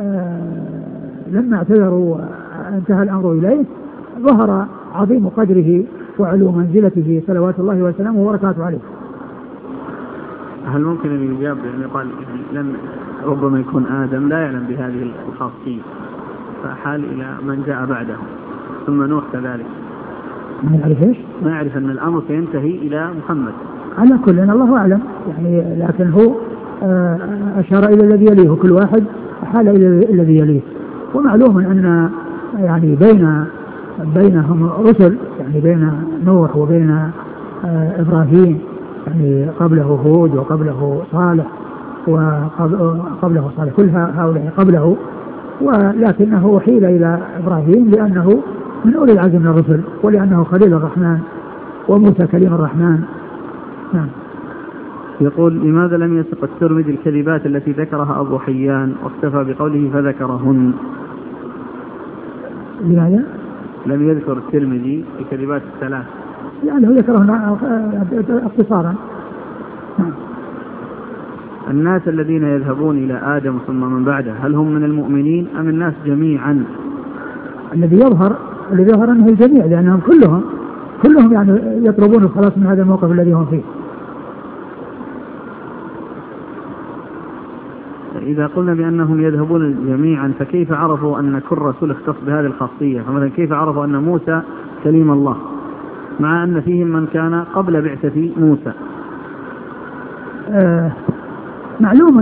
اعتذروا وانتهى الأمر إليه ظهر عظيم قدره وعلو منزلته صلوات الله وسلامه وبركاته عليه. هل ممكن أن يجاب يعني يقال يعني لم ربما يكون آدم لا يعلم بهذه الخاصية فحال إلى من جاء بعده ثم نوح كذلك ما يعرف إيش؟ ما يعرف أن الأمر سينتهي إلى محمد على كل الله أعلم يعني، لكن هو أشار إلى الذي يليه، كل واحد حال إلى الذي يليه. ومعلوم أن يعني بينهم رسل، يعني بين نوح وبين إبراهيم يعني قبله هود وقبله صالح وقبله صالح، كل هؤلاء قبله، ولكنه حيل إلى إبراهيم لأنه من أولي العزم من الرسل ولأنه خليل الرحمن وموسى كليم الرحمن. نعم. يقول لماذا لم يسق الترمذي الكذبات التي ذكرها أبو حيان واكتفى بقوله فذكرهن؟ لماذا؟ لم يذكر الترمذي الكذبات الثلاث لأنه ذكرهن اختصارا. الناس الذين يذهبون إلى آدم ثم من بعده هل هم من المؤمنين أم الناس جميعا؟ الذي يظهر أنه الجميع، لأنهم كلهم يعني يطلبون الخلاص من هذا الموقف الذي هم فيه. إذا قلنا بأنهم يذهبون جميعا فكيف عرفوا أن كل رسول اختص بهذه الخاصية؟ فمثلا كيف عرفوا أن موسى كليم الله مع أن فيهم من كان قبل بعثة موسى؟ معلوم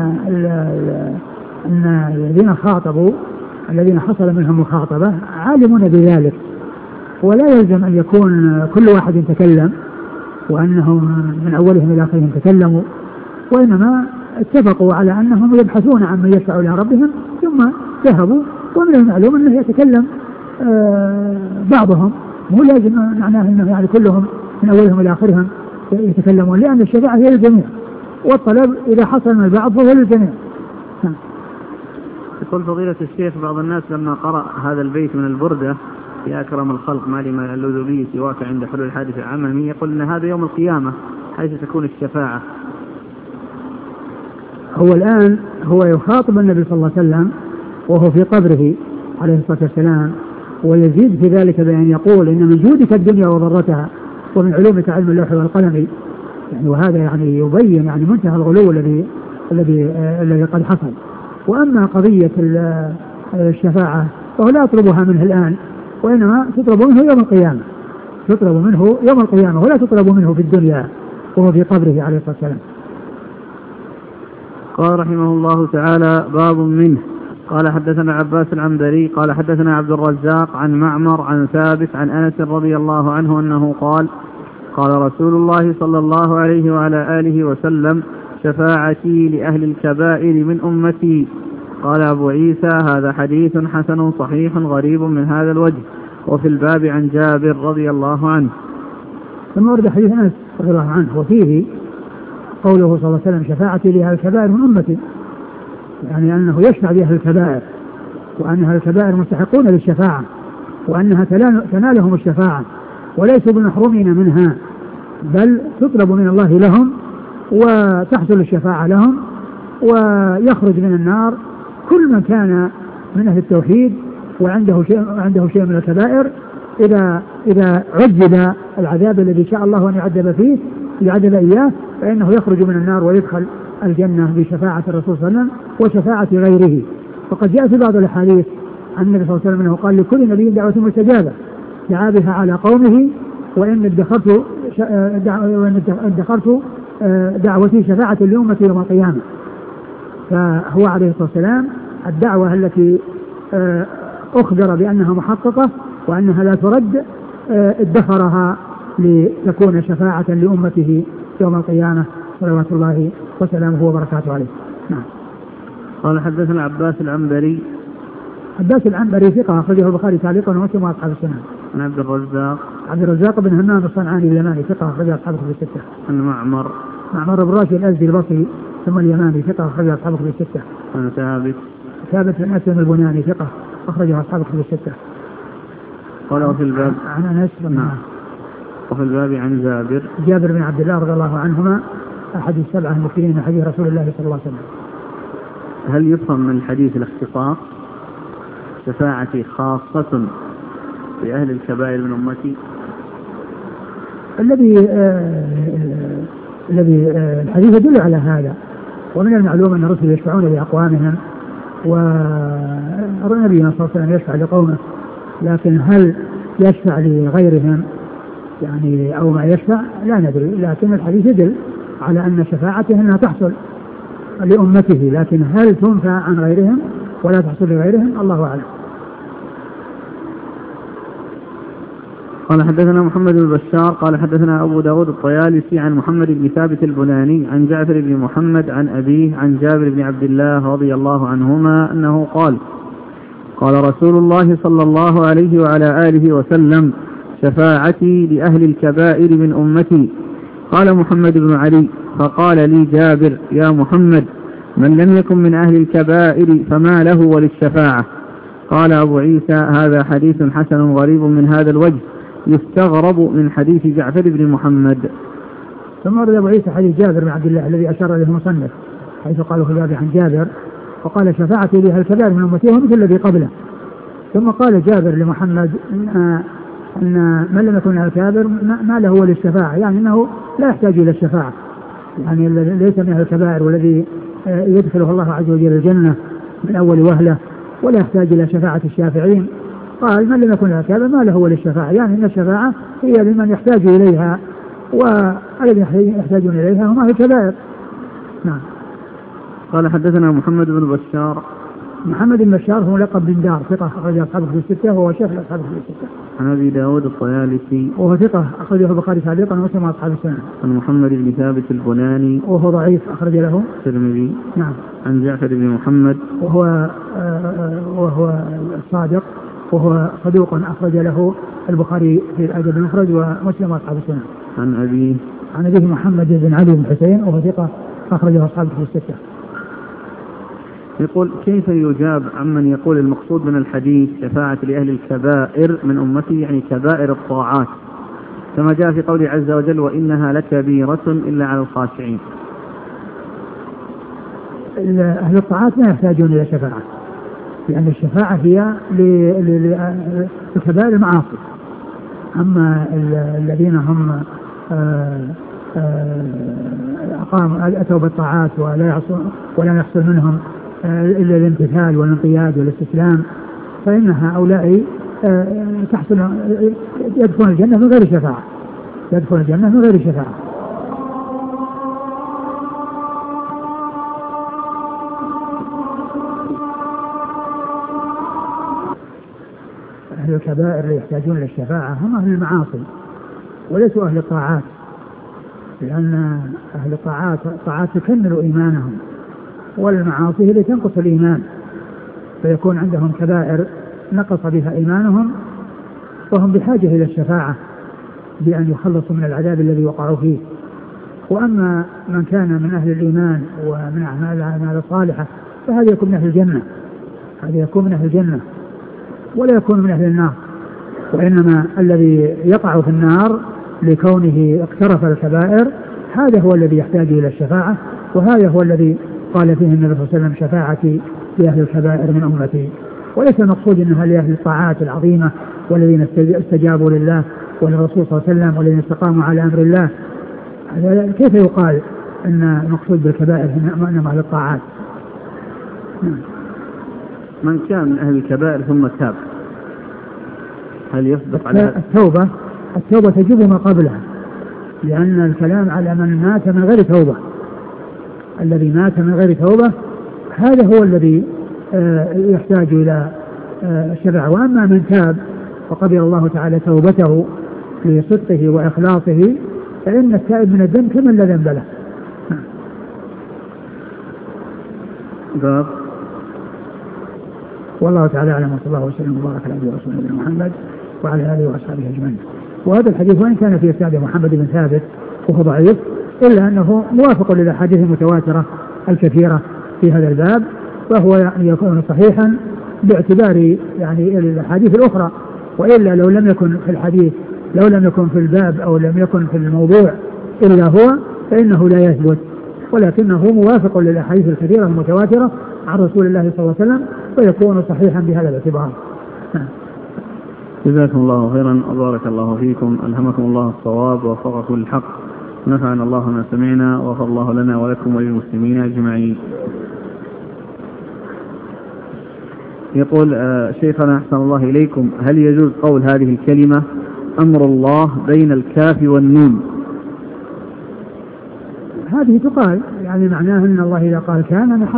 أن الذين خاطبوا الذين حصل منهم مخاطبة عالمون بذلك، ولا يلزم أن يكون كل واحد يتكلم وأنهم من أولهم إلى آخرهم تكلموا، وإنما اتفقوا على أنهم يبحثون عن من يشفع إلى ربهم ثم ذهبوا. ومن المعلوم أنه يتكلم بعضهم، مو لازم معناه أنه يعني كلهم من أولهم إلى آخرهم يتكلمون، لأن الشفاعة هي للجميع والطلب إذا حصل من البعض فهو للجميع. يقول فضيلة الشيخ بعض الناس لما قرأ هذا البيت من البردة يا أكرم الخلق ما لي ما يعلذ بي سواك عند حلول الحادث العممي، يقول أن هذا يوم القيامة حيث تكون الشفاعة. هو الآن هو يخاطب النبي صلى الله عليه وسلم وهو في قبره عليه الصلاة والسلام، ويزيد في ذلك بأن يقول إن من جودك الدنيا وضرتها ومن علومك علم اللوح والقلم، يعني وهذا يعني يبين يعني منتهى الغلو الذي قد حصل. وأما قضية الشفاعة فهو لا يطلبها منه الآن، وإنما تطلب منه يوم القيامة ولا تطلب منه في الدنيا وهو في قبره عليه الصلاة والسلام. قال رحمه الله تعالى باب منه. قال حدثنا عباس العنبري قال حدثنا عبد الرزاق عن معمر عن ثابت عن أنس رضي الله عنه أنه قال قال رسول الله صلى الله عليه وعلى آله وسلم شفاعتي لأهل الكبائر من أمتي. قال أبو عيسى هذا حديث حسن صحيح غريب من هذا الوجه. وفي الباب عن جابر رضي الله عنه. ثم ورد حديث أنس رضي الله عنه وفيه قوله صلى الله عليه وسلم شفاعتي لأهل الكبائر من أمتي، يعني أنه يشفع لأهل الكبائر وأن أهل الكبائر مستحقون للشفاعة وأنها تنالهم الشفاعة وليسوا بمحرومين منها، بل تطلب من الله لهم وتحصل الشفاعة لهم، ويخرج من النار كل من كان من أهل التوحيد وعنده شيء من الكبائر إذا عجل العذاب الذي شاء الله أن يعذب إياه فإنه يخرج من النار ويدخل الجنة بشفاعة الرسول صلى الله عليه وسلم وشفاعة غيره. فقد جاء في بعض الأحاديث عن النبي صلى الله عليه وسلم أنه قال لكل نبي دعوة مستجابة دعا بها على قومه وإن ادخرت دعوتي شفاعة لأمتي يوم القيامة. فهو عليه الصلاة والسلام الدعوة التي أخبر بأنها محققة وأنها لا ترد ادخرها لتكون شفاعة لأمته يوم القيامة صلوات الله وسلامه وبركاته عليه. نعم. قال حدثنا عباس العنبري ثقة أخرجه البخاري تعليقا ومسلم وأصحاب السنن. عن عبد الرزاق بن همام الصنعاني اليماني ثقة أخرجه أصحاب الكتب الستة. عن معمر بن راشد الأزدي البصري ثم اليماني ثقة أخرجه أصحاب الكتب الستة. عن ثابت بن أسلم البناني ثقة أخرجه أصحاب الكتب الستة. قال وفي الباب عن أنس وفي الباب عن جابر بن عبد الله رضي الله عنهما أحد السبعة المكثرين من حديث رسول الله صلى الله عليه وسلم. هل يفهم من الحديث الاختصاص شفاعتي خاصة بأهل الكبائر من أمتي؟ الذي الحديث يدل على هذا. ومن المعلوم أن الرسل يشفعون لأقوامهم والنبي صلى الله عليه وسلم يشفع لقومه، لكن هل يشفع لغيرهم يعني أو ما يشفع لا ندري، لكن الحديث يدل على أن شفاعته أنها تحصل لأمته، لكن هل تنفع عن غيرهم ولا تحصل لغيرهم الله أعلم. قال حدثنا محمد بن بشار قال حدثنا أبو داود الطيالسي عن محمد بن ثابت البناني عن جعفر بن محمد عن أبيه عن جابر بن عبد الله رضي الله عنهما أنه قال قال رسول الله صلى الله عليه وعلى آله وسلم شفاعتي لأهل الكبائر من أمتي. قال محمد بن علي فقال لي جابر يا محمد من لم يكن من أهل الكبائر فما له وللشفاعة. قال أبو عيسى هذا حديث حسن غريب من هذا الوجه يستغرب من حديث جعفر بن محمد. ثم ورد أبو عيسى حديث جابر بن عبد الله الذي أشار إليه المصنف حيث قالوا في الباب عن جابر وقال شفاعتي لأهل الكبائر من أمتي مثل الذي قبله. ثم قال جابر لمحمد أن من لم يكن من أهل الكبائر ما له وللشفاعة، يعني أنه لا يحتاج إلى الشفاعة، يعني ليس من أهل الكبائر والذي يدخله الله عز وجل الجنة من أول وهلة ولا يحتاج إلى شفاعة الشافعين. قال من لم يكن لها كذا ما له وللشفاعة، يعني أن الشفاعة هي لمن يحتاج إليها والذين يحتاجون إليها هم أهل الكبائر. نعم. قال حدثنا محمد بن بشار. محمد بن بشار هو لقب بن دار ثقة أخرج أصحابه في الستة وهو شيخ أصحابه في الستة. عن أبي داود الطيالسي وهو ثقة أخرجه البخاري تعليقا ومسلم أصحاب السنة. عن محمد بن ثابت البناني وهو ضعيف أخرج له الترمذي. نعم. عن جعفر بن محمد وهو الصادق وهو صدوق أخرج له البخاري في الأدب المفرد ومسلم أصحاب السنة. عن أبيه محمد بن علي بن حسين وهو ثقة أخرجه أصحابه في الستة. يقول كيف يجاب عمن يقول المقصود من الحديث شفاعة لأهل الكبائر من أمتي يعني كبائر الطاعات كما جاء في قوله عز وجل وإنها لكبيرة إلا على الخاشعين. أهل الطاعات ما يحتاجون إلى شفاعة، لأن الشفاعة هي لكبائر المعاصي. أما الذين هم أتوا بالطاعات ولا يحصل منهم إلا الامتثال والانقياد والاستسلام فإن هؤلاء يدخلون الجنة من غير شفاعة. أهل الكبائر اللي يحتاجون للشفاعة هم أهل المعاصي وليسوا أهل الطاعات، لأن أهل الطاعات تكمل إيمانهم والمعاصي هي تنقص الإيمان، فيكون عندهم كبائر نقص بها إيمانهم وهم بحاجة إلى الشفاعة بأن يخلصوا من العذاب الذي وقعوا فيه. وأما من كان من أهل الإيمان ومن أعمال الصالحة فهذا يكون من أهل الجنة، ولا يكون من أهل النار، وإنما الذي يقع في النار لكونه اقترف الكبائر هذا هو الذي يحتاج إلى الشفاعة، وهذا هو الذي قال فيه النبي صلى الله عليه وسلم شفاعتي لأهل الكبائر من أمتي. وليس المقصود أنها لأهل الطاعات العظيمة والذين استجابوا لله وللرسول صلى الله عليه وسلم والذين استقاموا على أمر الله. كيف يقال أن المقصود بالكبائر إنما أهل الطاعات؟ من كان من أهل الكبائر ثم تاب هل يصدق على التوبة تجب ما قبلها، لأن الكلام على من مات من غير توبة. الذي مات من غير توبة هذا هو الذي يحتاج إلى الشفاعة. وأما من تاب وقبل الله تعالى توبته لصدقه وإخلاصه فإن التائب من الذنب كمن لا ذنب له. باب والله تعالى أعلم وصلى الله وسلم وبارك على نبينا ورسوله محمد وعلى آله وأصحابه أجمعين. وهذا الحديث وإن كان في إسناده محمد بن ثابت وهو ضعيف إلا أنه موافق للأحاديث المتواترة الكثيرة في هذا الباب، وهو يعني يكون صحيحا باعتبار يعني الأحاديث الأخرى، وإلا لو لم يكن في الحديث لو لم يكن في الباب أو لم يكن في الموضوع إلا هو فإنه لا يثبت، ولكنه موافق للأحاديث الكثيرة المتواترة عن رسول الله صلى الله عليه وسلم ويكون صحيحا بهذا الاعتبار. جزاكم الله خيرا وبارك الله فيكم، ألهمكم الله الصواب ووفقكم للحق نفعنا الله ما سمعنا وغفر الله لنا ولكم وللمسلمين أجمعين. يقول شيخنا أحسن الله إليكم، هل يجوز قول هذه الكلمة أمر الله بين الكاف والنون؟ هذه تقال، يعني معناه أن الله إذا قال كان أن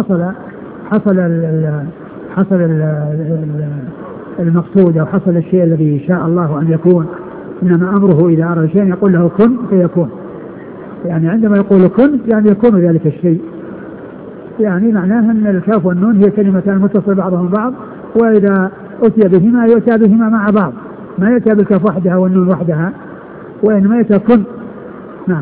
حصل المقصود أو حصل الشيء الذي شاء الله أن يكون. إنما أمره إذا أراد شيء يقول له كن فيكون، يعني عندما يقول كن يعني يكون ذلك الشيء. يعني معناه أن الكاف والنون هي كلمتان متصل بعضهم بعض، وإذا أتي بهما يؤتى بهما مع بعض، ما يأتى بالكاف وحدها والنون وحدها، وإنما يأتى كن. نعم.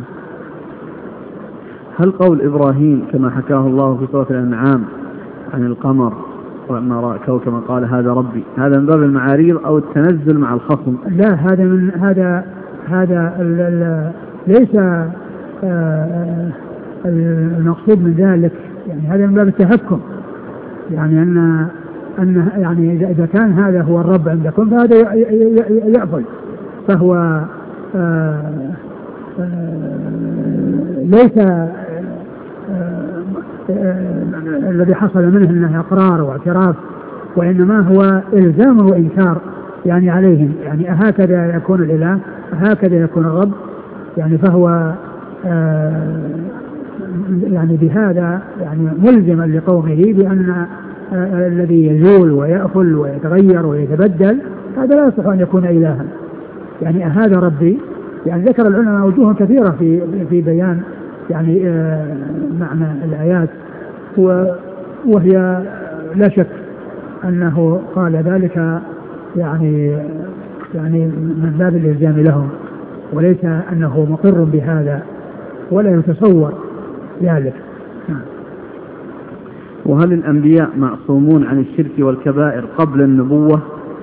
هل قول إبراهيم كما حكاه الله في سورة الأنعام عن القمر ولما رأى كوكبا قال هذا ربي، هذا من باب المعاريض أو التنزل مع الخصم؟ لا، هذا ليس المقصود من ذلك، يعني هذا من باب التهكم، يعني أن يعني إذا كان هذا هو الرب عندكم فهذا يأفل، فهو ليس الذي حصل منه انه اقرار واعتراف، وانما هو الزام وانكار يعني عليهم، يعني هكذا يكون الاله، هكذا يكون الرب، يعني فهو يعني بهذا يعني ملزما لقومه بان الذي يزول ويأفل ويتغير ويتبدل هذا لا يصح ان يكون الها. يعني هذا ربي، يعني ذكر العلماء وجوه كثيرة في بيان يعني معنى الآيات، وهي لا شك أنه قال ذلك يعني من باب الإلزام لهم، وليس أنه مقر بهذا ولا يتصور ذلك. وهل الأنبياء معصومون عن الشرك والكبائر قبل النبوة؟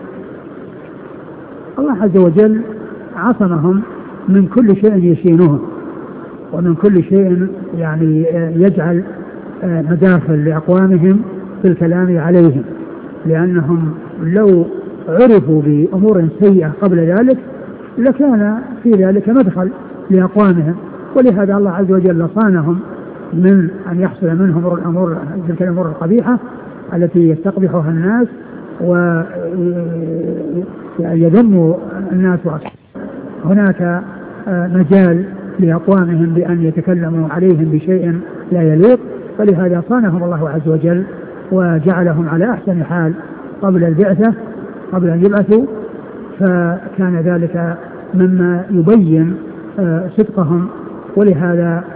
الله عز وجل عصمهم من كل شيء يشينهم، ومن كل شيء يعني يجعل مداخل لأقوامهم في الكلام عليهم، لأنهم لو عرفوا بأمور سيئة قبل ذلك لكان في ذلك مدخل لأقوامهم، ولهذا الله عز وجل صانهم من أن يحصل منهم تلك الأمور القبيحة التي يستقبحها الناس ويذم الناس. هناك مجال لأقوامهم بأن يتكلموا عليهم بشيء لا يليق، فلهذا صانهم الله عز وجل وجعلهم على أحسن حال قبل البعثة، قبل أن يبعثوا، فكان ذلك مما يبين صدقهم. ولهذا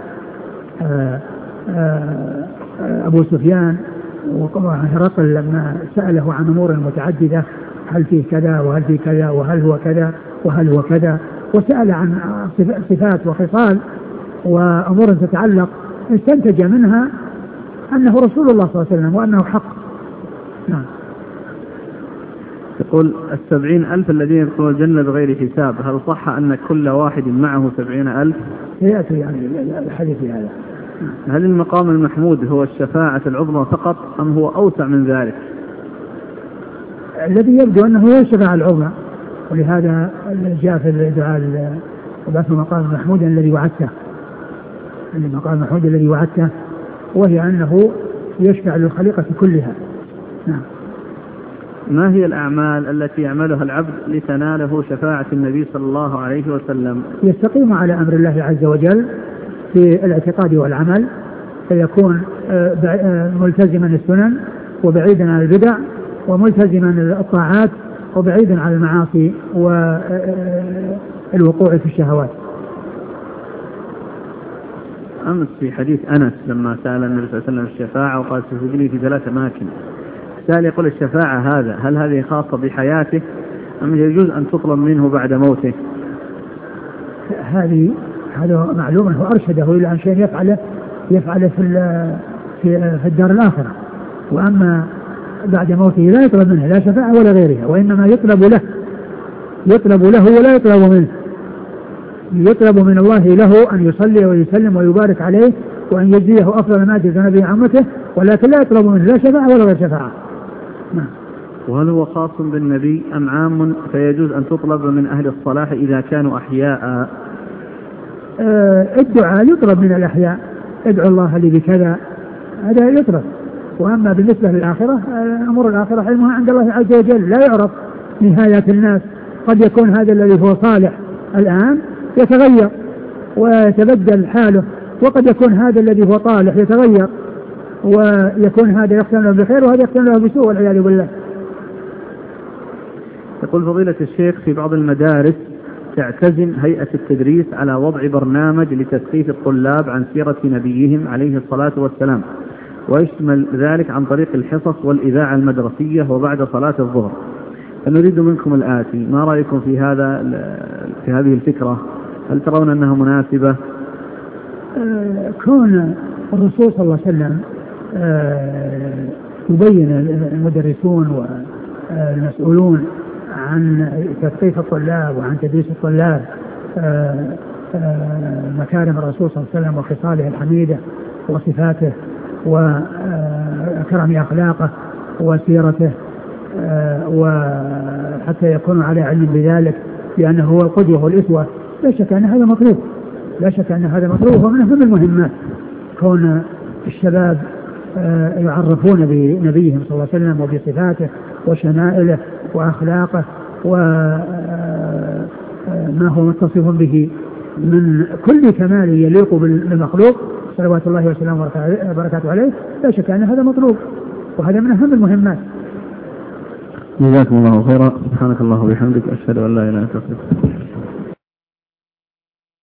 أبو سفيان وهرقل لما سأله عن أمور متعددة، هل فيه كذا وهل فيه كذا وهل هو كذا وهل هو كذا، وسأل عن صفات وخصال وأمور تتعلق، استنتج منها أنه رسول الله صلى الله عليه وسلم وأنه حق. نعم. يقول 70,000 الذين يدخلون الجنة بغير حساب، هل صح أن كل واحد معه 70,000؟ يأتي يعني الحديث هذا. هل المقام المحمود هو الشفاعة العظمى فقط أم هو أوسع من ذلك؟ الذي يبدو أنه هو الشفاعة العظمى، ولهذا جاء في الدعاء وبعث المقام المحمود الذي وعدته، المقام المحمود الذي وعدته، وهي أنه يشفع للخليقة كلها. نعم. ما هي الأعمال التي يعملها العبد لتناله شفاعة النبي صلى الله عليه وسلم؟ يستقيم على أمر الله عز وجل في الاعتقاد والعمل، فيكون ملتزما السنن وبعيدا عن البدع، وملتزما الطاعات وبعيدا عن المعاصي والوقوع في الشهوات. أمس في حديث أنس لما سأل النبي صلى الله عليه وسلم الشفاعة وقال ستجري في 3 أماكن، سأل يقول الشفاعة هل هذه خاصة بحياته أم يجوز أن تطلب منه بعد موته؟ هذا معلوم أنه أرشده إلى أن شيء يفعله في الدار الآخرة، وأما بعد موته لا يطلب منه لا شفاعة ولا غيرها، وإنما يطلب له ولا يطلب منه. يطلب من الله له أن يصلي ويسلم ويبارك عليه وأن يجزيه أفضل ما جزى نبي عمته، ولكن لا يطلب منه لا شفاعة ولا غير شفاعة. وهل هو خاص بالنبي أم عام فيجوز أن تطلب من أهل الصلاح إذا كانوا أحياء؟ الدعاء يطلب من الأحياء، ادعو الله لي بكذا، هذا يطلب. وأما بالنسبة للآخرة، أمور الآخرة علمها عند الله عز وجل، لا يعرف نهايات الناس. قد يكون هذا الذي هو صالح الآن يتغير ويتبدل حاله، وقد يكون هذا الذي هو طالح يتغير ويكون هذا يختم له بخير وهذا يختم له بسوء والعياذ بالله. يقول فضيلة الشيخ: في بعض المدارس تعتزم هيئة التدريس على وضع برنامج لتثقيف الطلاب عن سيرة نبيهم عليه الصلاة والسلام، ويشمل ذلك عن طريق الحصص والإذاعة المدرسية وبعد صلاة الظهر، فنريد منكم الآتي: ما رأيكم في هذه الفكرة؟ هل ترون أنها مناسبة؟ كون الرسول صلى الله عليه وسلم يبين المدرسون والمسؤولون عن تثقيف الطلاب وعن تدريس الطلاب مكارم الرسول صلى الله عليه وسلم وخصاله الحميدة وصفاته وكرم أخلاقه وسيرته، وحتى يكونوا على علم بذلك لأنه هو القدوة والإسوة، لا شك أن هذا مطلوب، لا شك أن هذا مطلوب. ومن أهم المهمات كون الشباب يعرفون بنبيهم صلى الله عليه وسلم وبصفاته وشمائله وأخلاقه وما هو متصف به من كل كمال يليق بالمخلوق صلوات الله وسلامه وبركاته عليه، لا شك أن هذا مطلوب وهذا من أهم المهمات. جزاكم الله خيرا. سبحانك الله وبحمدك، أشهد أن لا إله إلا أنت.